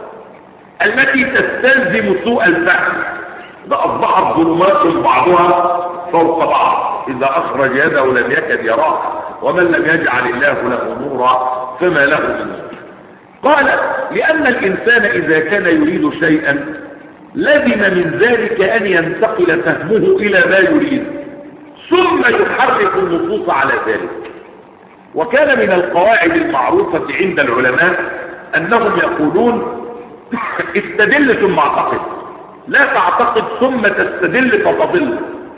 التي تستلزم سوء الفهم. ده أصبحت ظلمات بعضها فوق بعض، إذا أخرج يده لم يكد يراها، ومن لم يجعل الله له نورا فما له من نور. قال: لأن الإنسان إذا كان يريد شيئا لزم من ذلك أن ينتقل فهمه إلى ما يريد ثم يحرك النصوص على ذلك. وكان من القواعد المعروفة عند العلماء أنهم يقولون: استدل ثم اعتقد، لا تعتقد ثم تستدل فتضل،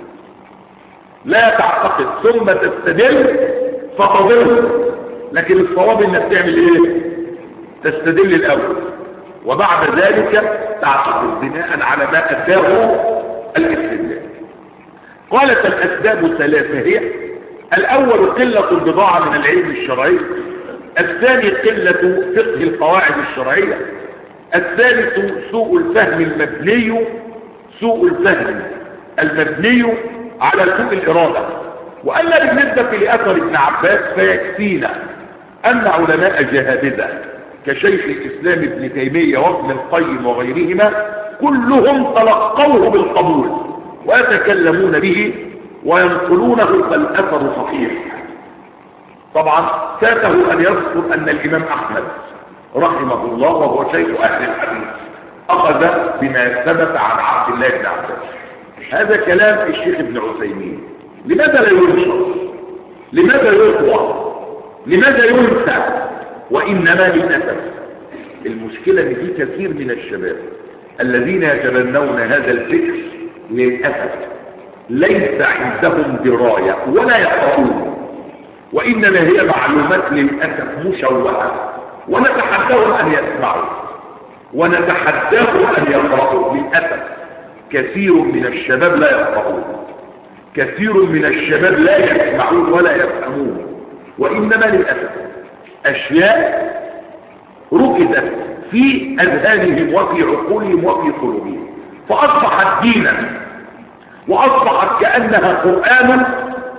لا تعتقد ثم تستدل فتضل. لكن الصواب انك تعمل ايه؟ تستدل الاول وبعد ذلك تعتقد بناء على ما اتاه الاستدلال. قالت: الاسباب ثلاثة هي: الاول قلة البضاعة من العلم الشرعي، الثاني قلة فقه القواعد الشرعية، الثالث سوء الفهم المبني سوء الفهم المبني على سوء الإرادة. وأما بالنسبة لأثر ابن عباس فيكفينا أن علماء جهابذة كشيخ الإسلام ابن تيمية وابن القيم وغيرهما كلهم تلقوه بالقبول ويتكلمون به وينقلونه، فالأثر صحيح. طبعا فاته أن يذكر أن الإمام أحمد رحمه الله وهو شيخ أهل الحديث أخذ بما ثبت عن عبد الله بن عباس. هذا كلام الشيخ ابن عثيمين. لماذا لا ينشر؟ لماذا يطوى؟ لماذا ينسى؟ وإنما للأسف المشكلة ان في كثير من الشباب الذين يتبنون هذا الفكر للأسف ليس عندهم دراية ولا يقرؤون، وإنما هي معلومات للأسف مشوهة، ونتحداهم أن يسمعوا ونتحداهم أن يقرأوا. للأسف كثير من الشباب لا يقرؤون، كثير من الشباب لا يسمعون ولا يفهمون، وإنما للأسف أشياء ركزت في أذهانهم وفي عقولهم وفي قلوبهم فأصبحت دينا وأصبحت كأنها قرآن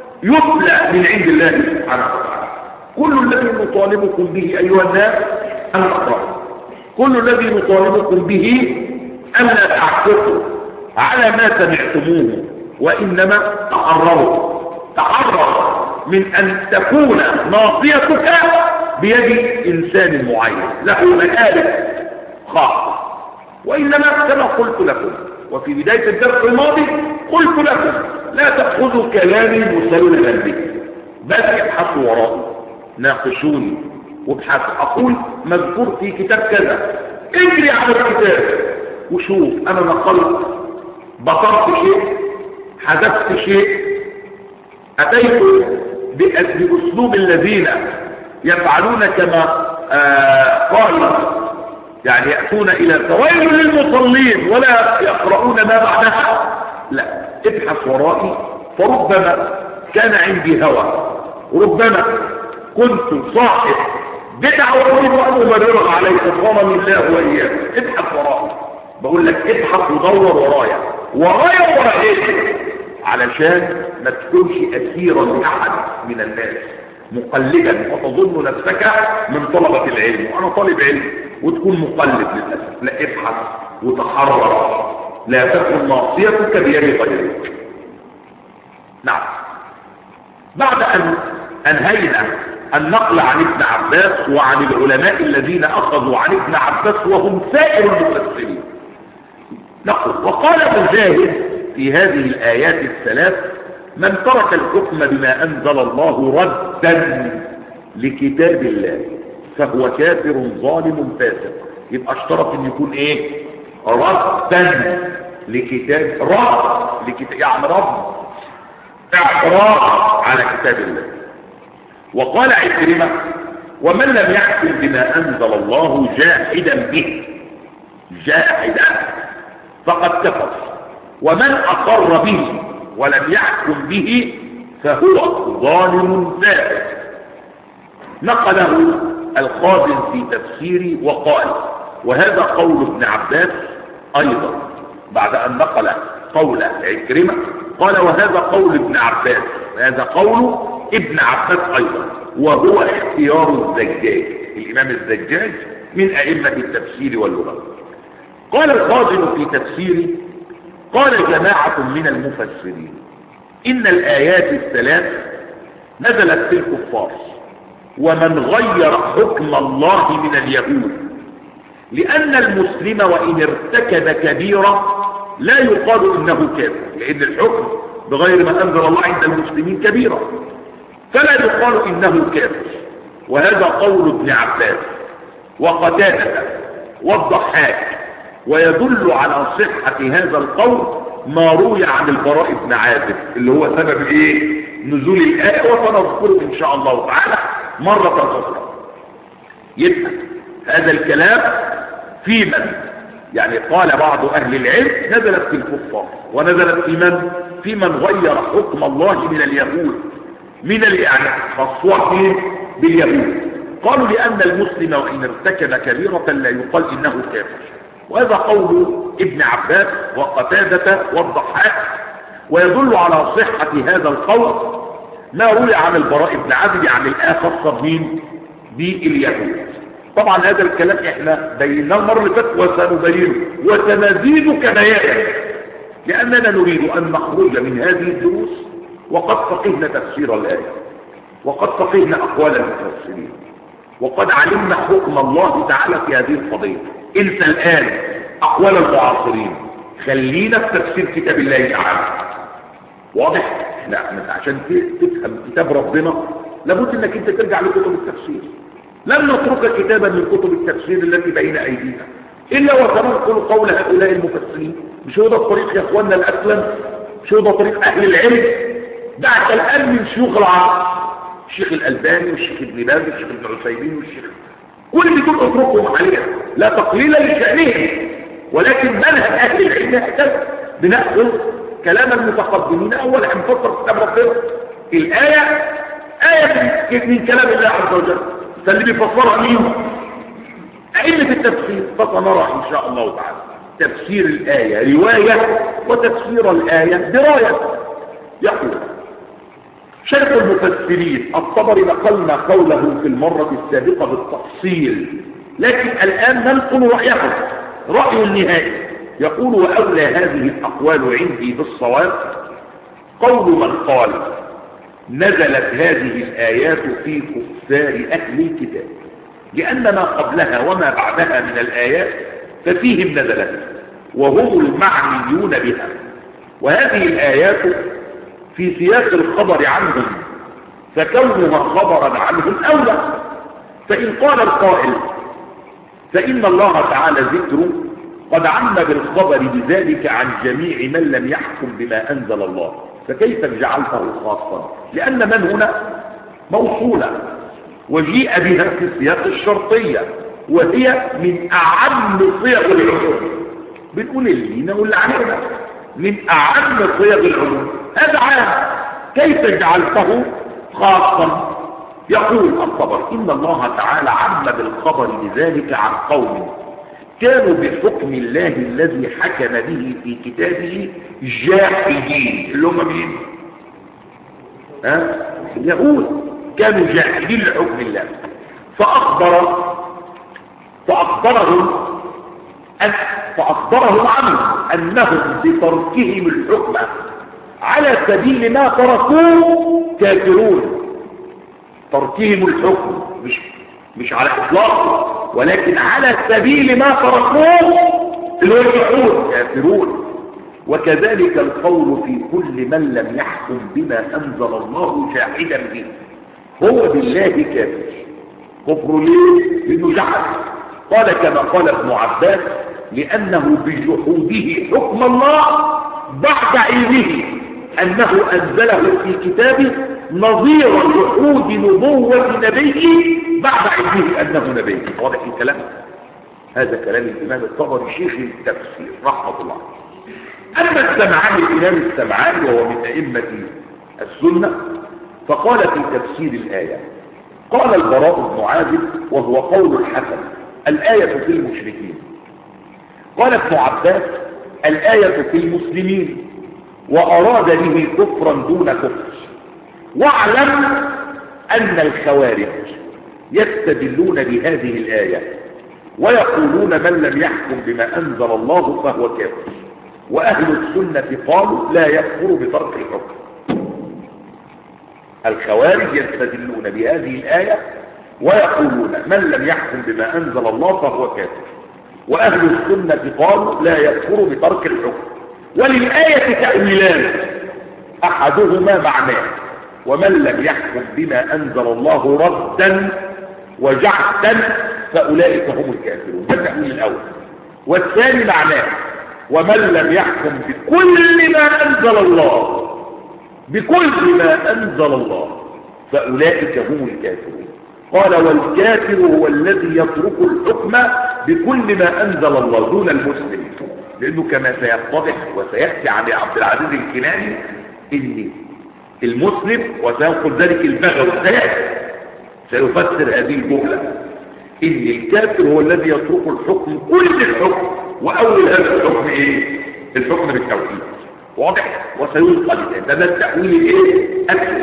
يتلى من عند الله سبحانه وتعالى. كل الذي نطالبكم به أيها الناس أن نقرأ. كل الذي نطالبكم به أن لا تعكفوا على ما سمعتموه، وإنما تحرروا تحرر من أن تكون ناصيتك بيد إنسان معين له مآلف خاصة، وإنما كما قلت لكم وفي بداية الدرس الماضي قلت لكم لا تأخذوا كلامي مسلما به، بل ابحثوا ورائي، ناقشوني وابحثوا. أقول مذكور في كتاب كذا، اجري على الكتاب وشوف أنا نقلت، بطرت شيء، حذفت شيء، أتيت بأسلوب الذين يفعلون كما آه قال، يعني يأتون إلى فويل للمصلين ولا يقرؤون ما بعدها. لا، ابحث ورائي، فربما كان عندي هوى، ربما كنت صاحب بدعة وأريد أن أمررها عليك، ضمن الله وإياك. ابحث ورائي، بقول لك ابحث ودور ورايا ورايا ورايا، علشان ما تكونش أسيرا لأحد من الناس مقلدا وتظن نفسك من طلبة العلم، وأنا طالب علم وتكون مقلد للأسف. لا، ابحث وتحرر، لا تكن ناصيتك بيد غيرك. نعم، بعد أن أنهينا النقل عن ابن عباس وعن العلماء الذين أخذوا عن ابن عباس وهم سائر المفسرين، نقول وقال مجاهد في هذه الآيات الثلاث: من ترك الحكم بما أنزل الله ردا لكتاب الله فهو كافر ظالم فاسق. يبقى اشترط ان يكون ايه؟ ردا لكتاب، رد لكتاب يعني رد اعتراض على كتاب الله. وقال عكرمة: ومن لم يحكم بما أنزل الله جاحدا به جاحدا فقد كفر، ومن أقر به ولم يحكم به فهو ظالم فاسق. نقله الخازن في تفسيره وقال: وهذا قول ابن عباس أيضا. بعد أن نقل قول عكرمة قال: وهذا قول ابن عباس، هذا قول ابن عباس أيضا، وهو اختيار الزجاج، الإمام الزجاج من أئمة التفسير واللغة. قال الخازن في تفسيره: قال جماعة من المفسرين إن الآيات الثلاث نزلت في الكفار ومن غير حكم الله من اليهود، لأن المسلم وإن ارتكب كبيرة لا يقال إنه كافر، لأن الحكم بغير ما أنزل الله عند المسلمين كبيرة، فلا يقال إنه كافر. وهذا قول ابن عباس وقتادة والضحاك، ويدل على صحة هذا القول ما روي عن البراء بن عازب اللي هو سبب ايه؟ نزول الآية، وسنذكره إن شاء الله تعالى مرة أخرى. يبقى هذا الكلام في من يعني قال بعض أهل العلم نزلت في الكفار، ونزلت في من؟ في من غير حكم الله من اليهود، من يعني خاصة باليهود. قالوا لأن المسلم وإن ارتكب كبيرة لا يقال إنه كافر. وهذا قول ابن عباس وقتادة والضحاك، ويدل على صحة هذا القول ما روي عن البراء بن عازب عن الآية خاصة مين؟ باليهود. طبعا هذا الكلام احنا بيناه المرة اللي فاتت وسنبينه وسنزيد كبيانا، لأننا نريد أن نخرج من هذه الدروس وقد فقهنا تفسير الآية، وقد فقهنا أقوال المفسرين، وقد علمنا حكم الله تعالى في هذه القضية. انت الآن أقوال المعاصرين، خلينا في تفسير كتاب الله تعالى. واضح؟ لا، عشان تفهم كتاب ربنا لابد انك انت ترجع لكتب التفسير. لم نترك كتابا من كتب التفسير التي بين ايدينا الا وسننقل قول هؤلاء المفسرين. مش هو ده الطريق يا اخواننا الاسلم؟ مش هو ده طريق اهل العلم؟ بعد الان من شيوخ العصر، الشيخ الالباني والشيخ ابن باز والشيخ ابن عثيمين والشيخ، كل دول اتركهم عليها لا تقليلا لشأنهم، ولكن منهج اهل العلم هكذا. بنأخذ كلام المتقدمين اولا نفسر كتاب ربنا. الآية آية من كلام الله عز وجل، فاللي بيفسرها مين؟ أئمة التفسير. فسنرى إن شاء الله تعالى تفسير الآية رواية وتفسير الآية دراية. يقول شيخ المفسرين الطبري، نقلنا قوله في المرة السابقة بالتفصيل لكن الآن ننقل رأيه، رأي النهائي. يقول: وأولى هذه الأقوال عندي بالصواب قول من قال نزلت هذه الآيات في كفار أهل الكتاب، لأن ما قبلها وما بعدها من الآيات ففيهم نزلت وهم المعنيون بها، وهذه الآيات في سياق الخبر عنهم، فكونها خبرا عنهم أولى. فإن قال القائل فإن الله تعالى ذكره قد عم بالخبر بذلك عن جميع من لم يحكم بما أنزل الله، فكيف جعلته خاصا؟ لأن من هنا موصولة وجيء بها في سياق الشرطية، وهي من أعم صيغ العموم. بنقول اللي نقول علينا من أعم صيغ العموم، هذا عام، كيف جعلته خاصا؟ يقول الطبري: إن الله تعالى عم بالخبر بذلك عن قوم كانوا بحكم الله الذي حكم به في كتابه جاحدين. اللي هم مين؟ ها؟ اليهود كانوا جاحدين لحكم الله، فأخبر فأخبرهم أن فأخبرهم عنه أنهم بتركهم الحكم على سبيل ما تركوه كافرون. تركهم الحكم مش مش على إطلاقه، ولكن على سبيل ما تركوه الوجحود كافرون. وكذلك القول في كل من لم يحكم بما أنزل الله جاحدا به، هو بالله كافر. كفر ليه؟ لأنه جحد. قال كما قال ابن عباس: لأنه بجحوده حكم الله بعد علمه أنه أنزله في كتابه، نظير جحود نبوة نبيه بعد علمه أنه نبي. واضح الكلام؟ هذا كلام الإمام الطبري شيخ التفسير رحمه الله. أما السمعاني الإمام السمعاني وهو من أئمة السنة فقال في تفسير الآية: قال البراء بن عازب وهو قول الحسن: الآية في المشركين. قال ابن عباس: الآية في المسلمين، وأراد به كفرا دون كفر. واعلم أن الخوارج يستدلون بهذه الآية ويقولون من لم يحكم بما أنزل الله فهو كافر، وأهل السنة قالوا لا يكفر بترك الحكم. الخوارج يستدلون بهذه الآية ويقولون من لم يحكم بما أنزل الله فهو كافر، وأهل السنة قالوا لا يكفر بترك الحكم. وللآية تأويلان، أحدهما معناه ومن لم يحكم بما أنزل الله ردا وجحدا فأولئك هم الكافرون، هذا التأويل الأول. والثاني معناه ومن لم يحكم بكل ما أنزل الله بكل ما أنزل الله فأولئك هم الكافرون. قال: والكافر هو الذي يترك الحكم بكل ما أنزل الله دون المسلم، لأنه كما سيتضح وسيأتي عن عبد العزيز الكناني إن المسلم، وسينقل ذلك البغوي سيأتي سيفسر هذه الجملة، إن الكافر هو الذي يترك الحكم كل الحكم، وأول هذا الحكم إيه؟ الحكم بالتوحيد. واضح؟ وسينقل ده ده التأويل الإيه؟ أكثر.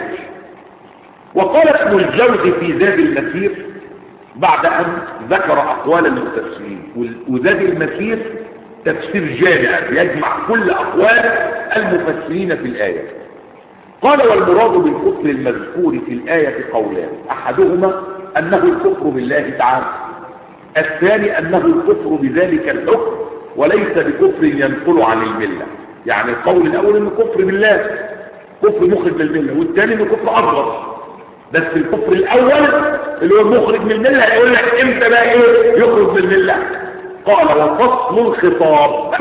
وقال ابن الجوزي في زاد المسير بعد أن ذكر أقوال المفسرين، وزاد المسير تفسير جامع يجمع كل أقوال المفسرين في الآية. قال: والمراد بالكفر المذكور في الآية قولان، أحدهما أنه الكفر بالله تعالى، الثاني أنه الكفر بذلك الحكم وليس بكفر ينقل عن الملة. يعني القول الأول أنه كفر بالله، كفر مخرج من الملة، والثاني أنه كفر أصغر. بس الكفر الأول اللي هو مخرج من الملة يقول لك إمتى بقى إيه يخرج من الملة. قال: وفصل الخطاب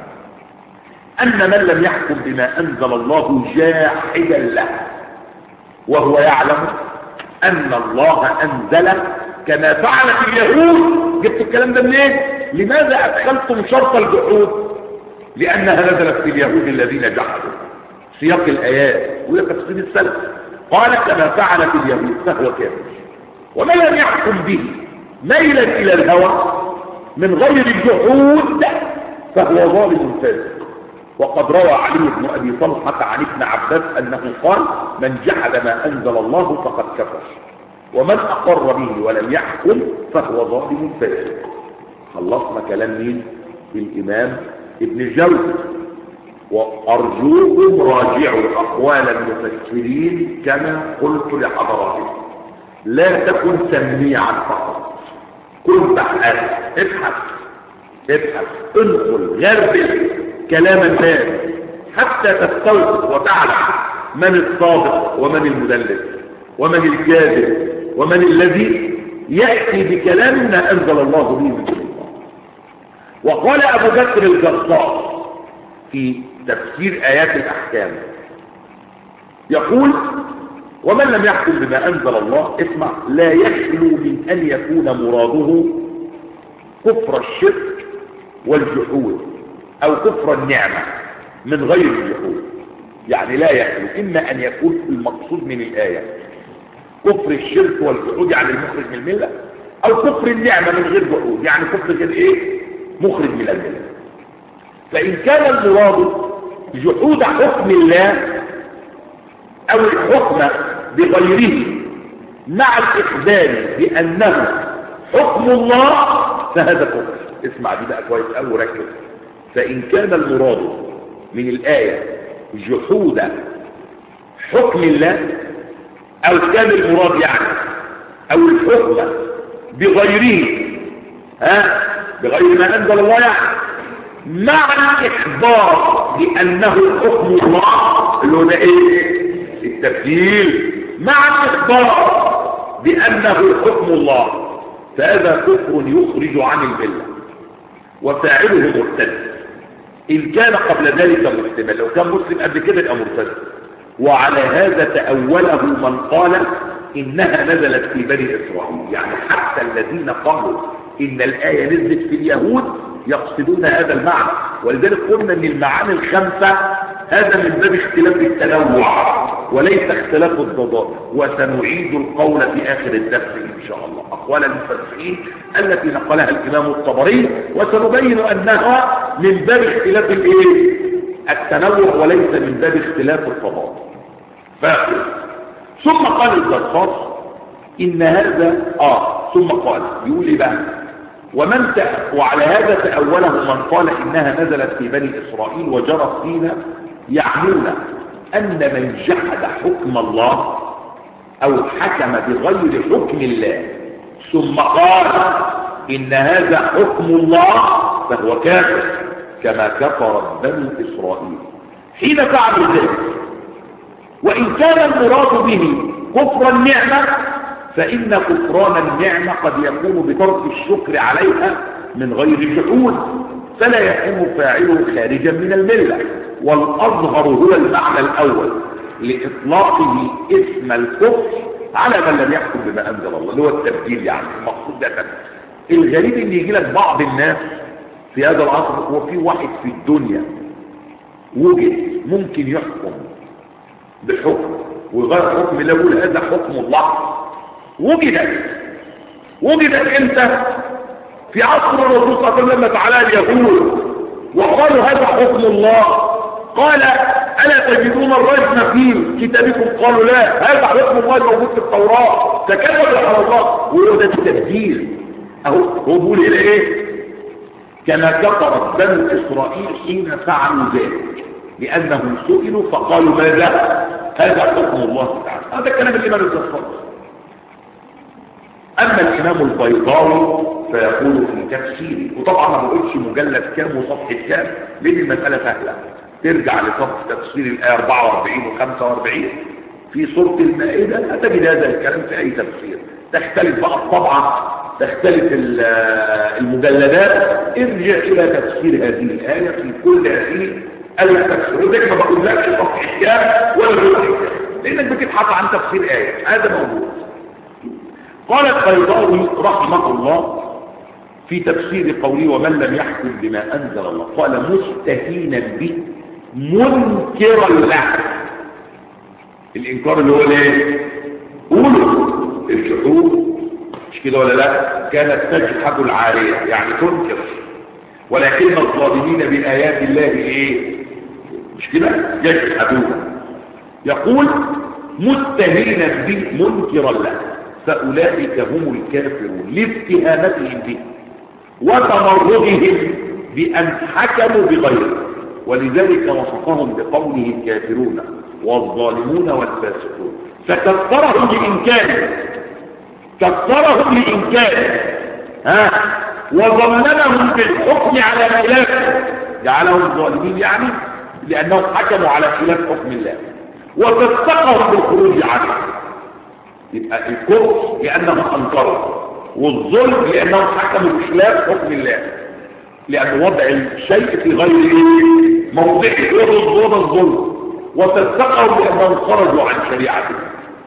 أن من لم يحكم بما أنزل الله جاحدا له وهو يعلم أن الله أنزل كما فعلت اليهود. جبت الكلام ده منين؟ لماذا أدخلتم شرط الجحود؟ لأنها نزلت في اليهود الذين جحدوا. سياق الآيات وهي تفسير السلف. قال: كما فعلت اليهود فهو كافر. ومن لم يحكم به ميلا إلى الهوى من غير الجحود فهو ظالم فاسق. وقد روى علي بن أبي طلحة عن ابن عباس أنه قال: من جحد ما أنزل الله فقد كفر. ومن أقر به ولم يحكم فهو ظالم فاسق. خلصنا كلام مين؟ الإمام ابن الجوزي. وأرجوكم راجعوا أقوال المفسرين كما قلت لحضراتكم، لا تكن سميعا فقط، كن بحث، ابحث ابحث انقل غربل كلام الناس حتى تستوقف وتعلم من الصادق ومن المدلس ومن الكاذب ومن الذي يأتي بكلام ما أنزل الله به من سلطان. وقال أبو بكر الجصاص في تفسير آيات الأحكام يقول: ومن لم يحكم بما أنزل الله، اسمع، لا يخلو من أن يكون مراده كفر الشرك والجحود أو كفر النعمة من غير الجحود. يعني لا يخلو، إما أن يكون المقصود من الآية كفر الشرك والجحود يعني المخرج من الملة، أو كفر النعمة من غير جحود يعني كفر غير إيه؟ مخرج من الملة. فإن كان المراد جحود حكم الله أو الحكم بغيره مع الإخبار بأنه حكم الله فهذا كفر. اسمع دي بقى كويس أوي وركز. فإن كان المراد من الآية جحود حكم الله، أو كان المراد يعني أو الحكم بغيره ها بغير ما أنزل الله يعني مع الإخبار بأنه حكم الله اللي هو ده إيه؟ التبديل، مع الإخبار بأنه حكم الله، فهذا كفر يخرج عن الملة وفاعله مرتد إن كان قبل ذلك مسلما. لو كان مسلم قبل كده يبقى مرتد. وعلى هذا تأوله من قال إنها نزلت في بني إسرائيل، يعني حتى الذين قالوا إن الآية نزلت في اليهود يقصدون هذا المعنى. ولذلك قلنا ان المعاني الخمسة هذا من باب اختلاف التنوع وليس اختلاف الضدات. وسنعيد القول في اخر الدرس ان شاء الله اقوال المفسرين التي نقلها الامام الطبري، وسنبين انها من باب اختلاف الايه؟ التنوع وليس من باب اختلاف الضدات. فاقل. ثم قال الجصاص ان هذا اه ثم قال يقول ايه بقى؟ ومن وعلى هذا تأوله من قال إنها نزلت في بني إسرائيل وجرت فينا، يعنون أن من جحد حكم الله أو حكم بغير حكم الله ثم قال إن هذا حكم الله فهو كافر كما كفر بني إسرائيل حين فعلوا ذلك. وإن كان المراد به كفر النعمة فإن كفران النعمة قد يكون بترك الشكر عليها من غير جحود، فلا يكون فاعله خارجا من الملة. والأظهر هو المعنى الأول لإطلاقه اسم الكفر على من لم يحكم بما أنزل الله، اللي هو التبديل. يعني المقصود ده تبديل. الغريب ان يجي لك بعض الناس في هذا العصر، هو في واحد في الدنيا وجد ممكن يحكم بحكم وغير حكم الله يقول هذا حكم الله. وجدت وجدت انت في عصر الرسول صلى الله عليه وسلم لما تعالى اليهود وقالوا هذا حكم الله، قال الا تجدون الرجم في كتابكم؟ قالوا لا، هذا حكم الله موجود في التوراة. تكلموا على الله وهو ده التبديل. اهو هو بيقول الى ايه؟ كما كفرت بنو اسرائيل حين فعلوا ذلك لانهم سئلوا فقالوا ماذا؟ هذا حكم الله تعالى. هذا كلام الامام الجصاص. اما الامام البيضاوي فيقول في تفسيره، وطبعا ما بقولش مجلد كام وصفحه كام لان المساله سهله، ترجع لصفحه تفسير الايه أربعة وأربعين وخمسة وأربعين في سوره المائده هتجد هذا الكلام في اي تفسير. تختلف بقى الطبعه، تختلف المجلدات، ارجع الى تفسير هذه الايه في كل هذه التفسير. وزي ما بقولكش صفحه كام ولا جزء لانك بتبحث عن تفسير ايه، هذا موجود. قال البيضاوي رحمه الله في تفسير قوله ومن لم يحكم بما انزل الله، قال مستهينا به منكرا له. الانكار اللي هو ايه؟ قولوا الجحود، مش كده ولا لا؟ كانت تجحد العاريه يعني تنكر، ولكن الظالمين بايات الله ايه؟ مش كده؟ يجحدون. يقول مستهينا به منكرا له. فأولئك هم الكافرون لاستهانتهم به وتمردهم بأن حكموا بغيره، ولذلك وصفهم بقوله الكافرون والظالمون والفاسقون، فكفرهم لإنكاره كفرهم لإنكاره ها وظلمهم بالحكم على خلافه، جعلهم ظالمين يعني لأنهم حكموا على خلاف حكم الله، وفسقهم بالخروج عنه. يبقى الكفر لأنهم أنكروا، والظلم لأنهم حكموا بخلاف حكم الله، لأن وضع الشيء في غير موضعه يرد الظلم، وفسقهم لأنهم خرجوا عن شريعته.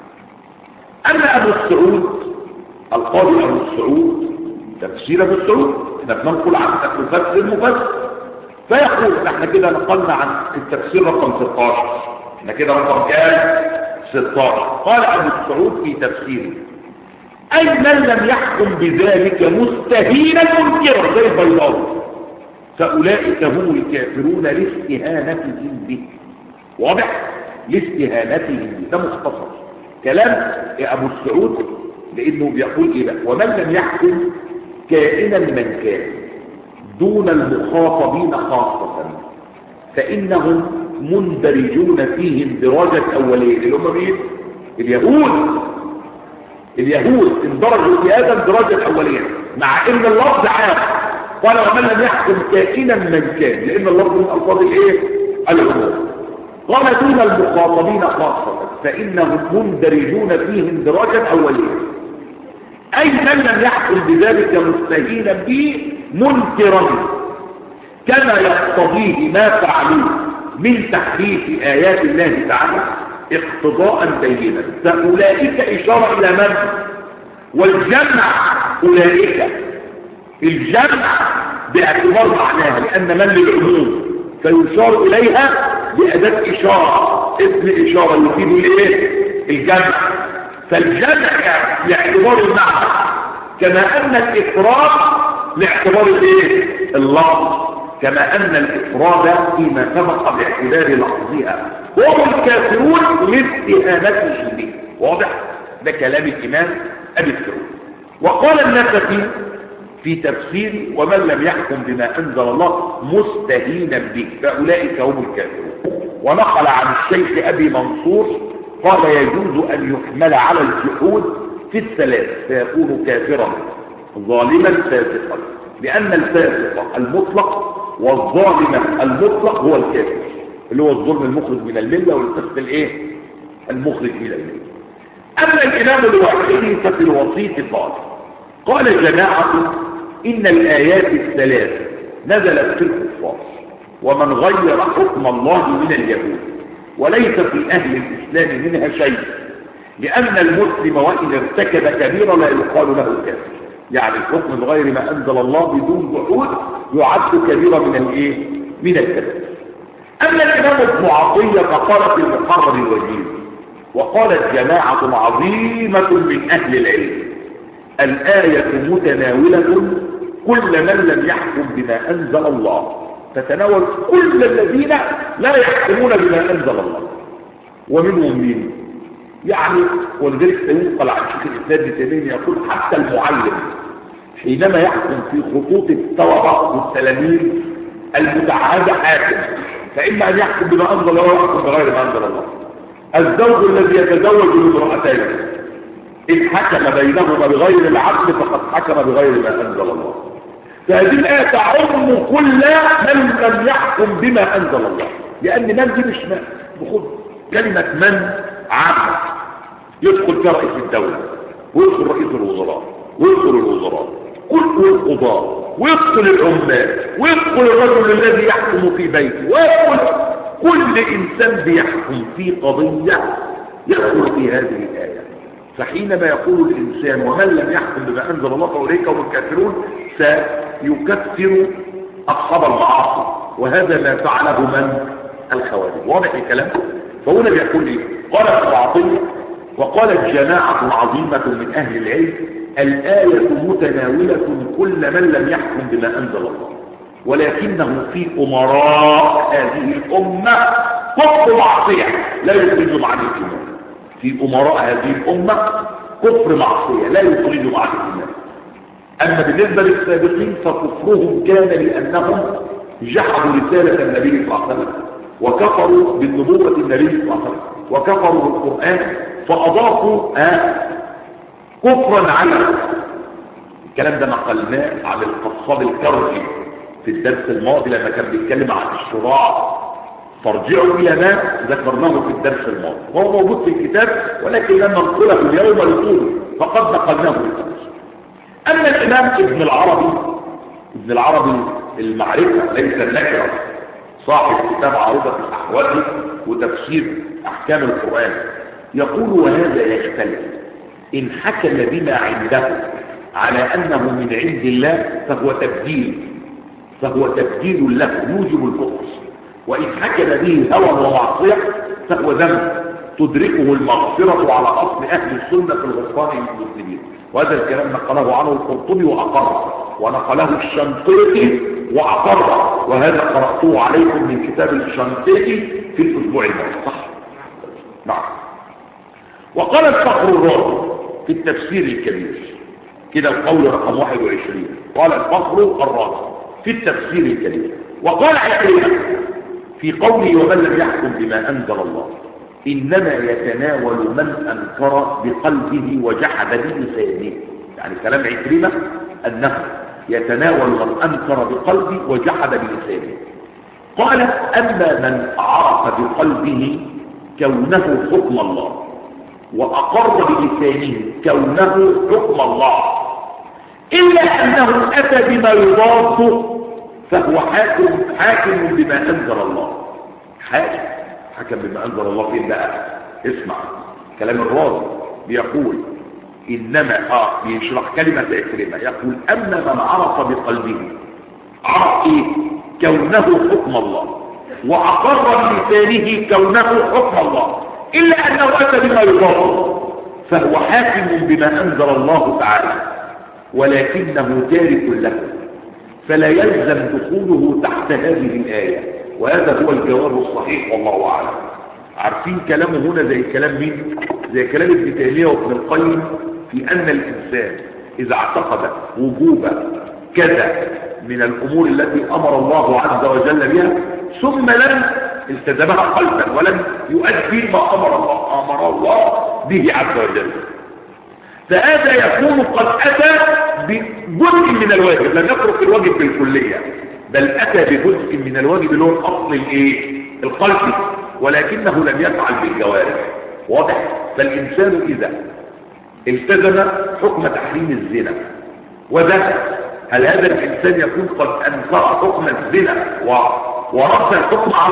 أما أبو السعود القاضي أبو السعود تفسير أبو السعود احنا بننقل عن مفسر المفسر، فيقول احنا كده نقلنا عن التفسير رقم ستة عشر، احنا كده رقم كام؟ ستة عشر. قال أبو السعود في تفسيره: أي من لم يحكم بذلك مستهينا منكرا زي البيضاوي فأولئك هم الكافرون لاستهانتهم به. واضح؟ لاستهانتهم به، ده مختصر كلام أبو السعود، لأنه بيقول إيه بقى؟ ومن لم يحكم كائنا من كان دون المخاطبين خاصة فإنهم مندرجون فيهم درجة أولية، اللي هم مين؟ اليهود. اليهود اندرجوا في هذا الدرجة الأولية، مع إن اللفظ عام. قال ومن لم يحكم كائنا من كان، لأن اللفظ من ألفاظ الإيه؟ العموم. قال دون المخاطبين خاصة فإنهم مندرجون فيهم درجة أولية، أي من لم يحكم بذلك مستهينا به منكرا كما يقتضيه ما فعلوه من تحريف آيات الله تعالى اقتضاء بينا. فأولئك إشارة إلى من؟ والجمع أولئك، الجمع باعتبار معناها، لأن من للعموم فيشار إليها بأداة إشارة، اسم إشارة يفيد الإيه؟ الجمع. فالجمع لاعتبار المعنى، كما أن الإفراد لاعتبار الإيه؟ اللفظ، كما أن الإفراد فيما سبق باعتبار لفظها. وهم الكافرون لاستهانتهم به. واضح؟ ده كلام الإمام أبي السعود. وقال النسفي في تفسير ومن لم يحكم بما أنزل الله مستهينا به فأولئك هم الكافرون. ونقل عن الشيخ أبي منصور قال يجوز أن يحمل على الجحود في الثلاث فيكون كافرا ظالما فاسقا، لأن الفاسق المطلق والظالم المطلق هو الكافر، اللي هو الظلم المخرج من الملة والفسق الايه؟ المخرج من الملة. أما الإمام الواحدي ففي الوسيط قال قال جماعة إن الآيات الثلاث نزلت في الكفار ومن غير حكم الله من اليهود، وليس في أهل الإسلام منها شيء، لأن المسلم وإن ارتكب كبيرة لا يقال له كافر، يعني الحكم بغير ما أنزل الله بدون جحود يعد كبيرة من الايه؟ من الكبائر. أما الإمام ابن عطية فقال في المحرر الوجيز وقالت جماعة عظيمة من أهل العلم الآية متناولة كل من لم يحكم بما أنزل الله، تتناول كل الذين لا يحكمون بما أنزل الله. ومنهم مين؟ يعني ولذلك سينقل عن شيخ الإسلام ابن تيمية يقول حتى المعلم حينما يحكم في خطوط الطلبة والتلاميذ المتعهدة حاكم، فإما أن يحكم بما أنزل الله ويحكم بغير ما أنزل الله. الزوج الذي يتزوج بامرأتين إن حكم بينهما بغير العقل فقد حكم بغير ما أنزل الله. فهذه الآية تعم كل من لم يحكم بما أنزل الله، لأن من دي مش من بخذ كلمة من عامة يدخل فيها رئيس الدولة ويدخل رئيس الوزراء ويدخل الوزراء كل القضاء ويدخل العمال ويدخل الرجل الذي يحكم في بيته ويدخل كل إنسان بيحكم في قضية يدخل في هذه الآية. فحينما يقول الإنسان ومن لم يحكم بما أنزل الله فأولئك هم الكافرون سيكفر أصحاب المعاصي، وهذا ما فعله من؟ الخوارج. واضح الكلام؟ فهنا بيقول لي قال ابن عطية وقالت جماعة عظيمة من أهل العلم الآية متناولة كل من لم يحكم بما أنزل الله، ولكنه في أمراء هذه الأمة كفر معصية لا يخرجهم عن الإيمان. في أمراء هذه الأمة كفر معصية لا يخرج مع الإيمان. أما بالنسبة للسابقين فكفرهم كان لأنهم جحدوا رسالة النبي صلى الله عليه وسلم وكفروا بالنبوة النبي صلى الله عليه وسلم وكفروا بالقرآن فأضافوا آه كفرا على الكلام ده نقلناه عن القصاب الكرجي في الدرس الماضي لما كان بيتكلم عن الشراع، فارجعوا إلى ما ذكرناه في الدرس الماضي وهو موجود في الكتاب، ولكن لما نقله اليوم لطوله فقد نقلناه للدرس. أما الإمام ابن العربي ابن العربي المعرفة ليس النكرة صاحب كتاب عارضة الأحوال وتفسير أحكام القرآن يقول وهذا يختلف إن حكم بما عنده على أنه من عند الله فهو تبديل فهو تبديل له يوجب الكفر، وإن حكم به هوى ومعصية فهو ذنب تدركه المغفرة على أصل أهل السنة في الغفران للمسلمين. وهذا الكلام نقله عنه القرطبي وأقر، ونقله الشنقيطي وأقر، وهذا قرأته عليكم من كتاب الشنقيطي في الأسبوع الماضي. صح؟ نعم. وقال الفخر الرازي في التفسير الكبير كده القول رقم واحد وعشرين، قال الفخر الرازي في التفسير الكبير وقال عكرمة في قوله ومن لم يحكم بما أنزل الله إنما يتناول من أنكر بقلبه وجحد بلسانه. يعني كلام عكرمة أنه يتناول من أنكر بقلبه وجحد بلسانه. قال أما من عرف بقلبه كونه حكم الله وأقر بلسانه كونه حكم الله إلا أنه أتى بما يضاده فهو حاكم حاكم بما أنزل الله. حاكم حكم بما أنزل الله فين بقى؟ اسمع كلام الرازي بيقول إنما آه بيشرح كلمة عكرمة يقول أما من عرف بقلبه عرف إيه؟ كونه حكم الله وأقر بلسانه كونه حكم الله إلا أنه أتى بما يضاده فهو حاكم بما أنزل الله تعالى ولكنه تارك له فلا يلزم دخوله تحت هذه الآية. وهذا هو الجواب الصحيح والله أعلم. عارفين كلامه هنا زي كلام مين؟ زي كلام ابن تيمية وابن القيم في أن الإنسان إذا اعتقد وجوب كذا من الأمور التي أمر الله عز وجل بها ثم لم التزمها قلبا ولم يؤدي ما أمر الله, أمر الله به عز وجل فهذا يكون قد أتى بجزء من الواجب، لم يترك الواجب بالكلية بل أتى بجزء من الواجب اللي هو الأصل الايه؟ القلبي، ولكنه لم يفعل بالجوارح. واضح؟ فالإنسان إذا التزم حكم تحريم الزنا وذهب هل هذا الإنسان يكون قد أنكر حكم الزنا ورد الحكم على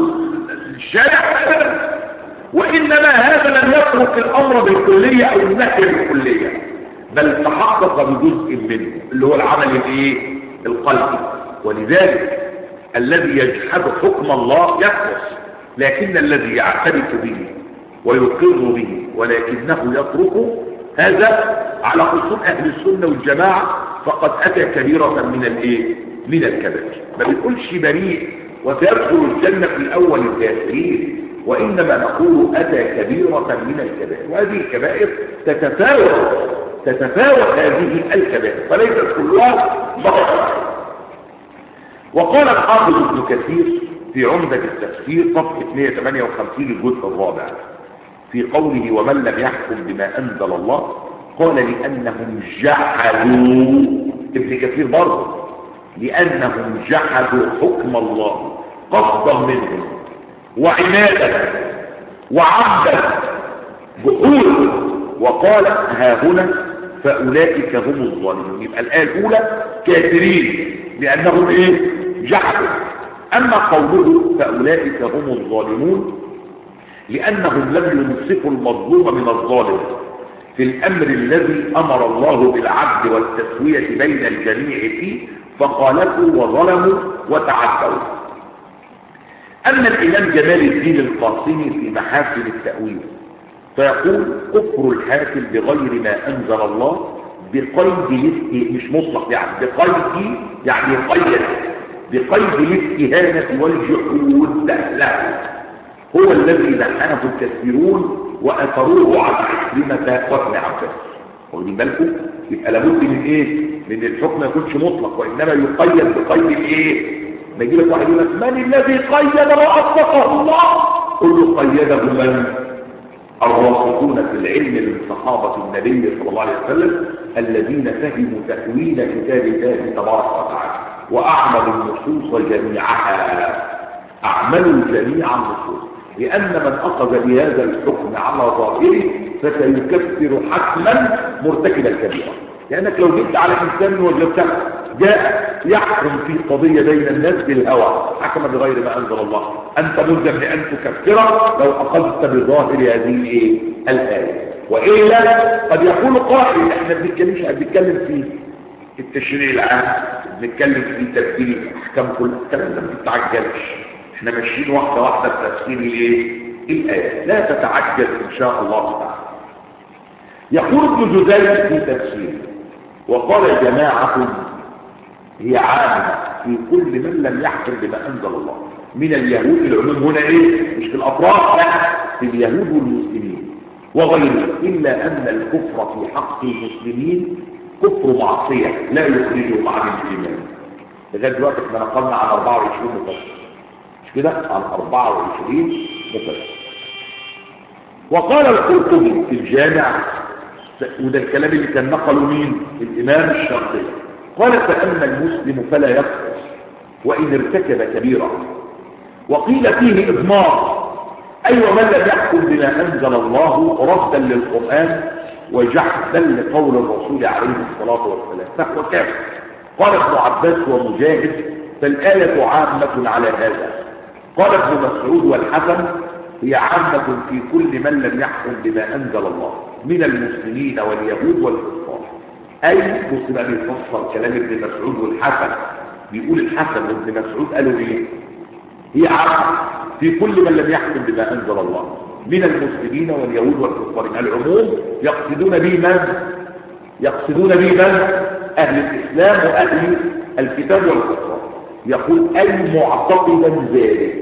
الشارع؟ أبدا، وإنما هذا لم يترك الأمر بالكلية أو النهي بالكلية بل تحقق بجزء منه اللي هو العمل الايه؟ القلبي. ولذلك الذي يجحد حكم الله يكفر، لكن الذي يعترف به ويقر به ولكنه يتركه هذا على خصوص أهل السنة والجماعة فقد أتى كبيرة من الايه؟ من الكبائر. ما بنقولش بريء وسيدخل الجنة في الأول الكافرين، وإنما نقول أتى كبيرة من الكبائر، وهذه الكبائر تتفاوت تتفاوت هذه الكبائر فليست كلها ضرر. وقال الحافظ ابن كثير في عمدة التفسير صفحة مئة وثمانية وخمسين الجزء الرابع في قوله ومن لم يحكم بما أنزل الله قال لأنهم جحدوا، ابن كثير برضه لأنهم جحدوا حكم الله قصدا منهم وعنادا وعبدا بحول. وقال ها هنا فأولئك هم الظالمون. يبقى الآية الأولى كافرين لأنهم إيه؟ جحدوا. أما قوله فأولئك هم الظالمون لأنهم لم ينصفوا المظلوم من الظالم في الأمر الذي أمر الله بالعدل والتسوية بين الجميع فيه فخالفوا وظلموا وتعدوا. أما الإمام جمال الدين القاسمي في محاسن التأويل فيقول كفر الحاكم بغير ما أنزل الله بقيد الاستهانة، مش مطلق يعني بقيد يعني قيد بقيد الاستهانة والجحود له هو الذي لحنه الكثيرون وأثروه على عكرمة وابن عباس. واخدين بالكم؟ يبقى لابد من ايه؟ من الحكم ما يكونش مطلق، وانما يقيد بقيد الايه؟ ما يجي لك واحد يقول لك من الذي قيد ما اطلقه الله؟ قل له قيده من؟ الراسخون في العلم من صحابه النبي صلى الله عليه وسلم الذين فهموا تاويل كتاب الله تبارك وتعالى واعملوا النصوص جميعها. اعملوا جميع النصوص، لان من اخذ بهذا الحكم على ظاهره فسيكفر حتما مرتكب الكبيره. لانك لو جئت على انسان وجدته جاء يحكم في قضيه بين الناس بالهوى، حكم بغير ما انزل الله، انت ملزم بان تكفره لو اخذت بظاهر هذه الايه الايه. والا قد يقول قائل احنا بنتكلمش بنتكلم في التشريع العام، بنتكلم في تبديل الاحكام كلها، الكلام ده ما تتعجلش، احنا ماشيين واحده واحده في تفسير الايه الايه، لا تتعجل ان شاء الله تعالى. يقول ابن جزير في تفسيره وقال جماعه هي عامه في كل من لم يحكم بما انزل الله من اليهود. العموم هنا ايه؟ مش في الافراد، لا، في اليهود والمسلمين وغيرهم، الا ان الكفر في حق المسلمين كفر معصيه لا يخرجهم عن الايمان. لغايه دلوقتي احنا نقلنا عن أربعة وعشرين مفسر، مش كده؟ عن أربعة وعشرين مفسر. وقال القرطبي في الجامع، وده الكلام اللي كان نقله مين؟ الامام الشافعي، قال فاما المسلم فلا يكفر وان ارتكب كبيره. وقيل فيه اضمار، اي أيوة من لم يحكم بما انزل الله ردا للقران وجحدا لقول الرسول عليه الصلاه والسلام فهو كافر. قال ابن عباس ومجاهد فالايه عامه على هذا. قال ابن مسعود والحسن هي عامه في كل من لم يحكم بما انزل الله من المسلمين واليهود والكفار. اي مسلم بيفسر كلام ابن مسعود والحسن، بيقول الحسن وابن مسعود قالوا ايه؟ هي عامه في كل من لم يحكم بما انزل الله من المسلمين واليهود والكفار. العموم يقصدون به من؟ يقصدون به من؟ اهل الاسلام واهل الكتاب والكفار. يقول اي معتقدا ذلك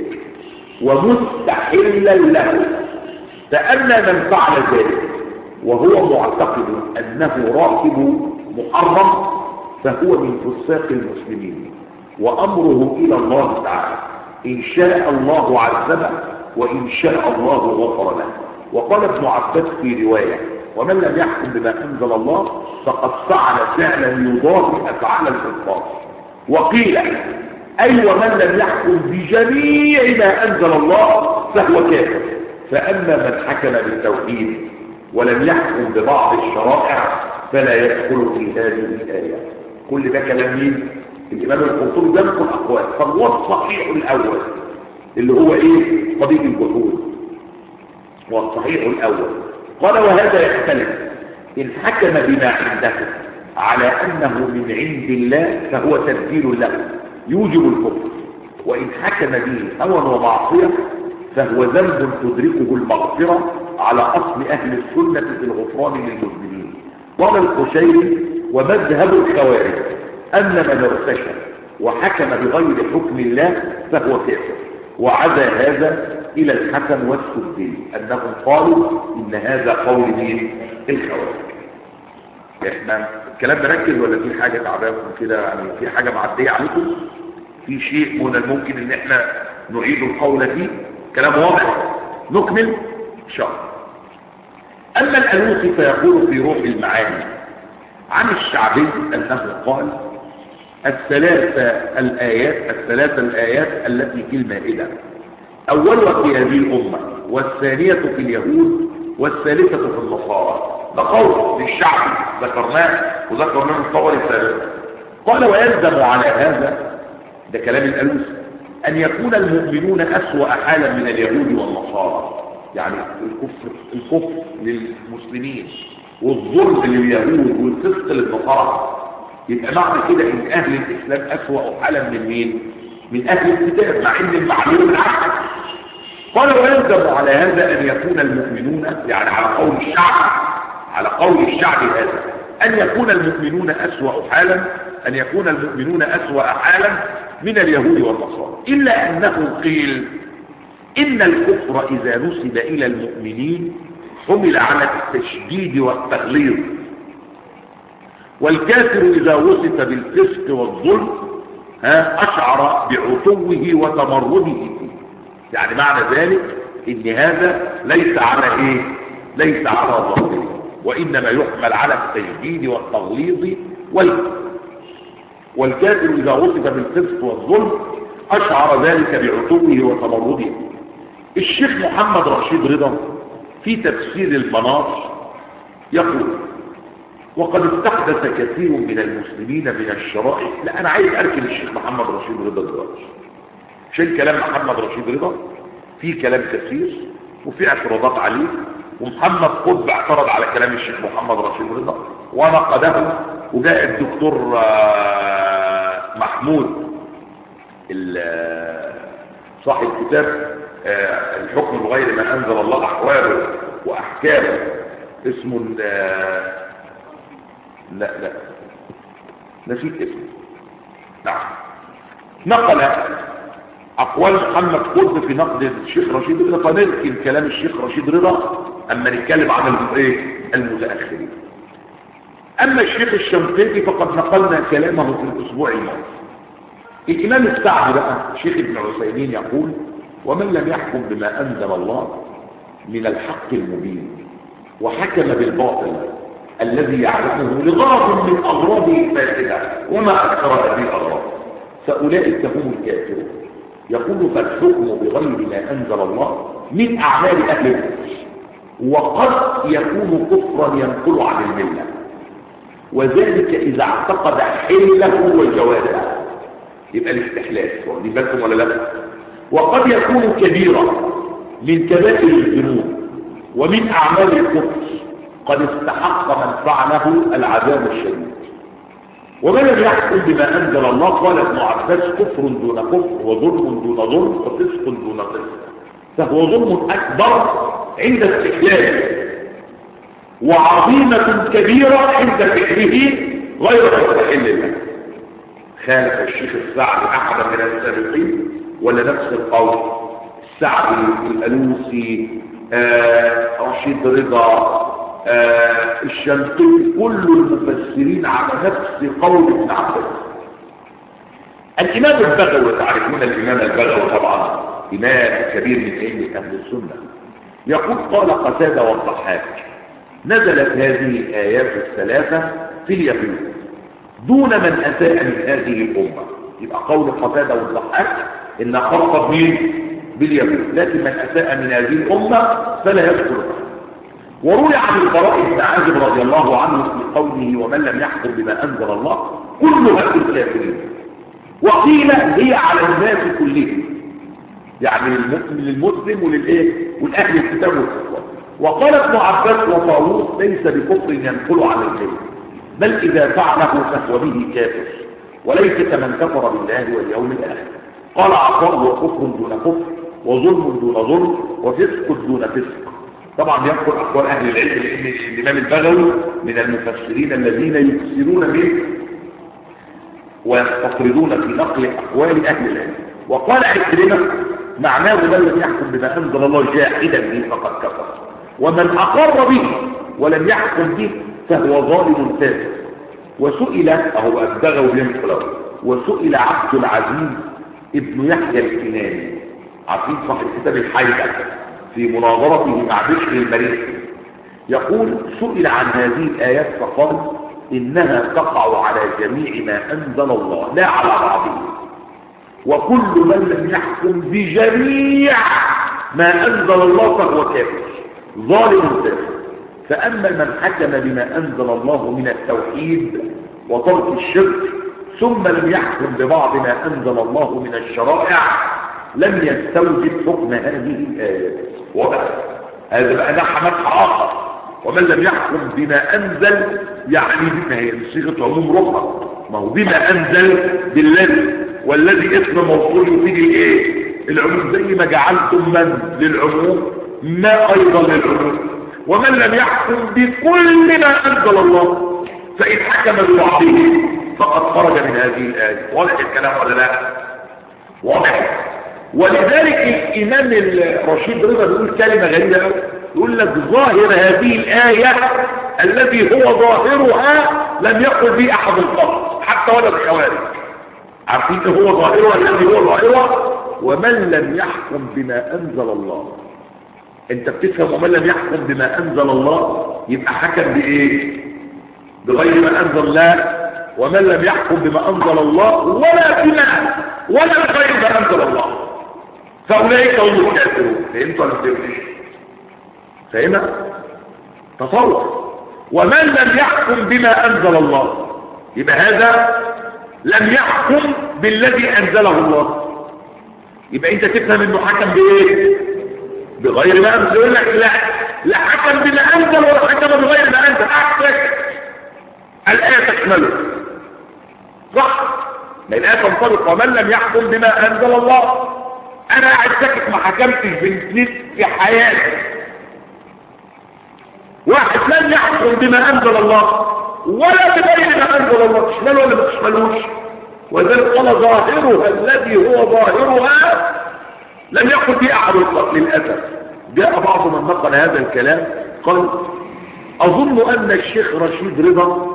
ومستحلا له، فأما من فعل ذلك وهو معتقد أنه راكب محرم فهو من فساق المسلمين وأمره إلى الله تعالى، إن شاء الله عذبه وإن شاء الله غفر له. وقال ابن عباس في رواية ومن لم يحكم بما أنزل الله فقد فعل فعلا يضاهي أفعال الكفار. وقيل أي ومن لم يحكم بجميع ما أنزل الله فهو كافر. فأما من حكم بالتوحيد ولم يحكم ببعض الشرائع فلا يدخل في هذه الآية. كل ده كلام مين؟ الإمام القرطبي ده من الأقوال. فهو الصحيح الأول اللي هو إيه؟ قضية الجحود، هو الصحيح الأول. قال وهذا يختلف إن حكم بما عنده على أنه من عند الله فهو تبديل له يوجب الكفر، وإن حكم به هوى ومعصية فهو ذنب تدركه المغفرة على أصل أهل السنة في الغفران للمذنبين. قال القشيري ومذهب الخوارج أن من ارتشى وحكم بغير حكم الله فهو كافر، وعزى هذا إلى الحسن والسدي أنهم قالوا إن هذا قول من الخوارج. احنا الكلام مركز ولا في حاجة تعبانكم كده؟ يعني في حاجة معدية عليكم؟ في شيء من الممكن ان احنا نعيد القول فيه؟ كلام واضح؟ نكمل ان شاء الله. اما الالوسي فيقول في روح المعاني عن الشعبي انه قال الثلاثة الايات الثلاثة الايات التي في المائدة اولها في هذه الامة والثانية في اليهود والثالثة في النصارى. ده قول للشعبي ذكرناه وذكرناه من الصور الثالثة. قال ويلزم على هذا، ده كلام الألوسي، أن يكون المؤمنون أسوأ حالا من اليهود والنصارى. يعني الكفر الكفر للمسلمين والظلم لليهود والفسق للنصارى، يبقى معنى كده ان اهل الاسلام اسوأ حالا من مين؟ من اهل الكتاب، مع ان المعلوم العكس. قال ويلزم على هذا ان يكون المؤمنون، يعني على قول الشعب على قول الشعب هذا ان يكون المؤمنون اسوأ حالا ان يكون المؤمنون اسوأ حالا من اليهود والنصارى، الا انه قيل ان الكفر اذا نسب الى المؤمنين حمل على التشديد والتغليظ. والكافر إذا وصف بالفسق والظلم ها أشعر بعتوه وتمرده، يعني معنى ذلك إن هذا ليس على إيه؟ ليس على ظاهره، وإنما يحمل على التشديد والتغليظ والكفر. والكافر إذا وصف بالفسق والظلم أشعر ذلك بعتوه وتمرده. الشيخ محمد رشيد رضا في تفسير المنار يقول: وقد استحدث كثير من المسلمين من الشرائع. لا أنا عايز أركن الشيخ محمد رشيد رضا دلوقتي، عشان كلام محمد رشيد رضا في كلام كثير وفي اعتراضات عليه، ومحمد قطب اعترض على كلام الشيخ محمد رشيد رضا ونقده، وجاء الدكتور محمود صاحب كتاب الحكم بغير ما انزل الله احواله واحكامه، اسمه لا لا نسيت اسمه، نعم، نقل اقوال محمد قطب في نقد الشيخ رشيد رضا، فنركن كلام الشيخ رشيد رضا اما نتكلم عن الايه المتاخرين. اما الشيخ الشنقيطي فقد نقلنا كلامه في الاسبوع الماضي. الامام السعدي بقى الشيخ ابن عثيمين يقول: ومن لم يحكم بما انزل الله من الحق المبين وحكم بالباطل الذي يعلمه لغرض من اغراضه الفاسده وما اكثر هذه الاغراض فاولئك هم الكافرون. يقول: فالحكم بغير ما انزل الله من اعمال اهل الكفر، وقد يكون كفرا ينقل عن المله، وذلك اذا اعتقد حله وجوازه، يبقى الاستحلال، واخدين بالكم ولا لا؟ وقد يكون كبيرا من كبائر الذنوب ومن اعمال الكفر قد استحق من فعله العذاب الشديد. ومن لم يحكم بما انزل الله قال ابن عباس: كفر دون كفر وظلم دون ظلم وفسق دون فسق، فهو ظلم اكبر عند استحلاله وعظيمه كبيره عند فعله غير مستحل له. خالف الشيخ السعدي احدا من السابقين ولا نفس القول؟ السعدي، الالوسي، آه، رشيد رضا، آه، الشنقيطي، كل المفسرين على نفس قول ابن عباس. الامام البغوي، تعرفون الامام البغوي طبعا، امام كبير من ائمه اهل السنه، يقول: قال قتاده والضحاك: نزلت هذه الايات الثلاثه في اليهود دون من اساء من هذه الامه. يبقى قول قتاده والضحاك ان خاصه مين؟ باليهود، لكن من اساء من هذه الامه فلا يدخل. وروي عن البراء بن عازب رضي الله عنه في قوله: ومن لم يحكم بما انزل الله كلها في الكافرين. وقيل هي على الناس كلهم، يعني للمسلم وللايه والاهل الكتاب والكفار. وقال ابن عباس وطاووس: ليس بكفر ينقل عن الكفر، بل اذا فعله فهو به كافر، وليس كمن كفر بالله واليوم الاخر. قال عطاء: وكفر دون كفر وظلم دون ظلم وفسق دون فسق. طبعا يذكر اقوال اهل العلم، لان الامام البغوي من المفسرين الذين يكثرون منه ويستطردون في نقل اقوال اهل العلم. وقال عكرمه: معناه من لم يحكم بما انزل الله جاحدا به فقد كفر، ومن اقر به ولم يحكم به فهو ظالم فاسق. وسئل اهو البغوي ينقل، وسئل عبد العزيز ابن يحيى الكناني، عارفين صاحب كتاب الحيدة، في مناظرته مع بشر المريخ، يقول: سئل عن هذه الآيات فقال: إنها تقع على جميع ما أنزل الله لا على بعضه، وكل من لم يحكم بجميع ما أنزل الله فهو كافر ظالم فاسق. فأما من حكم بما أنزل الله من التوحيد وترك الشرك ثم لم يحكم ببعض ما أنزل الله من الشرائع لم يستوجب حكم هذه الآيات. واضح؟ هذا بقى نحى مسح آخر. ومن لم يحكم بما أنزل يعني بما هي صيغة عموم رخصة، ما هو بما أنزل بالذي، والذي اسم موصول يفيد الايه؟ العموم، زي ما جعلتم من للعموم ما أيضا للعموم. ومن لم يحكم بكل ما أنزل الله فإن حكم ببعضه فقد خرج من هذه الآية. واضح الكلام ولا لا؟ واضح. ولذلك الإمام الرشيد رضا بيقول كلمة غريبة قوي، يقول لك ظاهر هذه الآية الذي هو ظاهرها لم يقل به أحد القط حتى ولا الخوارج. عارفين هو ظاهرها الذي هو ظاهرها ومن لم يحكم بما أنزل الله. انت بتفهم ومن لم يحكم بما أنزل الله يبقى حكم بإيه؟ بغير ما أنزل الله. ومن لم يحكم بما أنزل الله ولا بما ولا بغير ما أنزل الله فأولئك هم الكافرون. فهمتوا ولا فهمتوا؟ فهمت؟ تصور. ومن لم يحكم بما أنزل الله يبقى هذا لم يحكم بالذي أنزله الله. يبقى انت تفهم انه حكم بايه؟ بغير ما انزل. يقول لك لا لا حكم بما انزل ولا حكم بغير ما انزل. احسك الايه تشمله صح؟ ما الايه تنطبق ومن لم يحكم بما انزل الله. انا قاعد ساكت ما حكمتش بالاثنين في حياتي. واحد لم يحكم بما انزل الله ولا بغير ما انزل الله تشمله ولا ما تشملوش؟ وذلك قال ظاهرها الذي هو ظاهرها لم يقل به احد القتل. للاسف جاء بعض من نقل هذا الكلام قال اظن ان الشيخ رشيد رضا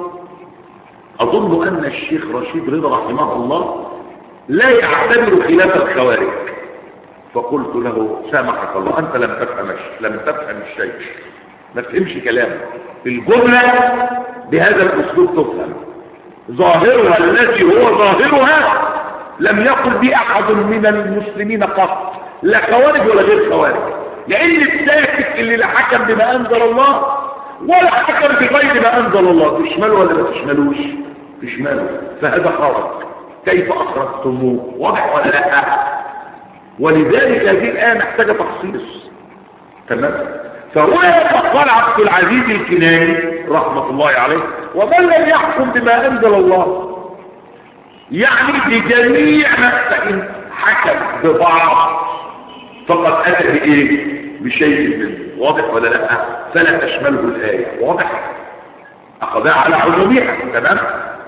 اظن ان الشيخ رشيد رضا رحمه الله لا يعتبر خلاف الخوارج. فقلت له سامحك الله انت لم تفهم لم تفهم الشيء. ما تفهمش كلامه. الجمله بهذا الاسلوب تفهم. ظاهرها الذي هو ظاهرها لم يقل به احد من المسلمين قط لا خوارج ولا غير خوارج. لان الساكت اللي لا حكم بما انزل الله ولا حكم بغير ما انزل الله تشمله ولا ما تشملوش؟ تشمله. فهذا خرج. كيف اخرجتموه؟ واضح ولا لا؟ ولذلك هذه الايه محتاجه تخصيص. تمام. فهو قال عبد العزيز الكناني رحمه الله عليه ومن لم يحكم بما انزل الله يعني بجميع ما فإن حكم ببعض فقد اتى بايه؟ بشيء منه. واضح ولا لا؟ فلا تشمله الايه. واضح؟ اخذها على عمومها. تمام.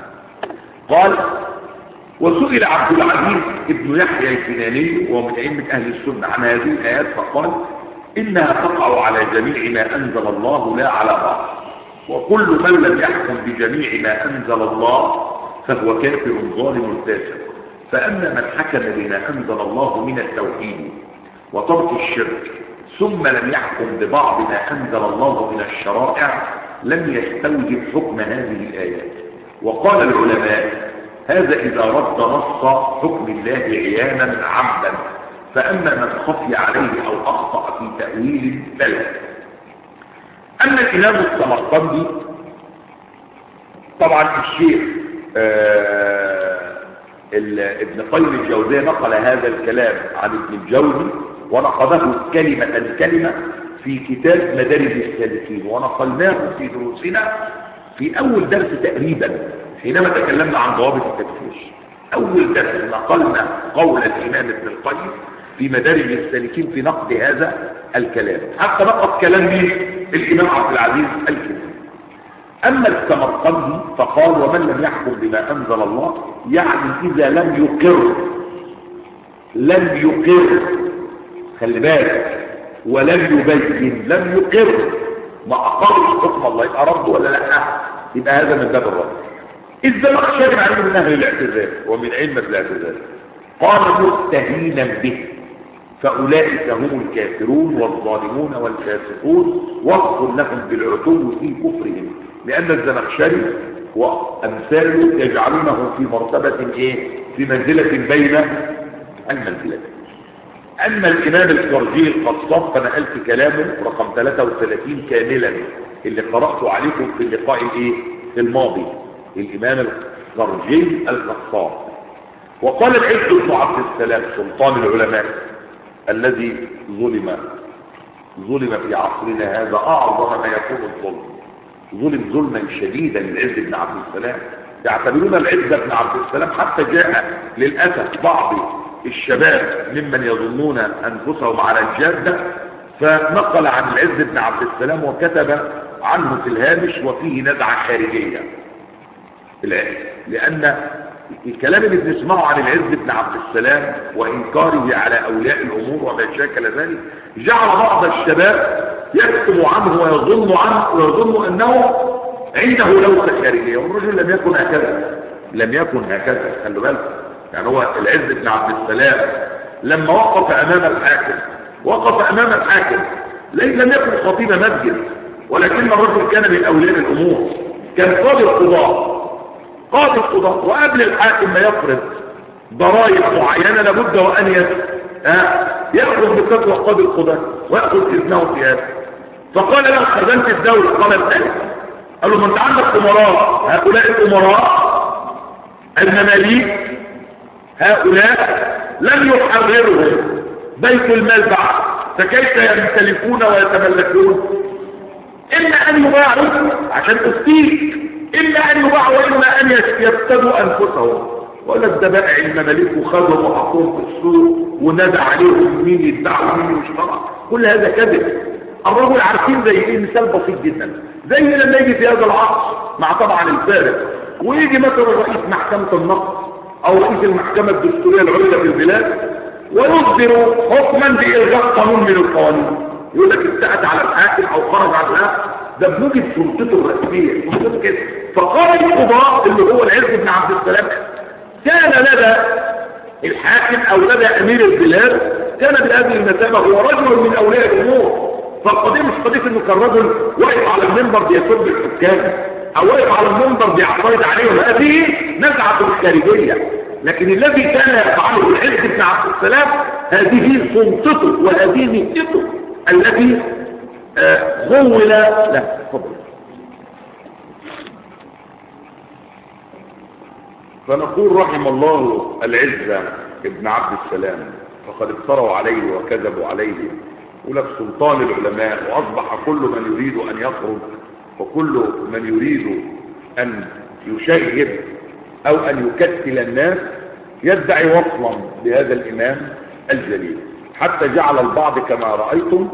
قال وسئل عبد العزيز ابن يحيى الكناني ومن ائمه اهل السنه عن هذه الايات فقال انها تقع على جميع ما انزل الله لا على بعض. وكل من لم يحكم بجميع ما انزل الله فهو كافر ظالم فاسق. فاما من حكم بما انزل الله من التوحيد وترك الشرك ثم لم يحكم ببعض ما انزل الله من الشرائع لم يستوجب حكم هذه الايات. وقال العلماء هذا اذا رد نص حكم الله عيانا عمدا. فاما من خفي عليه او اخطا في تاويل فلا. اما الامام السمرقندي طبعا الشيخ آه ابن قيم الجوزية نقل هذا الكلام عن ابن الجوزي ونقضه كلمة كلمة في كتاب مدارج السالكين ونقلناه في دروسنا في اول درس تقريبا حينما تكلمنا عن ضوابط التكفير. اول درس نقلنا قول الامام ابن القيم في مدارج السالكين في نقد هذا الكلام حتى نقض كلام مين؟ الامام عبد العزيز الكناني. اما السمرقندي فقال ومن لم يحكم بما انزل الله يعني اذا لم يقر لم يقر خلي بالك ولم يبين لم يقر ما اقرش حكم الله يبقى رد ولا لا؟ يبقى هذا من باب الرد. الزمخشري عنده من اهل الاعتزال ومن علم الاعتزال قال مستهينا به فاولئك هم الكافرون والظالمون والفاسقون واغفر لهم بالعتو في كفرهم. لان الزمخشري وامثاله يجعلونه في مرتبه ايه؟ في منزله بين المنزلتين. اما الامام الكرجي القصاب فنقلت كلامه رقم ثلاثة وثلاثين كاملا اللي قراته عليكم في اللقاء الايه الماضي. الامام الكرجي القصاب وقال العز بن عبد السلام سلطان العلماء الذي ظلم ظلم في عصرنا هذا اعظم ما يكون الظلم. ظلم ظلما شديدا للعز بن عبد السلام. يعتبرون العز بن عبد السلام حتى جاء للاسف بعض الشباب ممن يظنون انفسهم على الجاده فنقل عن العز بن عبد السلام وكتب عنه في الهامش وفيه نزعه خارجيه. لان الكلام اللي بنسمعه عن العز بن عبد السلام وانكاره على اولياء الامور وما شاكل ذلك جعل بعض الشباب يكتم عنه ويظن عنه ويظن أنه عنده لوثة خارجية، والرجل لم يكن هكذا، لم يكن هكذا. خلوا بالك، يعني هو العز بن عبد السلام لما وقف أمام الحاكم، وقف أمام الحاكم لم يكن خطيب مسجد، ولكن الرجل كان من أولياء الأمور، كان قاضي القضاء، قاضي القضاء، وقبل الحاكم ما يفرض ضرائب معينة لابد وأن يأخذ بفتوى قاضي القضاء ويأخذ إذنه في هذا. فقال له خزنت الدولة، قال الثاني، قال له ما انت عندك أمراء، هؤلاء الأمراء المماليك هؤلاء لم يحررهم بيت المال بعد، فكيف يمتلكون ويتملكون؟ إما أن يباعوا عشان أفتيك، إما أن يباعوا وإما أن يفتدوا أنفسهم. وقال لك ده بائع المماليك وخذهم وحطوهم في السوق ونادى عليهم مين يدعوا ومين يشترى، كل هذا كذب. الرجل عارفين زي ايه؟ مثال بسيط جدا، زي لما يجي في هذا العصر مع طبعا الفارق، ويجي مثلا رئيس محكمة النقض او رئيس المحكمة الدستورية العليا في البلاد ويصدر حكما بإلغاء قانون من القوانين، يقول لك ابتعد على الحاكم او خرج على الحاكم، ده بنوجد سلطته الرسمية، سلطته كده. فقال القضاء اللي هو العز بن عبد السلام كان لدى الحاكم او لدى امير البلاد كان بهذه المثابة هو رجل من اولياء الامور. فالقضية مش قضية انه كان رجل واقف على المنبر بيسب الحكام او واقف على المنبر بيعترض عليهم، هذه نزعة خارجية. لكن الذي كان يفعله العز بن عبد السلام هذه سلطته وهذه نيته التي خول له. تفضل. فنقول رحم الله العز ابن عبد السلام، فقد افتروا عليه وكذبوا عليه، ولك سلطان العلماء، وأصبح كل من يريد أن يخرج وكل من يريد أن يشهد أو أن يكتل الناس يدعي وصلا بهذا الإمام الجليل، حتى جعل البعض كما رأيتم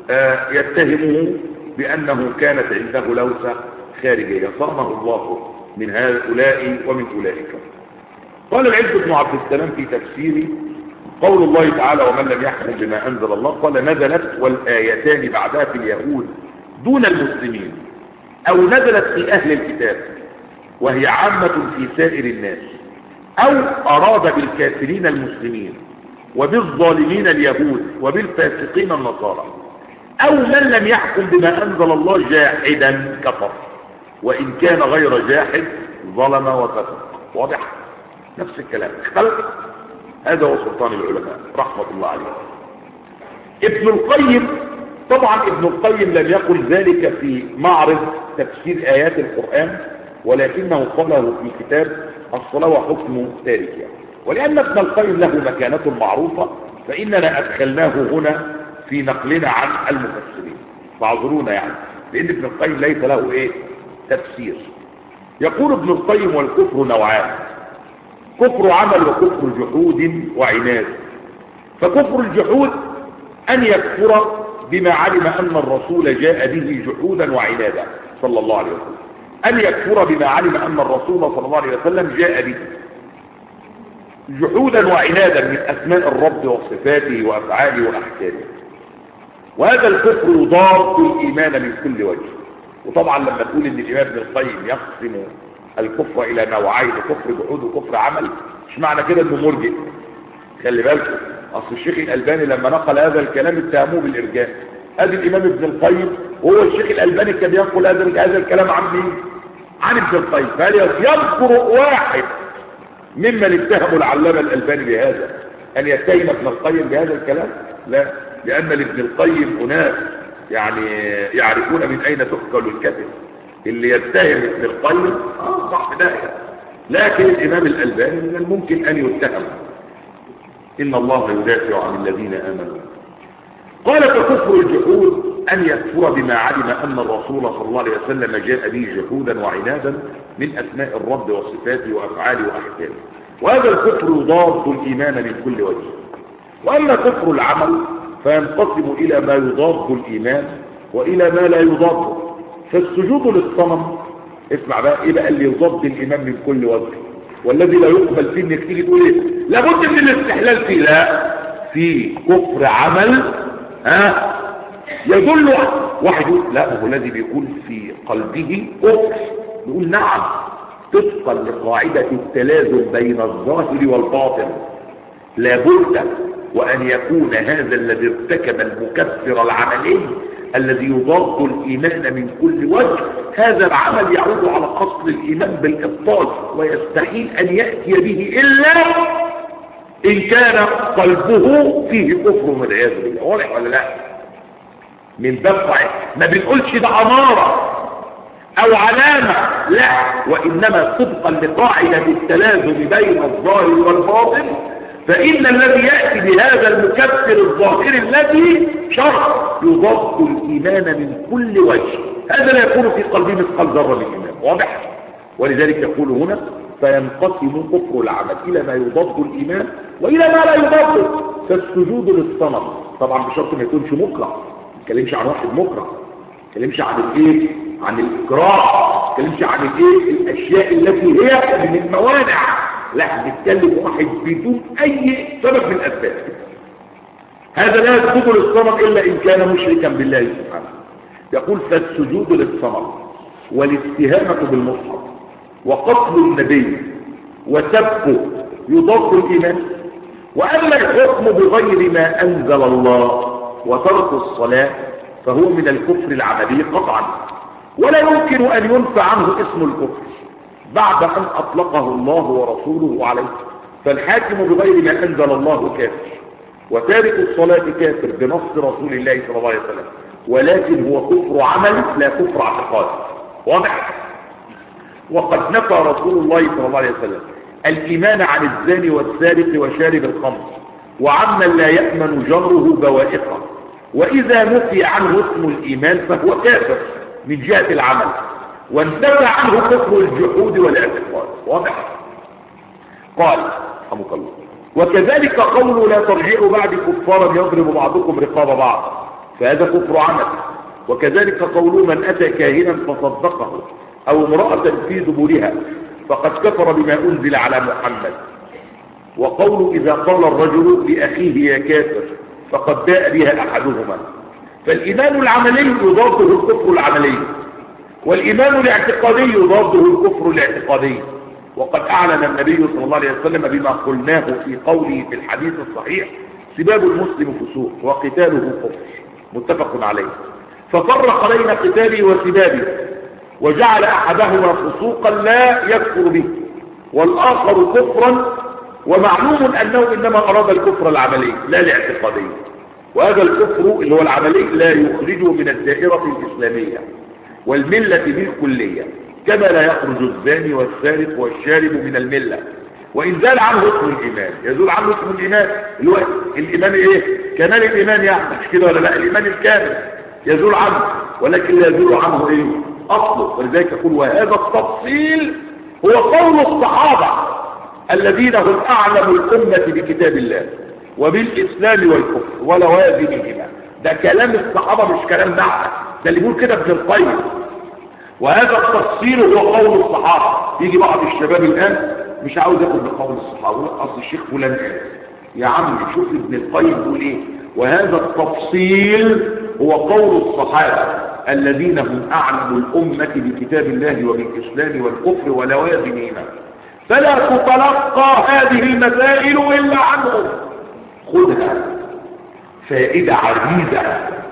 يتهمه بأنه كانت عنده لوثة خارجية، صانه الله من هؤلاء ومن أولئك. قال العز بن عبد السلام في تفسيره قول الله تعالى ومن لم يحكم بما أنزل الله، قال نزلت والآيتان بعدها في اليهود دون المسلمين، أو نزلت في أهل الكتاب وهي عامة في سائر الناس، أو أراد بالكافرين المسلمين وبالظالمين اليهود وبالفاسقين النصارى، أو من لم يحكم بما أنزل الله جاحدا كفر، وإن كان غير جاحد ظلم وفسق. واضح؟ نفس الكلام اختلف. هذا هو سلطان العلماء رحمة الله عليه. ابن القيم، طبعا ابن القيم لم يقل ذلك في معرض تفسير آيات القرآن، ولكنه قاله في كتاب الصلاة وحكم تاركها. ولأن ابن القيم له مكانة معروفة فإننا أدخلناه هنا في نقلنا عن المفسرين، فاعذرونا يعني، لأن ابن القيم ليس له إيه تفسير. يقول ابن القيم والكفر نوعان، كفر عمل وكفر جحود وعناد. فكفر الجحود أن يكفر بما علم أن الرسول جاء به جحودا وعنادا صلى الله عليه وسلم، أن يكفر بما علم أن الرسول صلى الله عليه وسلم جاء به جحودا وعنادا من أسماء الرب وصفاته وأفعاله وأحكامه. وهذا الكفر يضاد الإيمان من كل وجه. وطبعا لما تقول ان الامام ابن القيم يقسم الكفر الى نوعين، كفر جحود وكفر عمل، مش معنى كده انه مرجئ. خلي بالكم، اصل الشيخ الالباني لما نقل هذا الكلام اتهموه بالارجاء. ادي الامام ابن القيم وهو الشيخ الالباني كان ينقل هذا هذا الكلام عن مين؟ عن ابن القيم. فهل يذكر واحد ممن اتهموا العلامه الالباني بهذا ان يتهم ابن القيم بهذا الكلام؟ لا، لان لابن القيم اناس يعني يعرفون من اين تؤكل الكتف. اللي يتهم ابن القيم اه صح ده، لكن الامام الالباني من الممكن ان يتهم. ان الله يدافع عن الذين امنوا. قال فكفر الجحود ان يكفر بما علم ان الرسول صلى الله عليه وسلم جاء به جحودا وعنادا من اسماء الرب وصفاته وافعاله واحكامه. وهذا الكفر يضاد الايمان من كل وجه. واما كفر العمل فينقسم الى ما يضاد الايمان والى ما لا يضاده. فالسجود للصنم، اسمع بقى ايه بقى اللي يضاد الايمان من كل وجه والذي لا يقبل فيه، انك تيجي تقول ايه لابد من الاستحلال فيه. لا، في كفر عمل ها يدل واحد يقول لا، هو الذي بيكون في قلبه كفر، يقول نعم، طبقا لقاعدة التلازم بين الظاهر والباطن لابد وأن يكون هذا الذي ارتكب المكفر العملي الذي يضاد الإيمان من كل وجه، هذا العمل يعود على أصل الإيمان بالإبطال، ويستحيل أن يأتي به إلا إن كان قلبه فيه كفر والعياذ بالله. واضح ولا لا؟ من باب ما بنقولش ده أمارة أو علامة، لا، وإنما طبقا لقاعدة التلازم بين الظاهر والباطن، فإن الذي يأتي بهذا المكفر الظاهر الذي شرع يضاد الإيمان من كل وجه، هذا لا يكون في قلبه مثقال ذرة من الإيمان. واضح؟ ولذلك يقول هنا فينقسم كفر العمل إلى ما يضاد الإيمان وإلى ما لا يضاد. فالسجود للصنم طبعا بشرط ما يكونش مكره، ما نتكلمش عن واحد مكره، ما نتكلمش عن الايه، عن الإكراه، ما نتكلمش عن الايه، الأشياء التي هي من الموانع، لا، نتكلم واحد بدون أي سبب من الأسباب. هذا لا يسجد للصنم إلا إن كان مشركا بالله سبحانه. يقول فالسجود للصنم والاستهانة بالمصحف وقتل النبي وسبه يضاد الإيمان. وأما الحكم بغير ما أنزل الله وترك الصلاة فهو من الكفر العملي قطعا، ولا يمكن أن ينفع عنه اسم الكفر بعد أن أطلقه الله ورسوله عليه. فالحاكم بغير ما أنزل الله كافر، وتارك الصلاة كافر بنص رسول الله صلى الله عليه وسلم، ولكن هو كفر عمل لا كفر اعتقاد. واضح؟ وقد نفى رسول الله صلى الله عليه وسلم الإيمان عن الزاني والسارق وشارب الخمر وعمن لا يأمن جره بوائقه، وإذا نفي عنه اسم الإيمان فهو كافر من جهة العمل، وانتفى عنه كفر الجحود والاعتقاد. واضح؟ قال رحمك الله وكذلك قوله لا ترجعوا بعد كفارا يضرب بعضكم رقاب بعض، فهذا كفر عمل. وكذلك قوله من أتى كاهنا فصدقه أو امرأة في دبرها فقد كفر بما أنزل على محمد. وقوله إذا قال الرجل لأخيه يا كافر فقد باء بها أحدهما. فالإيمان العملي يضاده الكفر العملي، والإيمان الاعتقادي يضاده الكفر الاعتقادي. وقد أعلن النبي صلى الله عليه وسلم بما قلناه في قوله في الحديث الصحيح سباب المسلم فسوق وقتاله كفر، متفق عليه. ففرق بين قتاله وسبابه وجعل أحدهما فسوقا لا يكفر به والآخر كفرا، ومعلوم أنه إنما أراد الكفر العملي لا الاعتقادي، وهذا الكفر اللي هو العملي لا يخرجه من الدائرة الإسلامية والملة بالكلية، كما لا يخرج الزاني والسارق والشارب من الملة، وإن زال عنه اسم الإيمان. يزول عنه اسم الإيمان اللي هو الإيمان إيه؟ كمال الإيمان يعني، مش كده ولا لا؟ الإيمان الكامل يزول عنه، ولكن لا يزول عنه إيه؟ أصله. ولذلك يقول وهذا التفصيل هو قول الصحابة الذين هم أعلم الأمة بكتاب الله وبالإسلام والكفر ولوازمهما. ده كلام الصحابة مش كلام نحن، ده اللي بيقول كده ابن القيم. وهذا التفصيل هو قول الصحابة. يجي بعض الشباب الآن مش عاوز ياخد بقول الصحابة، أصل الشيخ فلان قال يا عم شوف ابن القيم بيقول إيه. وهذا التفصيل هو قول الصحابة الذين هم أعلم الأمة بكتاب الله وبالإسلام والكفر ولوازمهما، فلا تتلقى هذه المسائل إلا عنهم. خذها فائدة عزيزة،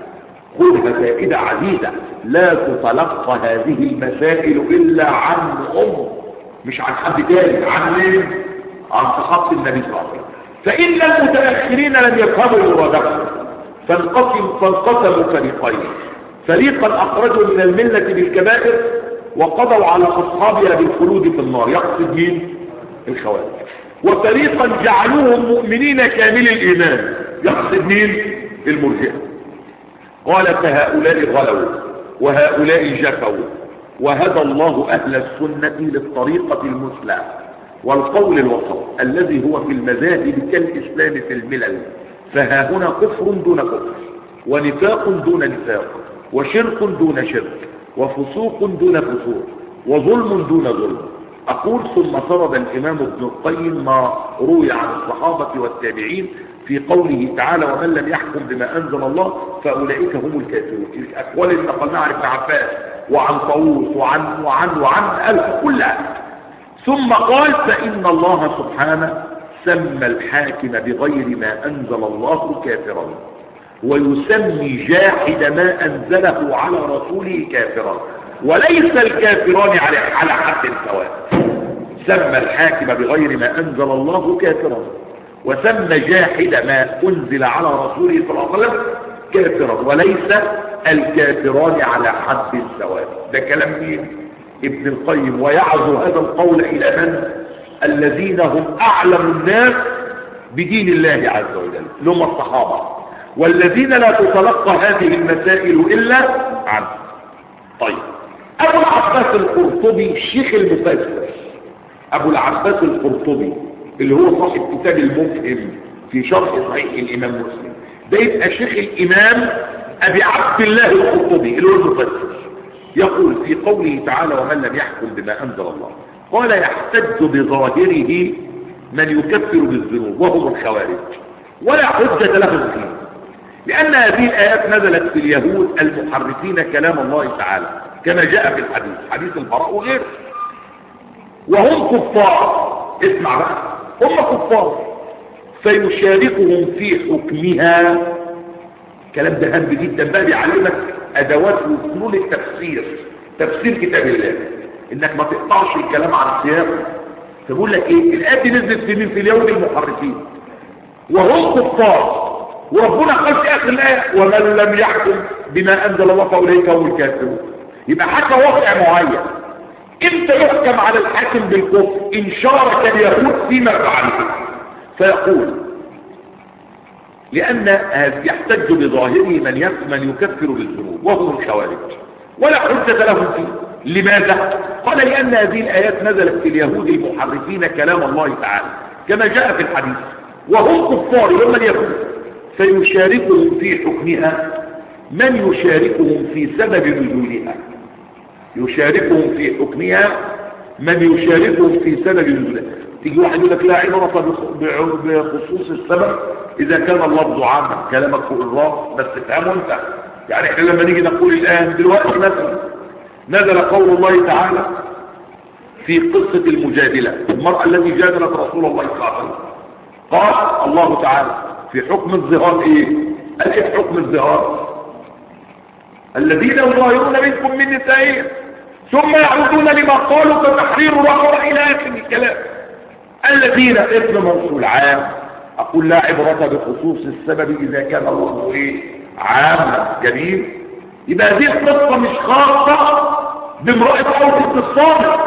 خذها فائدة عزيزة، لا تتلقى هذه المسائل إلا عنهم، مش عن حد تاني. عن مين؟ عن صحابة النبي صلى الله عليه وسلم. فإن المتأخرين لم يفهموا مرادهم فانقسم فانقسموا فريقين، فريقا أخرجوا من الملة بالكبائر وقضوا على أصحابها بالخلود في النار، يقصد مين؟ الخوارج. وفريقا جعلوهم مؤمنين كامل الإيمان، يقصد مين؟ المرجئة. قال فهؤلاء غلوا وهؤلاء جفوا، وهدى الله أهل السنة للطريقة المثلى والقول الوسط الذي هو في المذاهب كالإسلام في الملل. فها هنا كفر دون كفر، ونفاق دون نفاق، وشرك دون شرك، وفسوق دون فسوق، وظلم دون ظلم. أقول ثم سرد الإمام ابن القيم ما روي عن الصحابة والتابعين في قوله تعالى ومن لم يحكم بما أنزل الله فأولئك هم الكافرون. الأقوال اللي نقلناها عن ابن عباس وعن طاووس وعن وعن وعن ألف كلها. ثم قال فإن الله سبحانه سمى الحاكم بغير ما أنزل الله كافرا، ويسمي جاحد ما أنزله على رسوله كافرا، وليس الكافران على على حد سواء. سمى الحاكم بغير ما أنزل الله كافرا، وسمى جاحد ما أنزل على رسوله صلى الله عليه وسلم كافرا، وليس الكافران على حد سواء. ده كلام مين؟ ابن القيم. ويعزو هذا القول إلى من؟ الذين هم أعلم الناس بدين الله عز وجل، لهم الصحابة، والذين لا تتلقى هذه المسائل إلا عنه. طيب، أبو العباس القرطبي الشيخ المفسر، أبو العباس القرطبي اللي هو صاحب كتاب المفهم في شرح صحيح الإمام مسلم، ده يبقى شيخ الإمام أبي عبد الله القرطبي اللي هو المفسر. يقول في قوله تعالى ومن لم يحكم بما أنزل الله، قال يحتج بظاهره من يكفر بالذنوب وهم الخوارج ولا حجة لهم فيه، لأن هذه الآيات نزلت في اليهود المحرفين كلام الله تعالى كما جاء في الحديث، حديث البراء وغيره، وهم كفار. اسمع بقى، هم كفار فيشاركهم في حكمها. كلام ده هام جدا بقى، بيعلمك ادوات وفنون التفسير، تفسير كتاب الله، انك ما تقطعش الكلام عن سياقه. فبقول لك ايه، الايه دي نزلت في مين؟ في اليهود المحرفين وهم كفار، وربنا قال في اخر الايه ومن لم يحكم بما انزل الله فاولئك هم الكافرون. يبقى حتى واقع معين. امتى يحكم على الحاكم بالكفر؟ ان شارك اليهود فيما فعلوا. فيقول لأن يحتج بظاهره من من يكفر بالذنوب وهم الخوارج ولا حجة لهم فيه. لماذا؟ قال لأن هذه الآيات نزلت في اليهود المحرفين كلام الله تعالى كما جاء في الحديث، وهم كفار هم اليهود، فيشاركهم في حكمها من يشاركهم في سبب نزولها. يشاركهم في حكمها من يشاركهم في سبب نزولها. تيجي واحد يقول لك لا عبرة بخصوص السبب إذا كان اللفظ عاما، كلامك فوق الراس بس تفهمه أنت. يعني احنا لما نيجي نقول الآن دلوقتي مثلا نزل قول الله تعالى في قصة المجادلة، المرأة التي جادلت رسول الله صلى الله عليه وسلم، قال الله تعالى في حكم الظهار ايه؟ قال ايه حكم الظهار؟ الذين يظاهرون منكم من نسائهم ثم يعودون لما قالوا فتحرير رقبة إلى آخر الكلام. الذين اسم موصول عام، أقول لا عبرة بخصوص السبب إذا كان الله إيه؟ عاما. جميل. يبقى هذه القصة مش خاصة بامرأة أو بالصامت،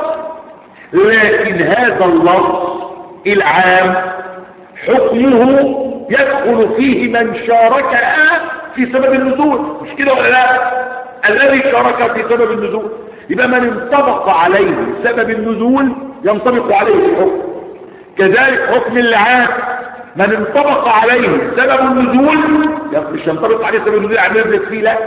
لكن هذا اللفظ العام حكمه يدخل فيه من شاركها في سبب النزول، مش كده ولا لا؟ الذي شارك في سبب النزول، يبقى من انطبق عليه سبب النزول ينطبق عليه الحكم. كذلك حكم العام من انطبق عليه سبب النزول مش ينطبق عليه سبب النزول يعني يبلغ فيه، لا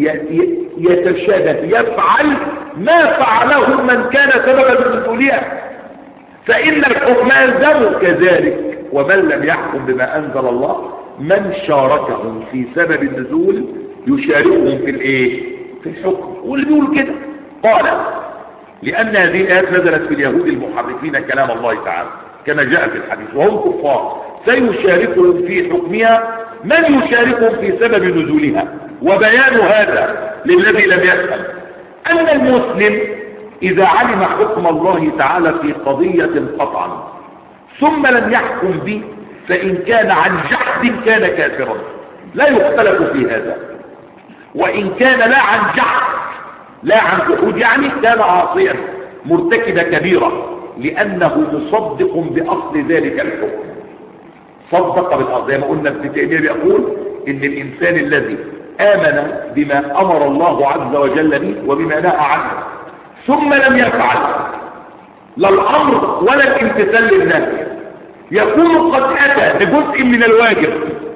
يتشابه، يفعل ما فعله من كان سببا نزولها، فإن الحكم يلزمه. كذلك ومن لم يحكم بما أنزل الله من شاركهم في سبب النزول يشاركهم في الايه؟ في الحكم. واللي بيقول كده قال لأن هذه الآيات نزلت في اليهود المحرفين كلام الله تعالى كما جاء في الحديث وهم كفار سيشاركهم في حكمها من يشاركهم في سبب نزولها. وبيان هذا للذي لم يفهم أن المسلم إذا علم حكم الله تعالى في قضية قطعا ثم لم يحكم به فإن كان عن جحد كان كافرا، لا يختلف في هذا. وإن كان لا عن جحد لا عن جحود يعني كان عاصيا مرتكب كبيرة، لأنه مصدق بأصل ذلك الحكم. صدق بالأصل، زي ما قلنا ابن تيمية بيقول إن الإنسان الذي آمن بما أمر الله عز وجل به وبما نهى عنه ثم لم يفعل لا الأمر ولا الامتثال للنهي يكون قد أتى بجزء من الواجب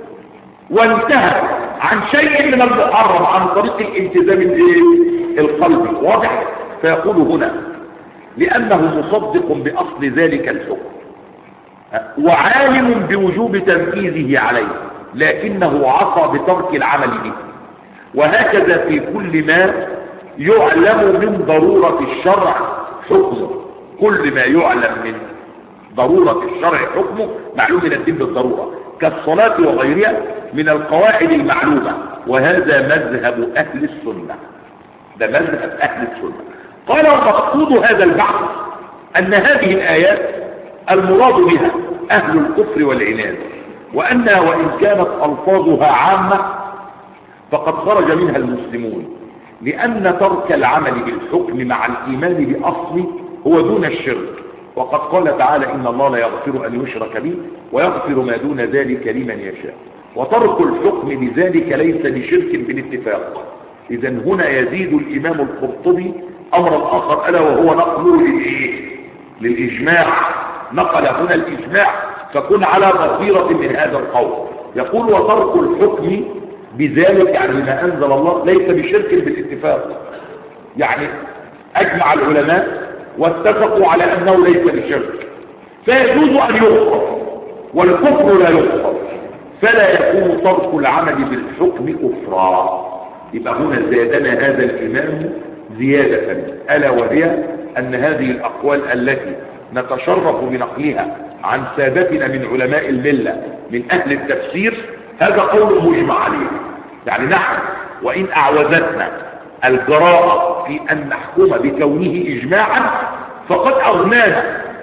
وانتهى عن شيء من المحرم عن طريق الالتزام القلبي. واضح؟ فيقول هنا لأنه مصدق بأصل ذلك الحكم وعالم بوجوب تنفيذه عليه لكنه عصى بترك العمل به. وهكذا في كل ما يعلم من ضرورة الشرع حكمه، كل ما يعلم من ضرورة الشرع حكمه معلوم من الدين بالضرورة كالصلاة وغيرها من القواعد المعلومة. وهذا مذهب أهل السنة، ده مذهب أهل السنة. قال ومقصود هذا البحث أن هذه الآيات المراد بها أهل الكفر والعناد، وأنها وإن كانت ألفاظها عامة فقد خرج منها المسلمون، لأن ترك العمل بالحكم مع الإيمان بأصله هو دون الشرك. وقد قال تعالى إن الله لا يغفر أن يشرك به ويغفر ما دون ذلك لمن يشاء. وترك الحكم بذلك ليس بشرك بالاتفاق. إذا هنا يزيد الإمام القرطبي أمرا آخر ألا وهو نقله للإجماع، نقل هنا الإجماع فكن على بصيرة من هذا القول. يقول وترك الحكم بذلك يعني ما أنزل الله ليس بشرك بالاتفاق، يعني أجمع العلماء واتفقوا على أنه ليس بشرك، فيجوز أن يغفر والكفر لا يغفر، فلا يكون ترك العمل بالحكم كفرا. يبقى هنا زادنا هذا الإمام زيادة ألا وهي أن هذه الأقوال التي نتشرف بنقلها عن سادتنا من علماء الملة من أهل التفسير هذا قول مجمع عليه. يعني نحن وإن أعوزتنا الجراءة في أن نحكم بكونه إجماعا فقد أغنانا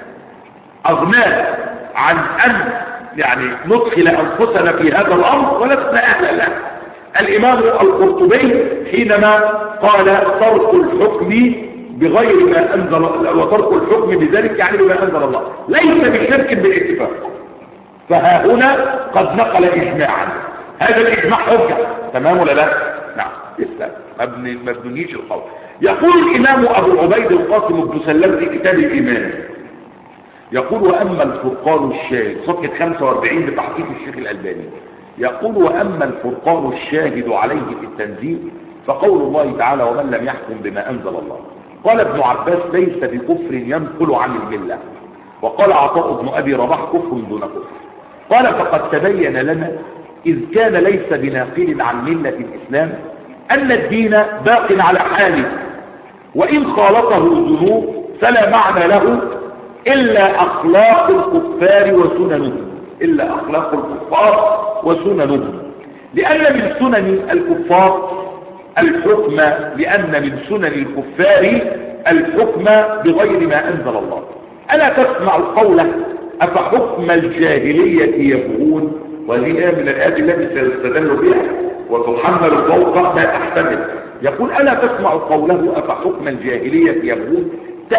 أغنانا عن أن يعني ندخل أنفسنا في هذا الأمر ولسنا أهلا له. الإمام القرطبي حينما قال ترك الحكم بغير ما أنزل وترك الحكم بذلك يعني بما أنزل الله ليس بشرك بالاتفاق، فها هنا قد نقل إجماعا. هذا الإجماع حجة تمام ولا لا؟ نعم لسه ما بنيش القول. يقول الإمام أبو عبيد القاسم بن سلام في كتاب الإيمان يقول وأما الفرقان الشاهد صفحة خمسة وأربعين بتحقيق الشيخ الألباني يقول وأما الفرقان الشاهد عليه في التنزيل فقول الله تعالى ومن لم يحكم بما أنزل الله. قال ابن عباس ليس بكفر ينقل عن الملة، وقال عطاء بن أبي رباح كفر دون كفر. قال فقد تبين لنا إذ كان ليس بناقل عن ملة الإسلام أن الدين باق على حاله، وإن خالطه ذنوب فلا معنى له إلا أخلاق الكفار وسننهم إلا أخلاق الكفار وسننهم لأن من سنن الكفار الحكم لأن من سنن الكفار الحكم بغير ما أنزل الله. ألا تسمع قوله أفحكم الجاهلية يبغون، وهي من الآيات التي سيستدل بها وتحمل فوق ما تحتمل. يقول ألا تسمع قوله أفحكم الجاهلية يبغون،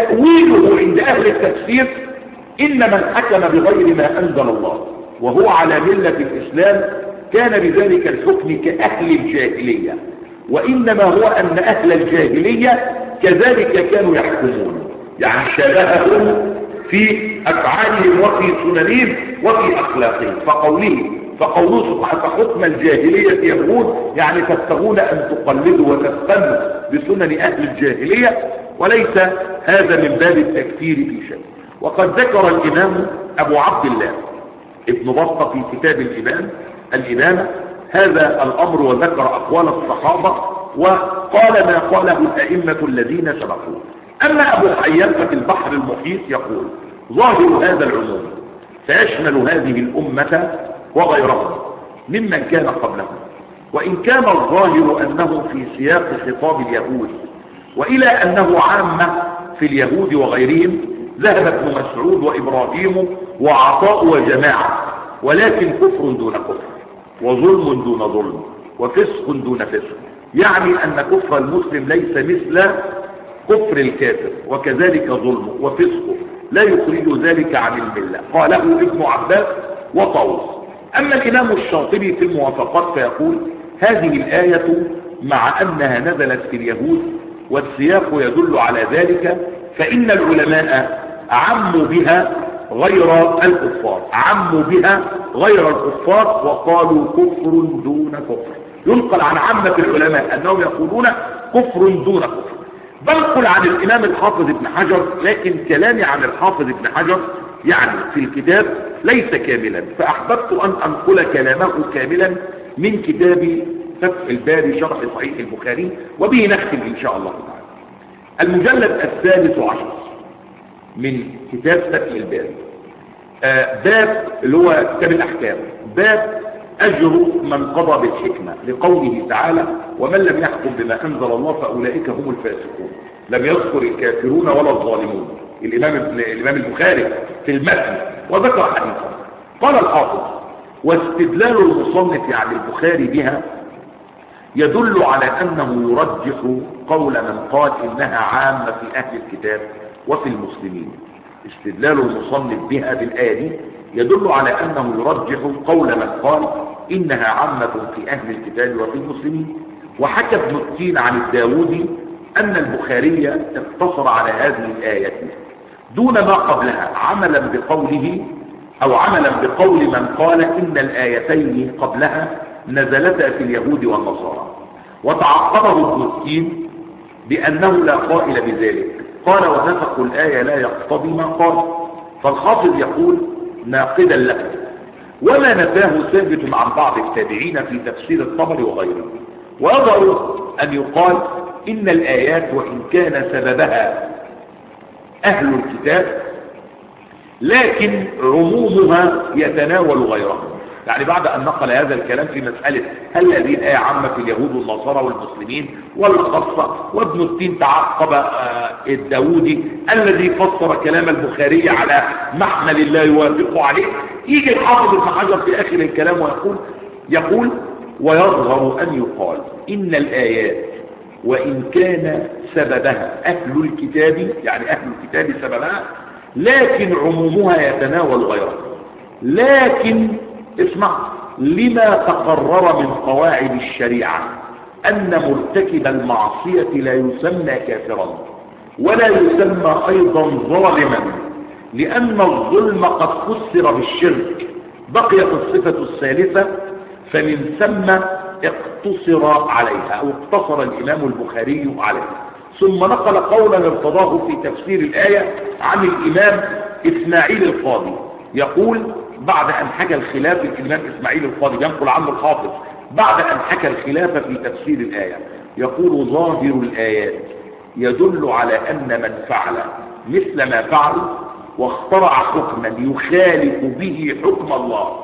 تأويله عند أهل التفسير إن من حكم بغير ما أنزل الله وهو على ملة الإسلام كان بذلك الحكم كأهل الجاهلية، وإنما هو أن أهل الجاهلية كذلك كانوا يحكمون، يعني شبههم في أفعالهم وفي سننهم وفي أخلاقهم. فقوله فقوله فحكم الجاهلية يبغون يعني تبتغون أن تقلدوا وتستنوا بسنن أهل الجاهلية، وليس هذا من باب التكفير في شيء. وقد ذكر الإمام أبو عبد الله ابن بطة في كتاب الإمام الإمامة هذا الأمر وذكر أقوال الصحابة وقال ما قاله الأئمة الذين سبقوه. أما أبو حيان في البحر المحيط يقول ظاهر هذا العموم سيشمل هذه الأمة وغيرهم ممن كان قبلهم، وإن كان الظاهر أنه في سياق خطاب اليهود، وإلى أنه عامة في اليهود وغيرهم ذهب ابن مسعود وإبراهيم وعطاء وجماعة، ولكن كفر دون كفر وظلم دون ظلم وفسق دون فسق، يعني أن كفر المسلم ليس مثل كفر الكافر، وكذلك ظلمه وفسقه لا يخرج ذلك عن الملة. قاله ابن عباس وطاووس. أما الإمام الشاطبي في الموافقات فيقول هذه الآية مع أنها نزلت في اليهود والسياق يدل على ذلك فإن العلماء عموا بها غير الكفار عموا بها غير الكفار وقالوا كفر دون كفر. ينقل عن عامة العلماء أنهم يقولون كفر دون كفر. بنقل عن الإمام الحافظ ابن حجر، لكن كلامي عن الحافظ ابن حجر يعني في الكتاب ليس كاملا، فأحببت أن أنقل كلامه كاملا من كتاب فتح الباري شرح صحيح البخاري، وبه نختم إن شاء الله تعالى. المجلد الثالث عشر من كتاب فتح الباري، آه باب اللي هو كتاب الأحكام، باب أجر من قضى بالحكمة، لقوله تعالى ومن لم يحكم بما أنزل الله فأولئك هم الفاسقون. لم يذكر الكافرون ولا الظالمون الإمام, الإمام البخاري في المتن، وذكر حديثا. قال الحافظ واستدلال المصنف عن البخاري بها يدل على أنه يرجح قول من قال إنها عامة في أهل الكتاب وفي المسلمين. استدلال المصنف بها بالآية دي يدل على أنه يرجح قول من قال إنها عامة في أهل الكتاب وفي المسلمين. وحكى ابن التين عن الداودي أن البخاري اقتصر على هذه الآية دون ما قبلها، عملا بقوله أو عملا بقول من قال إن الآيتين قبلها نزلتا في اليهود والنصارى. وتعقبه ابن التين بأنه لا قائل بذلك، قال ونسق الآية لا يقتضي ما قال. فالحافظ يقول ناقدا له وما نفاه ثابت عن بعض التابعين في تفسير الطبري وغيره. ويظهر أن يقال إن الآيات وإن كان سببها أهل الكتاب لكن عمومها يتناول غيرهم. يعني بعد أن نقل هذا الكلام في مسألة هل هذه الآية عامة في اليهود والنصارى والمسلمين ولا خاصة، وابن التين تعقب الداودي الذي فسر كلام البخاري على محمل لا يوافق عليه. يجي الحافظ ابن حجر في آخر الكلام ويقول يقول ويظهر أن يقال إن الآيات وإن كان سببها أهل الكتاب، يعني أهل الكتاب سببها، لكن عمومها يتناول غيرها. لكن اسمع، لما تقرر من قواعد الشريعة أن مرتكب المعصية لا يسمى كافرا ولا يسمى أيضا ظالما، لأن الظلم قد فسر بالشرك. بقيت الصفة الثالثة فمن ثم اقتصر عليها أو اقتصر الإمام البخاري عليها. ثم نقل قولا ارتضاه في تفسير الآية عن الإمام إسماعيل القاضي، يقول بعد أن حكى الخلاف الإمام إسماعيل القاضي ينقل عنه الحافظ بعد أن حكى الخلاف في تفسير الآية، يقول ظاهر الآيات يدل على أن من فعل مثل ما فعل واخترع حكما يخالف به حكم الله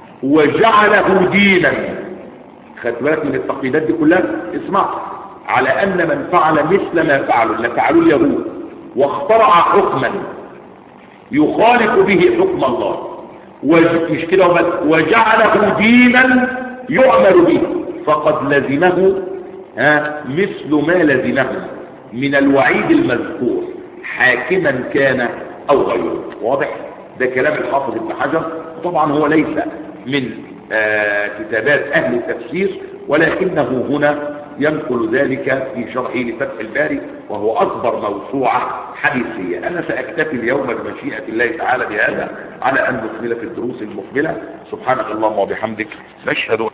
وجعله دينا، خدت بالك من التقييدات دي كلها، اسمع، على أن من فعل مثل ما فعلوا اللي فعلوا اليهود واخترع حكما يخالف به حكم الله مش كده وجعله دينا يعمل به فقد لزمه ها مثل ما لزمه من الوعيد المذكور حاكما كان أو غيره. واضح؟ ده كلام الحافظ ابن حجر، طبعا هو ليس من آه كتابات أهل التفسير، ولكنه هنا ينقل ذلك في شرحه لفتح الباري، وهو أكبر موسوعة حديثية. أنا سأكتفي اليوم بمشيئة الله تعالى بهذا على أن نكمل في الدروس المقبلة. سبحانك اللهم وبحمدك، نشهد